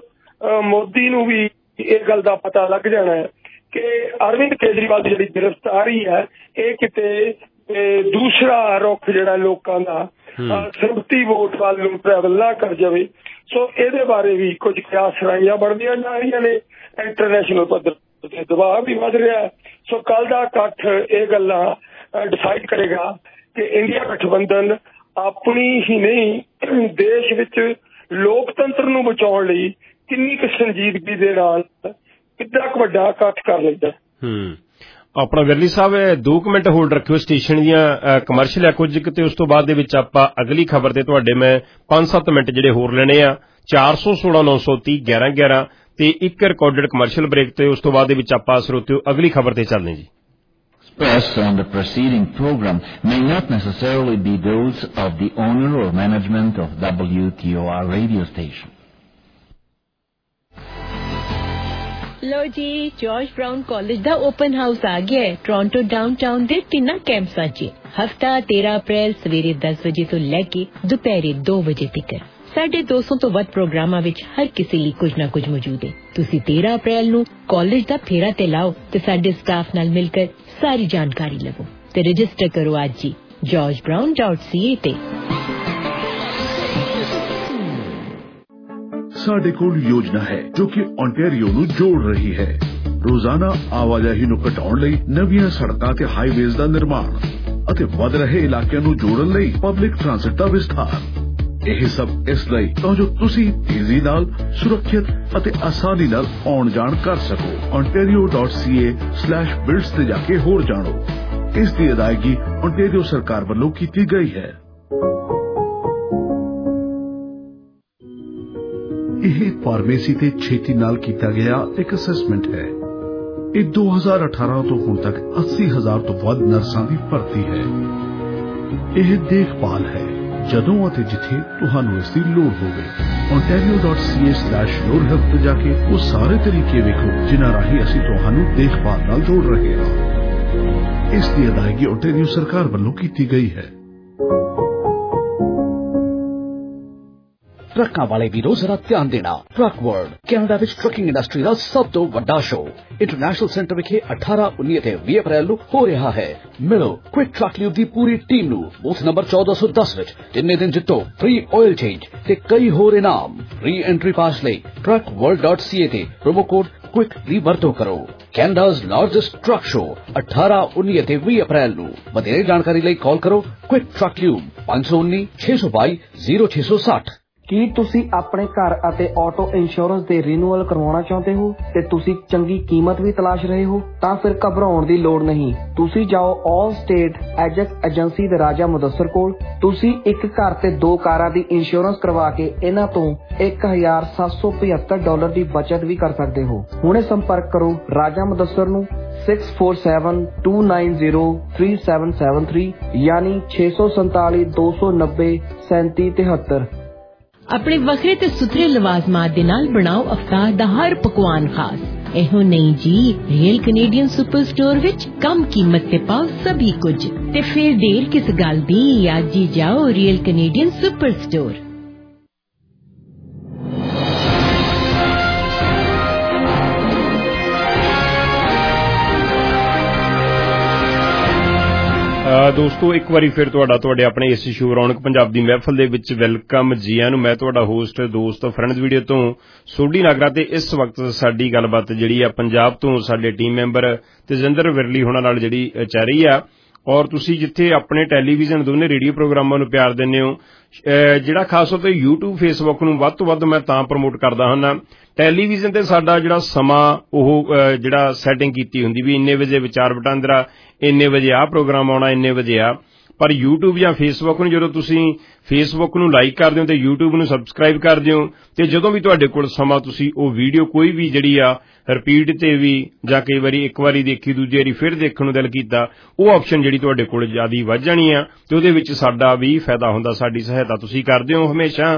ਮੋਦੀ ਨੂੰ ਵੀ ਇਹ ਗੱਲ ਦਾ ਪਤਾ ਲੱਗ ਜਾਣਾ ਹੈ ਕਿ ਅਰਵਿੰਦ ਕੇਜਰੀਵਾਲ ਦੀ ਜਿਹੜੀ ਗ੍ਰਿਫਤਾਰੀ ਹੈ ਇਹ ਕਿਤੇ ਦੂਸਰਾ ਰੁਖ ਜਿਹੜਾ ਲੋਕਾਂ ਦਾ ਸਰਬਤੀ ਵੋਟ ਵੱਲ ਨੂੰ ਟਰੈਵਲ ਨਾ ਕਰ ਜਾਵੇ। ਸੋ ਇਹਦੇ ਬਾਰੇ ਵੀ ਕੁਝ ਕਿਆਸ ਰਾਈਆਂ ਬਣਦੀਆਂ ਜਾ ਰਹੀਆਂ ਨੇ, ਇੰਟਰਨੈਸ਼ਨਲ ਪੱਧਰ ਤੇ ਦਬਾਅ ਵੀ ਵੱਧ ਰਿਹਾ। ਸੋ ਕੱਲ ਦਾ ਇਕੱਠ ਇਹ ਗੱਲਾਂ ਡਿਸਾਈਡ ਕਰੇਗਾ ਕਿ ਇੰਡੀਆ ਗਠਬੰਧਨ ਆਪਣੀ ਹੀ ਨਹੀਂ ਦੇਸ਼ ਵਿੱਚ ਲੋਕਤੰਤਰ ਨੂੰ ਬਚਾਉਣ ਲਈ ਕਿੰਨੀ ਕੁ ਸੰਜੀਦਗੀ ਦੇ ਨਾਲ ਕਿੱਡਾ ਕੁ ਵੱਡਾ ਇਕੱਠ ਕਰ ਲੈਂਦਾ। ਹੂੰ ਆਪਣਾ ਵਿਰਲੀ ਸਾਹਿਬ ਦੋ ਕੁ ਮਿੰਟ ਹੋਲਡ ਰੱਖਿਓ, ਸਟੇਸ਼ਨ ਦੀਆਂ ਕਮਰਸ਼ੀਅਲ ਆ ਕੁਝ ਤੇ ਉਸ ਤੋਂ ਬਾਅਦ ਦੇ ਵਿੱਚ ਆਪਾਂ ਅਗਲੀ ਖਬਰ ਤੇ ਤੁਹਾਡੇ ਮੈਂ ਪੰਜ ਸੱਤ ਮਿੰਟ ਜਿਹੜੇ ਹੋਰ ਲੈਣੇ ਆ। ਚਾਰ ਸੌ ਸੋਲਾਂ ਨੌ ਸੌ ਤੀਹ ਗਿਆਰਾਂ ਗਿਆਰਾਂ ਤੇ ਇੱਕ ਰਿਕਾਰਡਡ ਕਮਰਸ਼ੀਅਲ ਬ੍ਰੇਕ ਤੇ ਉਸ ਤੋਂ ਬਾਅਦ ਦੇ ਵਿੱਚ ਆਪਾਂ ਸਰੋਤਿਓ ਅਗਲੀ ਖਬਰ ਤੇ ਚੱਲਦੇ ਜੀ। Expressed on the preceding program may not necessarily be those of the owner or management of W T O R radio station. ਲੋ ਜੀ, ਜਾਰਜ ਬਰਾਊਨ ਕਾਲਜ ਦਾ ਓਪਨ ਹਾਊਸ ਆ ਗਿਆ ਹੈ ਟੋਰਾਂਟੋ ਡਾਊਨਟਾਊਨ ਦੇ ਤਿੰਨਾਂ ਕੈਂਪਸਾਂ 'ਚ। ਹਫਤਾ ਤੇਰਾਂ ਅਪ੍ਰੈਲ ਸਵੇਰੇ ਦਸ ਵਜੇ ਤੋਂ ਲੈ ਕੇ ਦੁਪਹਿਰੇ ਦੋ ਵਜੇ ਤੱਕ ਸਾਡੇ ਦੋ ਸੌ ਤੋਂ ਵੱਧ ਪ੍ਰੋਗਰਾਮਾਂ ਵਿੱਚ ਹਰ ਕਿਸੇ ਲਈ ਕੁਝ ਨਾ ਕੁਝ ਮੌਜੂਦ ਹੈ। ਤੁਸੀਂ ਤੇਰਾਂ ਅਪ੍ਰੈਲ ਨੂੰ ਕਾਲਜ ਦਾ ਫੇਰਾ ਤੇ ਲਾਓ ਤੇ ਸਾਡੇ ਸਟਾਫ ਨਾਲ ਮਿਲ ਕੇ ਸਾਰੀ ਜਾਣਕਾਰੀ ਲਵੋ ਤੇ ਰਜਿਸਟਰ ਕਰੋ ਅੱਜ ਹੀ george brown dot c a ਤੇ। ਸਾਡੇ ਕੋਲ ਯੋਜਨਾ ਹੈ ਜੋ ਕਿ ਓਨਟਾਰੀਓ ਨੂੰ ਜੋੜ ਰਹੀ ਹੈ। ਰੋਜ਼ਾਨਾ ਆਵਾਜਾਈ ਨੂੰ ਘਟਾਉਣ ਲਈ ਨਵੀਆਂ ਸੜਕਾਂ ਤੇ ਹਾਈਵੇਜ਼ ਦਾ ਨਿਰਮਾਣ ਅਤੇ ਵੱਧ ਰਹੇ ਇਲਾਕਿਆਂ ਨੂੰ ਜੋੜਨ ਲਈ ਪਬਲਿਕ ਟ੍ਰਾਂਸਪੋਰਟ ਦਾ ਵਿਸਥਾਰ। ਇਹ ਸਭ ਇਸ ਲਈ ਤਾਂ ਜੋ ਤੁਸੀਂ ਤੇਜ਼ੀ ਨਾਲ, ਸੁਰੱਖਿਅਤ ਅਤੇ ਆਸਾਨੀ ਨਾਲ ਆਉਣ ਜਾਣ ਕਰ ਸਕੋ। ontario dot c a slash builds ਤੇ ਜਾ ਕੇ ਹੋਰ ਜਾਣੋ। ਇਸ ਦੀ ਅਦਾਇਗੀ ਓਨਟਾਰੀਓ ਸਰਕਾਰ ਵੱਲੋਂ ਕੀਤੀ ਗਈ ਹੈ। ਇਹ ਫਾਰਮੇਸੀ ਤੇ ਛੇਤੀ ਨਾਲ ਕੀਤਾ ਗਿਆ ਇੱਕ ਅਸੈਸਮੈਂਟ ਹੈ। ਇਹ ਦੋ ਹਜ਼ਾਰ ਅਠਾਰਾਂ ਤੋਂ ਹੁਣ ਤੱਕ ਅੱਸੀ ਹਜ਼ਾਰ ਤੋਂ ਵੱਧ ਨਰਸਾਂ ਦੀ ਭਰਤੀ ਹੈ। ਇਹ ਦੇਖਭਾਲ ਹੈ ਜਦੋਂ ਅਤੇ ਜਿੱਥੇ ਤੁਹਾਨੂੰ ਇਸ ਦੀ ਲੋੜ ਹੋਵੇ। ontario dot c a slash your help ਤੇ ਜਾ ਕੇ ਉਹ ਸਾਰੇ ਤਰੀਕੇ ਵੇਖੋ ਜਿਨ੍ਹਾਂ ਰਾਹੀਂ ਅਸੀਂ ਤੁਹਾਨੂੰ ਦੇਖਭਾਲ ਨਾਲ ਜੋੜ ਰਹੇ ਹਾਂ। ਇਸ ਦੀ ਅਦਾਇਗੀ ਓਨਟਾਰੀਓ ਸਰਕਾਰ ਵੱਲੋਂ ਕੀਤੀ ਗਈ ਹੈ। ਟਰੱਕਾਂ ਵਾਲੇ ਵੀਰੋ ਜ਼ਰਾ ਧਿਆਨ ਦੇਣਾ। ਟਰੱਕ ਵਰਲਡ ਕੈਨੇਡਾ ਵਿੱਚ ਟਰੱਕਿੰਗ ਇੰਡਸਟਰੀ ਦਾ ਸਭ ਤੋਂ ਵੱਡਾ ਸ਼ੋਅ ਇੰਟਰਨੈਸ਼ਨਲ ਸੈਂਟਰ ਵਿਖੇ ਅਠਾਰਾਂ ਉੱਨੀ ਅਤੇ ਵੀਹ ਅਪ੍ਰੈਲ ਨੂੰ ਹੋ ਰਿਹਾ ਹੈ। ਮਿਲੋ ਕੁਇਕ ਟਰੱਕ ਲਿਵ ਦੀ ਪੂਰੀ ਟੀਮ ਨੂੰ ਬੂਥ ਨੰਬਰ ਚੌਦਾਂ ਸੌ ਦਸ ਵਿੱਚ। ਤਿੰਨੇ ਦਿਨ ਜਿੱਤੋ ਫ੍ਰੀ ਆਇਲ ਚੇਂਜ ਤੇ ਕਈ ਹੋਰ ਇਨਾਮ। ਰੀ ਐਂਟਰੀ ਪਾਸ ਲਈ truck world dot C A ਤੇ ਪ੍ਰੋਮੋ ਕੋਡ ਕੁਇਕ ਦੀ ਵਰਤੋਂ ਕਰੋ। ਕੈਨੇਡਾਜ਼ ਲਾਰਜੈਸਟ ਟਰੱਕ ਸ਼ੋਅ ਅਠਾਰਾਂ ਉੱਨੀ ਅਤੇ ਵੀਹ ਅਪ੍ਰੈਲ ਨੂੰ। ਵਧੇਰੇ ਜਾਣਕਾਰੀ ਲਈ ਕਾਲ ਕਰੋ ਕੁਇਕ ਟਰੱਕ ਲਿਵ ਪੰਜ ਸੌ ਉੱਨੀ ਛੇ ਸੌ ਬਾਈ ਜ਼ੀਰੋ ਛੇ ਸੌ ਸੱਠ। ਕੀ ਤੁਸੀਂ ਆਪਣੇ ਘਰ ਅਤੇ ਆਟੋ ਇੰਸ਼ੋਰੈਂਸ ਦੇ ਰੀਨਿਊਅਲ ਕਰਵਾਉਣਾ ਚਾਹੁੰਦੇ ਹੋ ਤੇ ਤੁਸੀਂ ਚੰਗੀ ਕੀਮਤ ਵੀ ਤਲਾਸ਼ ਰਹੇ ਹੋ? ਤਾਂ ਫਿਰ ਘਬਰਾਉਣ ਦੀ ਲੋੜ ਨਹੀਂ। ਤੁਸੀਂ ਜਾਓ ਆਲ ਸਟੇਟ ਐਜੈਕਟ ਏਜੰਸੀ ਦੇ ਰਾਜਾ ਮੁਦੱਸਰ ਕੋਲ। ਤੁਸੀਂ ਇੱਕ ਘਰ ਤੇ ਦੋ ਕਾਰਾਂ ਦੀ ਇੰਸ਼ੋਰੈਂਸ ਕਰਵਾ ਕੇ ਇਹਨਾਂ ਤੋਂ ਇੱਕ ਹਜ਼ਾਰ ਸੱਤ ਸੌ ਪਝੱਤਰ ਡਾਲਰ ਦੀ ਬਚਤ ਵੀ ਕਰ ਸਕਦੇ ਹੋ। ਹੁਣੇ ਸੰਪਰਕ ਕਰੋ ਰਾਜਾ ਮੁਦੱਸਰ ਨੂੰ six four seven two nine zero three seven seven three ਯਾਨੀ ਛੇ ਸੌ ਸੰਤਾਲੀ ਦੋ ਸੌ ਨੱਬੇ ਸੈਂਤੀ ਤਿਹੱਤਰ। ਆਪਣੇ ਵੱਖਰੇ ਤੇ ਸੁਥਰੇ ਲਵਾਜ਼ਮਾਤ ਦੇ ਨਾਲ ਬਣਾਓ ਅਫਤਾਰ ਦਾ ਹਰ ਪਕਵਾਨ ਖਾਸ। ਇਹੋ ਨਹੀਂ ਜੀ, ਰੀਅਲ ਕੈਨੇਡੀਅਨ ਸੁਪਰ ਸਟੋਰ ਵਿੱਚ ਕਮ ਕੀਮਤ ਤੇ ਪਾਓ ਸਭੀ ਕੁਝ ਤੇ ਫਿਰ ਦੇਰ ਕਿਸ ਗੱਲ ਦੀ, ਅੱਜ ਹੀ ਜਾਓ ਰੀਅਲ ਕੈਨੇਡੀਅਨ ਸੁਪਰ ਸਟੋਰ। ਦੋਸਤੋ ਇੱਕ ਵਾਰੀ ਫਿਰ ਤੁਹਾਡਾ ਤੁਹਾਡੇ ਆਪਣੇ ਇਸ ਸ਼ੋਅ ਰੌਣਕ ਪੰਜਾਬ ਦੀ ਮਹਿਫਲ ਦੇ ਵਿੱਚ ਵੈਲਕਮ ਜੀ ਆਇਆਂ ਨੂੰ। ਮੈਂ ਤੁਹਾਡਾ ਹੋਸਟ ਦੋਸਤ ਫਰੈਂਡਸ ਵੀਡੀਓ ਤੋਂ ਸੋਢੀ ਨਾਗਰਾ ਤੇ ਇਸ ਵਕਤ ਸਾਡੀ ਗੱਲਬਾਤ ਜਿਹੜੀ ਆ ਪੰਜਾਬ ਤੋਂ ਸਾਡੇ ਟੀਮ ਮੈਂਬਰ ਤੇਜਿੰਦਰ ਵਿਰਲੀ ਹੋਣਾ ਨਾਲ ਜਿਹੜੀ ਚੱਲ ਰਹੀ ਆ। ਔਰ ਤੁਸੀਂ ਜਿੱਥੇ ਆਪਣੇ ਟੈਲੀਵਿਜ਼ਨ ਦੋਨੇ ਰੇਡੀਓ ਪ੍ਰੋਗਰਾਮਾਂ ਨੂੰ ਪਿਆਰ ਦਿੰਦੇ ਹੋ, ਜਿਹੜਾ ਖਾਸ ਤੌਰ ਤੇ ਯੂਟਿਊਬ ਫੇਸਬੁੱਕ ਨੂੰ ਵੱਧ ਤੋਂ ਵੱਧ ਮੈਂ ਤਾਂ ਪ੍ਰਮੋਟ ਕਰਦਾ ਹੁੰਦਾ। ਟੈਲੀਵਿਜ਼ਨ ਤੇ ਸਾਡਾ ਜਿਹੜਾ ਸਮਾਂ ਉਹ ਜਿਹੜਾ ਸੈਟਿੰਗ ਕੀਤੀ ਹੁੰਦੀ ਵੀ ਇੰਨੇ ਵਜੇ ਵਿਚਾਰ ਵਟਾਂਦਰਾ, ਇੰਨੇ ਵਜੇ ਆਹ ਪ੍ਰੋਗਰਾਮ ਆਉਣਾ, ਇੰਨੇ ਵਜੇ ਆ। ਪਰ YouTube ਜਾਂ ਫੇਸਬੁੱਕ ਨੂੰ ਜਦੋਂ ਤੁਸੀਂ ਫੇਸਬੁੱਕ ਨੂੰ ਲਾਈਕ ਕਰਦੇ ਹੋ ਤੇ YouTube ਨੂੰ ਸਬਸਕ੍ਰਾਈਬ ਕਰਦੇ ਹੋ ਤੇ ਜਦੋਂ ਵੀ ਤੁਹਾਡੇ ਕੋਲ ਸਮਾਂ ਤੁਸੀਂ ਉਹ ਵੀਡੀਓ ਕੋਈ ਵੀ ਜਿਹੜੀ ਆ ਰਿਪੀਟ ਤੇ ਵੀ ਜਾਂ ਕਈ ਵਾਰੀ ਇੱਕ ਵਾਰੀ ਦੇਖੀ ਦੂਜੀ ਵਾਰੀ ਫਿਰ ਦੇਖਣ ਨੂੰ ਦਿਲ ਕੀਤਾ, ਉਹ ਆਪਸ਼ਨ ਜਿਹੜੀ ਤੁਹਾਡੇ ਕੋਲ ਜ਼ਿਆਦਾ ਵੱਧ ਜਾਣੀ ਆ ਤੇ ਉਹਦੇ ਵਿੱਚ ਸਾਡਾ ਵੀ ਫਾਇਦਾ ਹੁੰਦਾ, ਸਾਡੀ ਸਹਾਇਤਾ ਤੁਸੀਂ ਕਰਦੇ ਹੋ ਹਮੇਸ਼ਾ।